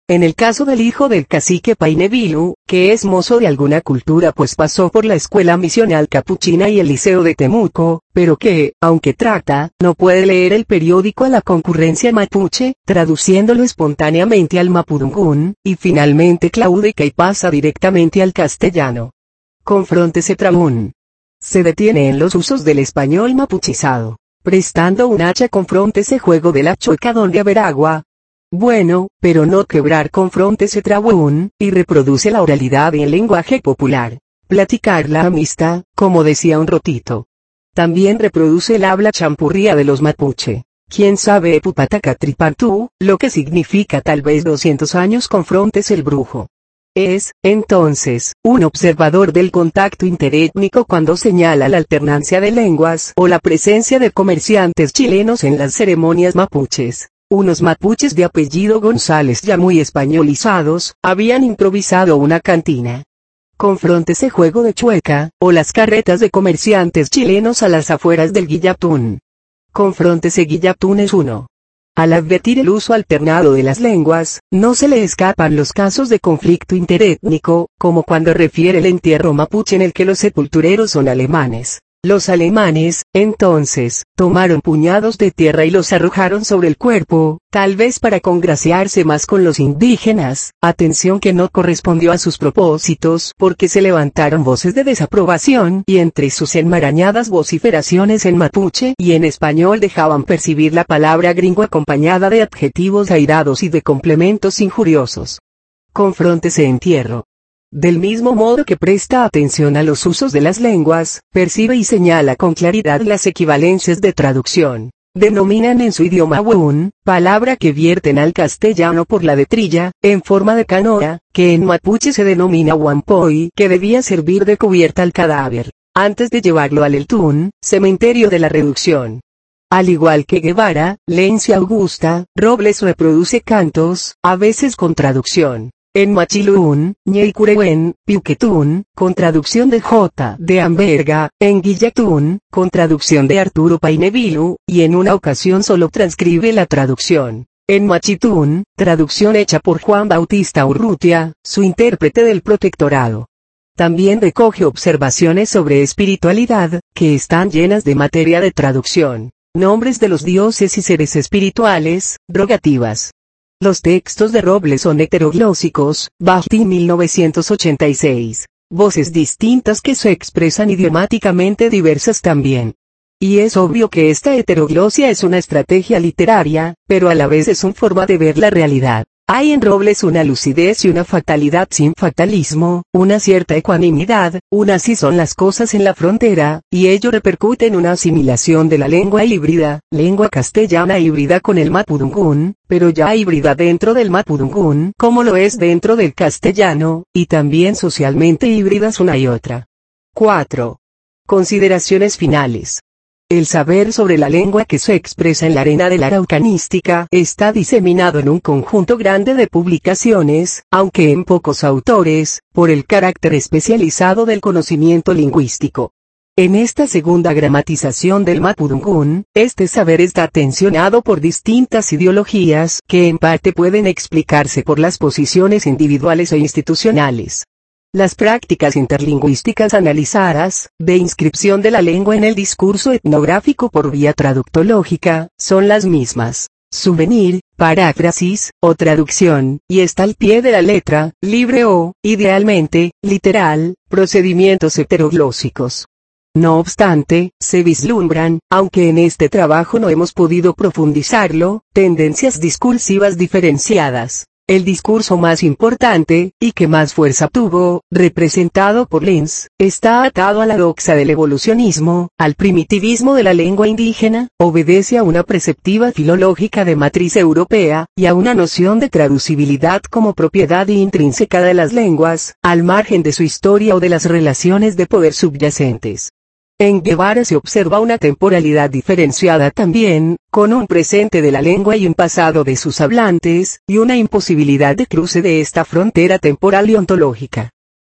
A: En el caso del hijo del cacique Painevilu, que es mozo de alguna cultura pues pasó por la escuela misional capuchina y el liceo de Temuco, pero que, aunque trata, no puede leer el periódico a la concurrencia mapuche, traduciéndolo espontáneamente al mapudungún, y finalmente claudica y pasa directamente al castellano. Confróntese Traún. Se detiene en los usos del español mapuchizado, prestando un hacha confróntese juego de la chueca donde haber agua. Bueno, pero no quebrar confróntese Traún, y reproduce la oralidad y el lenguaje popular. Platicar la amistad, como decía un rotito. También reproduce el habla champurría de los mapuche. Quién sabe Epupatacatripantú, lo que significa tal vez doscientos años confróntese el brujo. Es, entonces, un observador del contacto interétnico cuando señala la alternancia de lenguas o la presencia de comerciantes chilenos en las ceremonias mapuches. Unos mapuches de apellido González ya muy españolizados, habían improvisado una cantina. Confróntese juego de chueca, o las carretas de comerciantes chilenos a las afueras del Guillaptún. Confróntese Guillaptún es uno. Al advertir el uso alternado de las lenguas, no se le escapan los casos de conflicto interétnico, como cuando refiere el entierro mapuche en el que los sepultureros son alemanes. Los alemanes, entonces, tomaron puñados de tierra y los arrojaron sobre el cuerpo, tal vez para congraciarse más con los indígenas, atención que no correspondió a sus propósitos porque se levantaron voces de desaprobación y entre sus enmarañadas vociferaciones en mapuche y en español dejaban percibir la palabra gringo acompañada de adjetivos airados y de complementos injuriosos. Confróntese entierro. Del mismo modo que presta atención a los usos de las lenguas, percibe y señala con claridad las equivalencias de traducción. Denominan en su idioma huun, palabra que vierten al castellano por la de trilla, en forma de canoa, que en mapuche se denomina huampoy, que debía servir de cubierta al cadáver, antes de llevarlo al Eltún, cementerio de la reducción. Al igual que Guevara, Lencia Augusta, Robles reproduce cantos, a veces con traducción. En Machiluún, Ñeicurehuén, Piuquetún, con traducción de J. de Amberga, en Guillatún, con traducción de Arturo Painevilu, y en una ocasión solo transcribe la traducción. En Machitún, traducción hecha por Juan Bautista Urrutia, su intérprete del protectorado. También recoge observaciones sobre espiritualidad, que están llenas de materia de traducción. Nombres de los dioses y seres espirituales, rogativas. Los textos de Robles son heteroglósicos, Bajti mil novecientos ochenta y seis. Voces distintas que se expresan idiomáticamente diversas también. Y es obvio que esta heteroglosia es una estrategia literaria, pero a la vez es una forma de ver la realidad. Hay en Robles una lucidez y una fatalidad sin fatalismo, una cierta ecuanimidad, un así son las cosas en la frontera, y ello repercute en una asimilación de la lengua híbrida, lengua castellana híbrida con el mapudungún, pero ya híbrida dentro del mapudungún, como lo es dentro del castellano, y también socialmente híbridas una y otra. cuatro. Consideraciones finales. El saber sobre la lengua que se expresa en la arena de la araucanística está diseminado en un conjunto grande de publicaciones, aunque en pocos autores, por el carácter especializado del conocimiento lingüístico. En esta segunda gramatización del mapudungún, este saber está tensionado por distintas ideologías que en parte pueden explicarse por las posiciones individuales e institucionales. Las prácticas interlingüísticas analizadas, de inscripción de la lengua en el discurso etnográfico por vía traductológica, son las mismas. Souvenir, paráfrasis, o traducción, y está al pie de la letra, libre o, idealmente, literal, procedimientos heteroglósicos. No obstante, se vislumbran, aunque en este trabajo no hemos podido profundizarlo, tendencias discursivas diferenciadas. El discurso más importante, y que más fuerza tuvo, representado por Lenz, está atado a la doxa del evolucionismo, al primitivismo de la lengua indígena, obedece a una perspectiva filológica de matriz europea, y a una noción de traducibilidad como propiedad intrínseca de las lenguas, al margen de su historia o de las relaciones de poder subyacentes. En Guevara se observa una temporalidad diferenciada también, con un presente de la lengua y un pasado de sus hablantes, y una imposibilidad de cruce de esta frontera temporal y ontológica.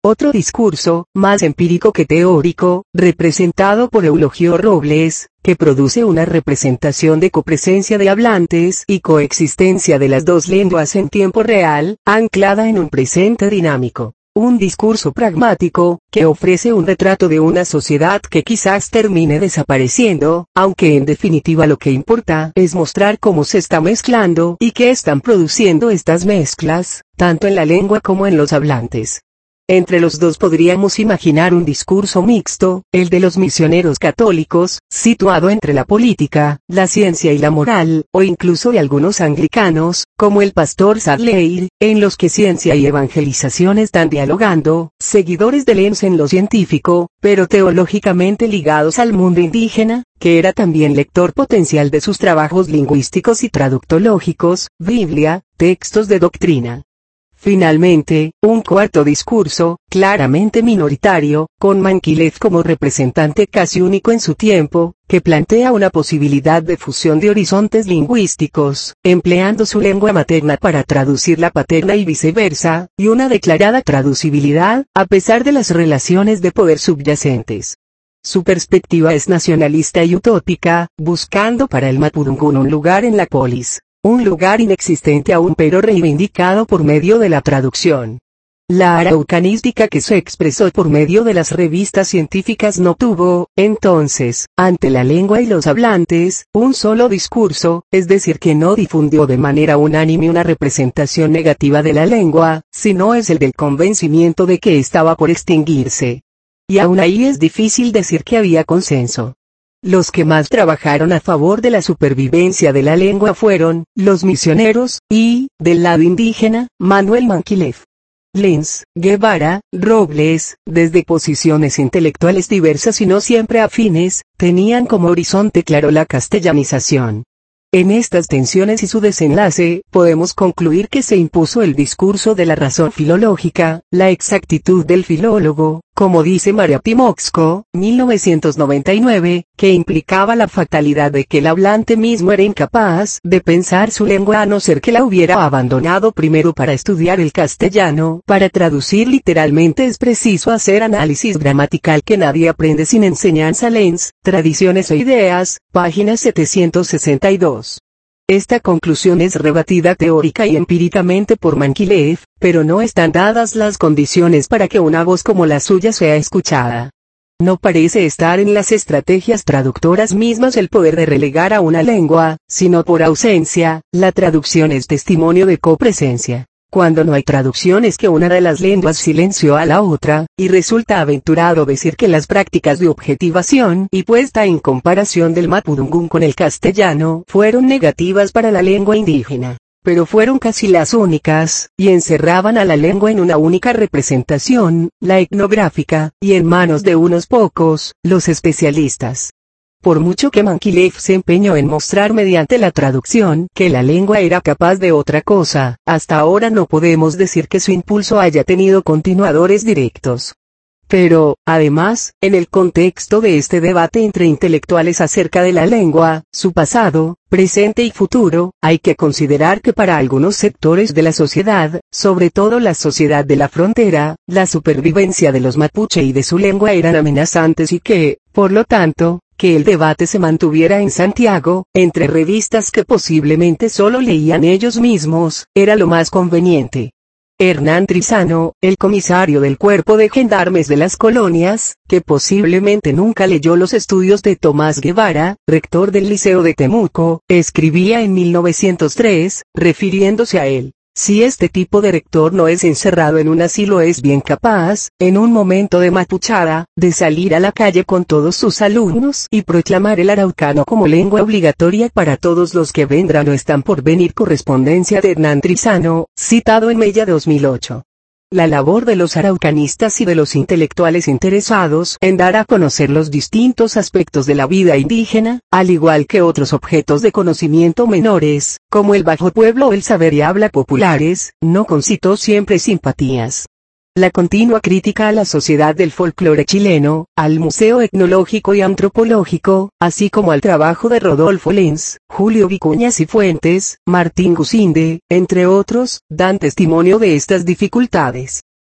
A: Otro discurso, más empírico que teórico, representado por Eulogio Robles, que produce una representación de copresencia de hablantes y coexistencia de las dos lenguas en tiempo real, anclada en un presente dinámico. Un discurso pragmático, que ofrece un retrato de una sociedad que quizás termine desapareciendo, aunque en definitiva lo que importa es mostrar cómo se está mezclando y qué están produciendo estas mezclas, tanto en la lengua como en los hablantes. Entre los dos podríamos imaginar un discurso mixto, el de los misioneros católicos, situado entre la política, la ciencia y la moral, o incluso de algunos anglicanos, como el pastor Sadleir, en los que ciencia y evangelización están dialogando, seguidores de Lenz en lo científico, pero teológicamente ligados al mundo indígena, que era también lector potencial de sus trabajos lingüísticos y traductológicos, Biblia, textos de doctrina. Finalmente, un cuarto discurso, claramente minoritario, con Manquilev como representante casi único en su tiempo, que plantea una posibilidad de fusión de horizontes lingüísticos, empleando su lengua materna para traducir la paterna y viceversa, y una declarada traducibilidad, a pesar de las relaciones de poder subyacentes. Su perspectiva es nacionalista y utópica, buscando para el mapudungun un lugar en la polis. Un lugar inexistente aún pero reivindicado por medio de la traducción. La araucanística que se expresó por medio de las revistas científicas no tuvo, entonces, ante la lengua y los hablantes, un solo discurso, es decir que no difundió de manera unánime una representación negativa de la lengua, sino es el del convencimiento de que estaba por extinguirse. Y aún ahí es difícil decir que había consenso. Los que más trabajaron a favor de la supervivencia de la lengua fueron, los misioneros, y, del lado indígena, Manuel Manquilev. Lenz, Guevara, Robles, desde posiciones intelectuales diversas y no siempre afines, tenían como horizonte claro la castellanización. En estas tensiones y su desenlace, podemos concluir que se impuso el discurso de la razón filológica, la exactitud del filólogo, como dice María Timoxco, mil novecientos noventa y nueve, que implicaba la fatalidad de que el hablante mismo era incapaz de pensar su lengua a no ser que la hubiera abandonado primero para estudiar el castellano. Para traducir literalmente es preciso hacer análisis gramatical que nadie aprende sin enseñanza. Lenz, Tradiciones e Ideas, página setecientos sesenta y dos. Esta conclusión es rebatida teórica y empíricamente por Manquilev, pero no están dadas las condiciones para que una voz como la suya sea escuchada. No parece estar en las estrategias traductoras mismas el poder de relegar a una lengua, sino por ausencia, la traducción es testimonio de copresencia. Cuando no hay traducción es que una de las lenguas silenció a la otra, y resulta aventurado decir que las prácticas de objetivación y puesta en comparación del mapudungun con el castellano fueron negativas para la lengua indígena, pero fueron casi las únicas, y encerraban a la lengua en una única representación, la etnográfica, y en manos de unos pocos, los especialistas. Por mucho que Manquilev se empeñó en mostrar mediante la traducción que la lengua era capaz de otra cosa, hasta ahora no podemos decir que su impulso haya tenido continuadores directos. Pero, además, en el contexto de este debate entre intelectuales acerca de la lengua, su pasado, presente y futuro, hay que considerar que para algunos sectores de la sociedad, sobre todo la sociedad de la frontera, la supervivencia de los mapuche y de su lengua eran amenazantes y que, por lo tanto, que el debate se mantuviera en Santiago, entre revistas que posiblemente solo leían ellos mismos, era lo más conveniente. Hernán Trizano, el comisario del Cuerpo de Gendarmes de las Colonias, que posiblemente nunca leyó los estudios de Tomás Guevara, rector del Liceo de Temuco, escribía en mil novecientos tres, refiriéndose a él: si este tipo de rector no es encerrado en un asilo es bien capaz, en un momento de mapuchada, de salir a la calle con todos sus alumnos y proclamar el araucano como lengua obligatoria para todos los que vendrán o están por venir. Correspondencia de Hernán Trizano, citado en Mella dos mil ocho. La labor de los araucanistas y de los intelectuales interesados en dar a conocer los distintos aspectos de la vida indígena, al igual que otros objetos de conocimiento menores, como el bajo pueblo o el saber y habla populares, no concitó siempre simpatías. La continua crítica a la sociedad del folclore chileno, al Museo Etnológico y Antropológico, así como al trabajo de Rodolfo Lenz, Julio Vicuña Cifuentes, Martín Gusinde, entre otros, dan testimonio de estas dificultades.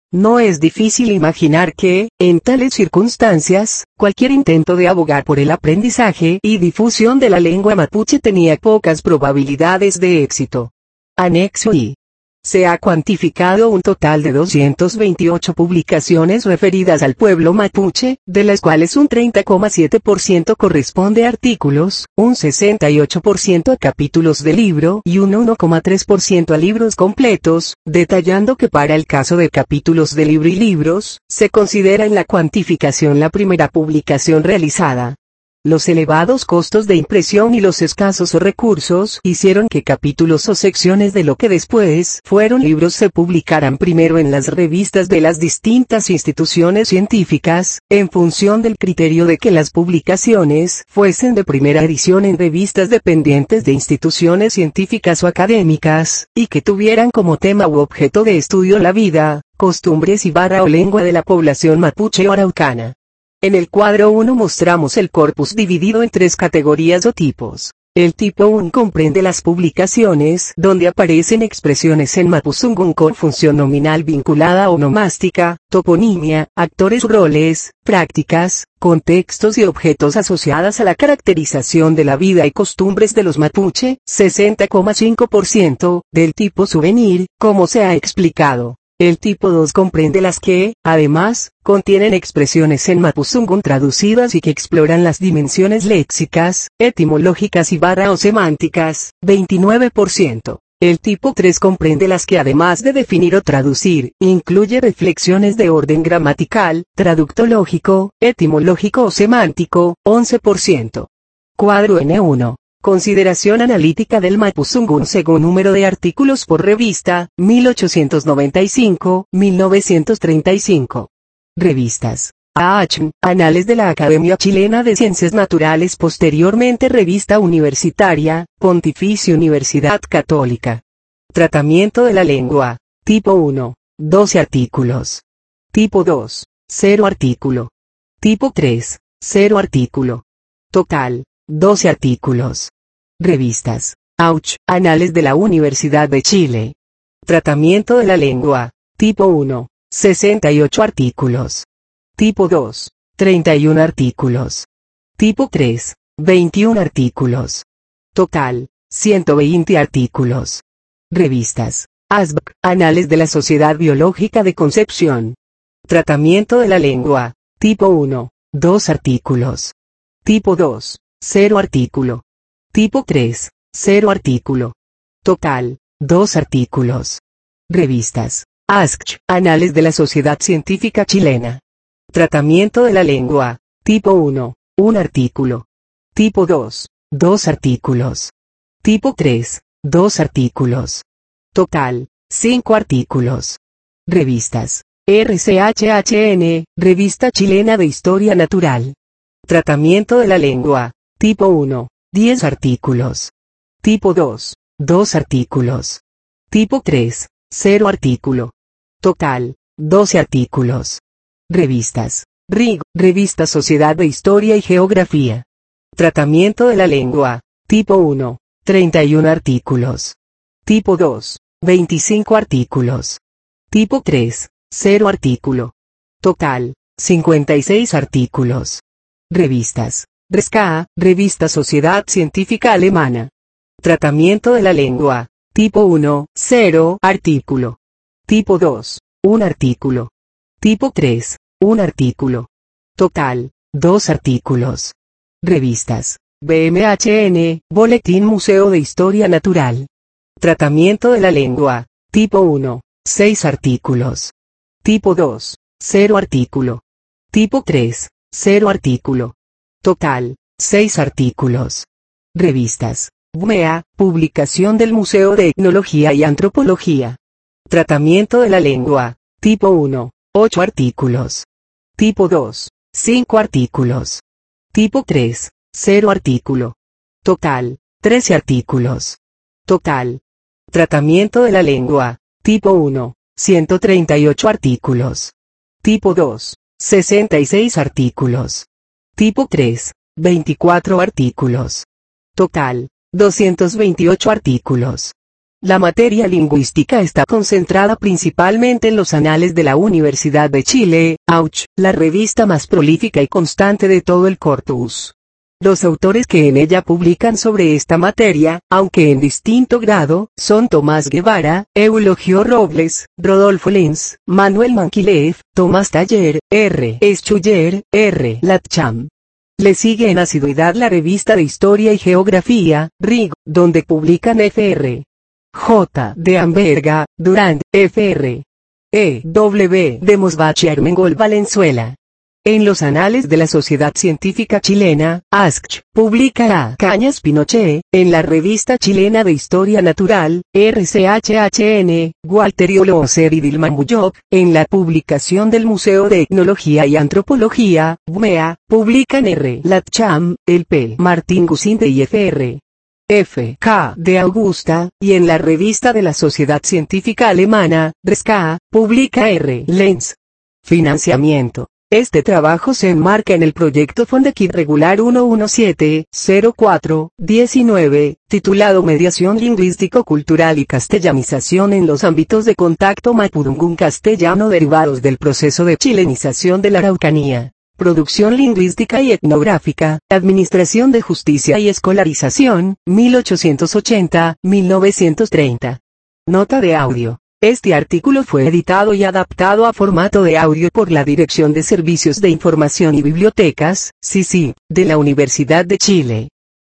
A: No es difícil imaginar que, en tales circunstancias, cualquier intento de abogar por el aprendizaje y difusión de la lengua mapuche tenía pocas probabilidades de éxito. Anexo I. Se ha cuantificado un total de doscientas veintiocho publicaciones referidas al pueblo mapuche, de las cuales un treinta coma siete por ciento corresponde a artículos, un sesenta y ocho por ciento a capítulos de libro y un uno coma tres por ciento a libros completos, detallando que para el caso de capítulos de libro y libros, se considera en la cuantificación la primera publicación realizada. Los elevados costos de impresión y los escasos recursos hicieron que capítulos o secciones de lo que después fueron libros se publicaran primero en las revistas de las distintas instituciones científicas, en función del criterio de que las publicaciones fuesen de primera edición en revistas dependientes de instituciones científicas o académicas, y que tuvieran como tema u objeto de estudio la vida, costumbres y barra o lengua de la población mapuche o araucana. En el cuadro uno mostramos el corpus dividido en tres categorías o tipos. El tipo uno comprende las publicaciones donde aparecen expresiones en mapuzungún con función nominal vinculada o onomástica, toponimia, actores roles, prácticas, contextos y objetos asociadas a la caracterización de la vida y costumbres de los mapuche, sesenta coma cinco por ciento, del tipo souvenir, como se ha explicado. El tipo dos comprende las que, además, contienen expresiones en mapuzungún traducidas y que exploran las dimensiones léxicas, etimológicas y barra o semánticas, veintinueve por ciento. El tipo tres comprende las que además de definir o traducir, incluye reflexiones de orden gramatical, traductológico, etimológico o semántico, once por ciento. Cuadro N uno. Consideración analítica del mapuzungún según número de artículos por revista, mil ochocientos noventa y cinco a mil novecientos treinta y cinco. Revistas. A H M, Anales de la Academia Chilena de Ciencias Naturales, posteriormente Revista Universitaria, Pontificia Universidad Católica. Tratamiento de la lengua. Tipo uno, doce artículos. Tipo dos, cero artículo. Tipo tres, cero artículo. Total, doce artículos. Revistas. A U C H, Anales de la Universidad de Chile. Tratamiento de la lengua. Tipo uno, sesenta y ocho artículos. Tipo dos, treinta y uno artículos. Tipo tres, veintiún artículos. Total, ciento veinte artículos. Revistas. A S B C, Anales de la Sociedad Biológica de Concepción. Tratamiento de la lengua. Tipo uno, dos artículos. Tipo dos, cero artículo. Tipo tres, cero artículo. Total, dos artículos. Revistas. A S C Ch, Anales de la Sociedad Científica Chilena. Tratamiento de la lengua. Tipo uno, un artículo. Tipo dos, dos artículos. Tipo tres, dos artículos. Total, cinco artículos. Revistas. R C H H N, Revista Chilena de Historia Natural. Tratamiento de la lengua. Tipo uno, diez artículos. Tipo dos, dos artículos. Tipo tres, cero artículo. Total, doce artículos. Revistas. R I G, Revista Sociedad de Historia y Geografía. Tratamiento de la lengua. Tipo uno, treinta y uno artículos. Tipo dos, veinticinco artículos. Tipo tres, cero artículo. Total, cincuenta y seis artículos. Revistas. R S K A, Revista Sociedad Científica Alemana. Tratamiento de la lengua. Tipo uno, cero artículo. Tipo dos, un artículo. Tipo tres, un artículo. Total, dos artículos. Revistas. B M H N, Boletín Museo de Historia Natural. Tratamiento de la lengua. Tipo uno, seis artículos. Tipo dos, cero artículo. Tipo tres, cero artículo. Total, seis artículos. Revistas. B M E A, Publicación del Museo de Etnología y Antropología. Tratamiento de la lengua. Tipo uno, ocho artículos. Tipo dos, cinco artículos. Tipo tres, cero artículo. Total, trece artículos. Total. Tratamiento de la lengua. Tipo uno, ciento treinta y ocho artículos. Tipo dos, sesenta y seis artículos. Tipo tres, veinticuatro artículos. Total, doscientos veintiocho artículos. La materia lingüística está concentrada principalmente en los anales de la Universidad de Chile, A U C H, la revista más prolífica y constante de todo el corpus. Los autores que en ella publican sobre esta materia, aunque en distinto grado, son Tomás Guevara, Eulogio Robles, Rodolfo Lenz, Manuel Manquilev, Tomás Taller, R. Schuller, R. Latcham. Le sigue en asiduidad la revista de Historia y Geografía, R I G, donde publican F R J. de Amberga, Durand, F R E W. de Mosbach y Armengol Valenzuela. En los Anales de la Sociedad Científica Chilena, A S C Ch, publica A. Cañas Pinochet, en la Revista Chilena de Historia Natural, R C H H N, Walter Oloser y Dilman Buyok, en la publicación del Museo de Etnología y Antropología, B M E A, publican R. Latcham, el P. Martín Gusinde y F R F K de Augusta, y en la Revista de la Sociedad Científica Alemana, R S K A, publica R. Lenz. Financiamiento. Este trabajo se enmarca en el proyecto Fondequid Regular uno siete cero cuatro diecinueve, titulado Mediación Lingüístico-Cultural y Castellanización en los ámbitos de contacto mapudungún castellano derivados del proceso de chilenización de la Araucanía. Producción lingüística y etnográfica, Administración de Justicia y Escolarización, mil ochocientos ochenta a mil novecientos treinta. Nota de audio. Este artículo fue editado y adaptado a formato de audio por la Dirección de Servicios de Información y Bibliotecas, C I C I, de la Universidad de Chile.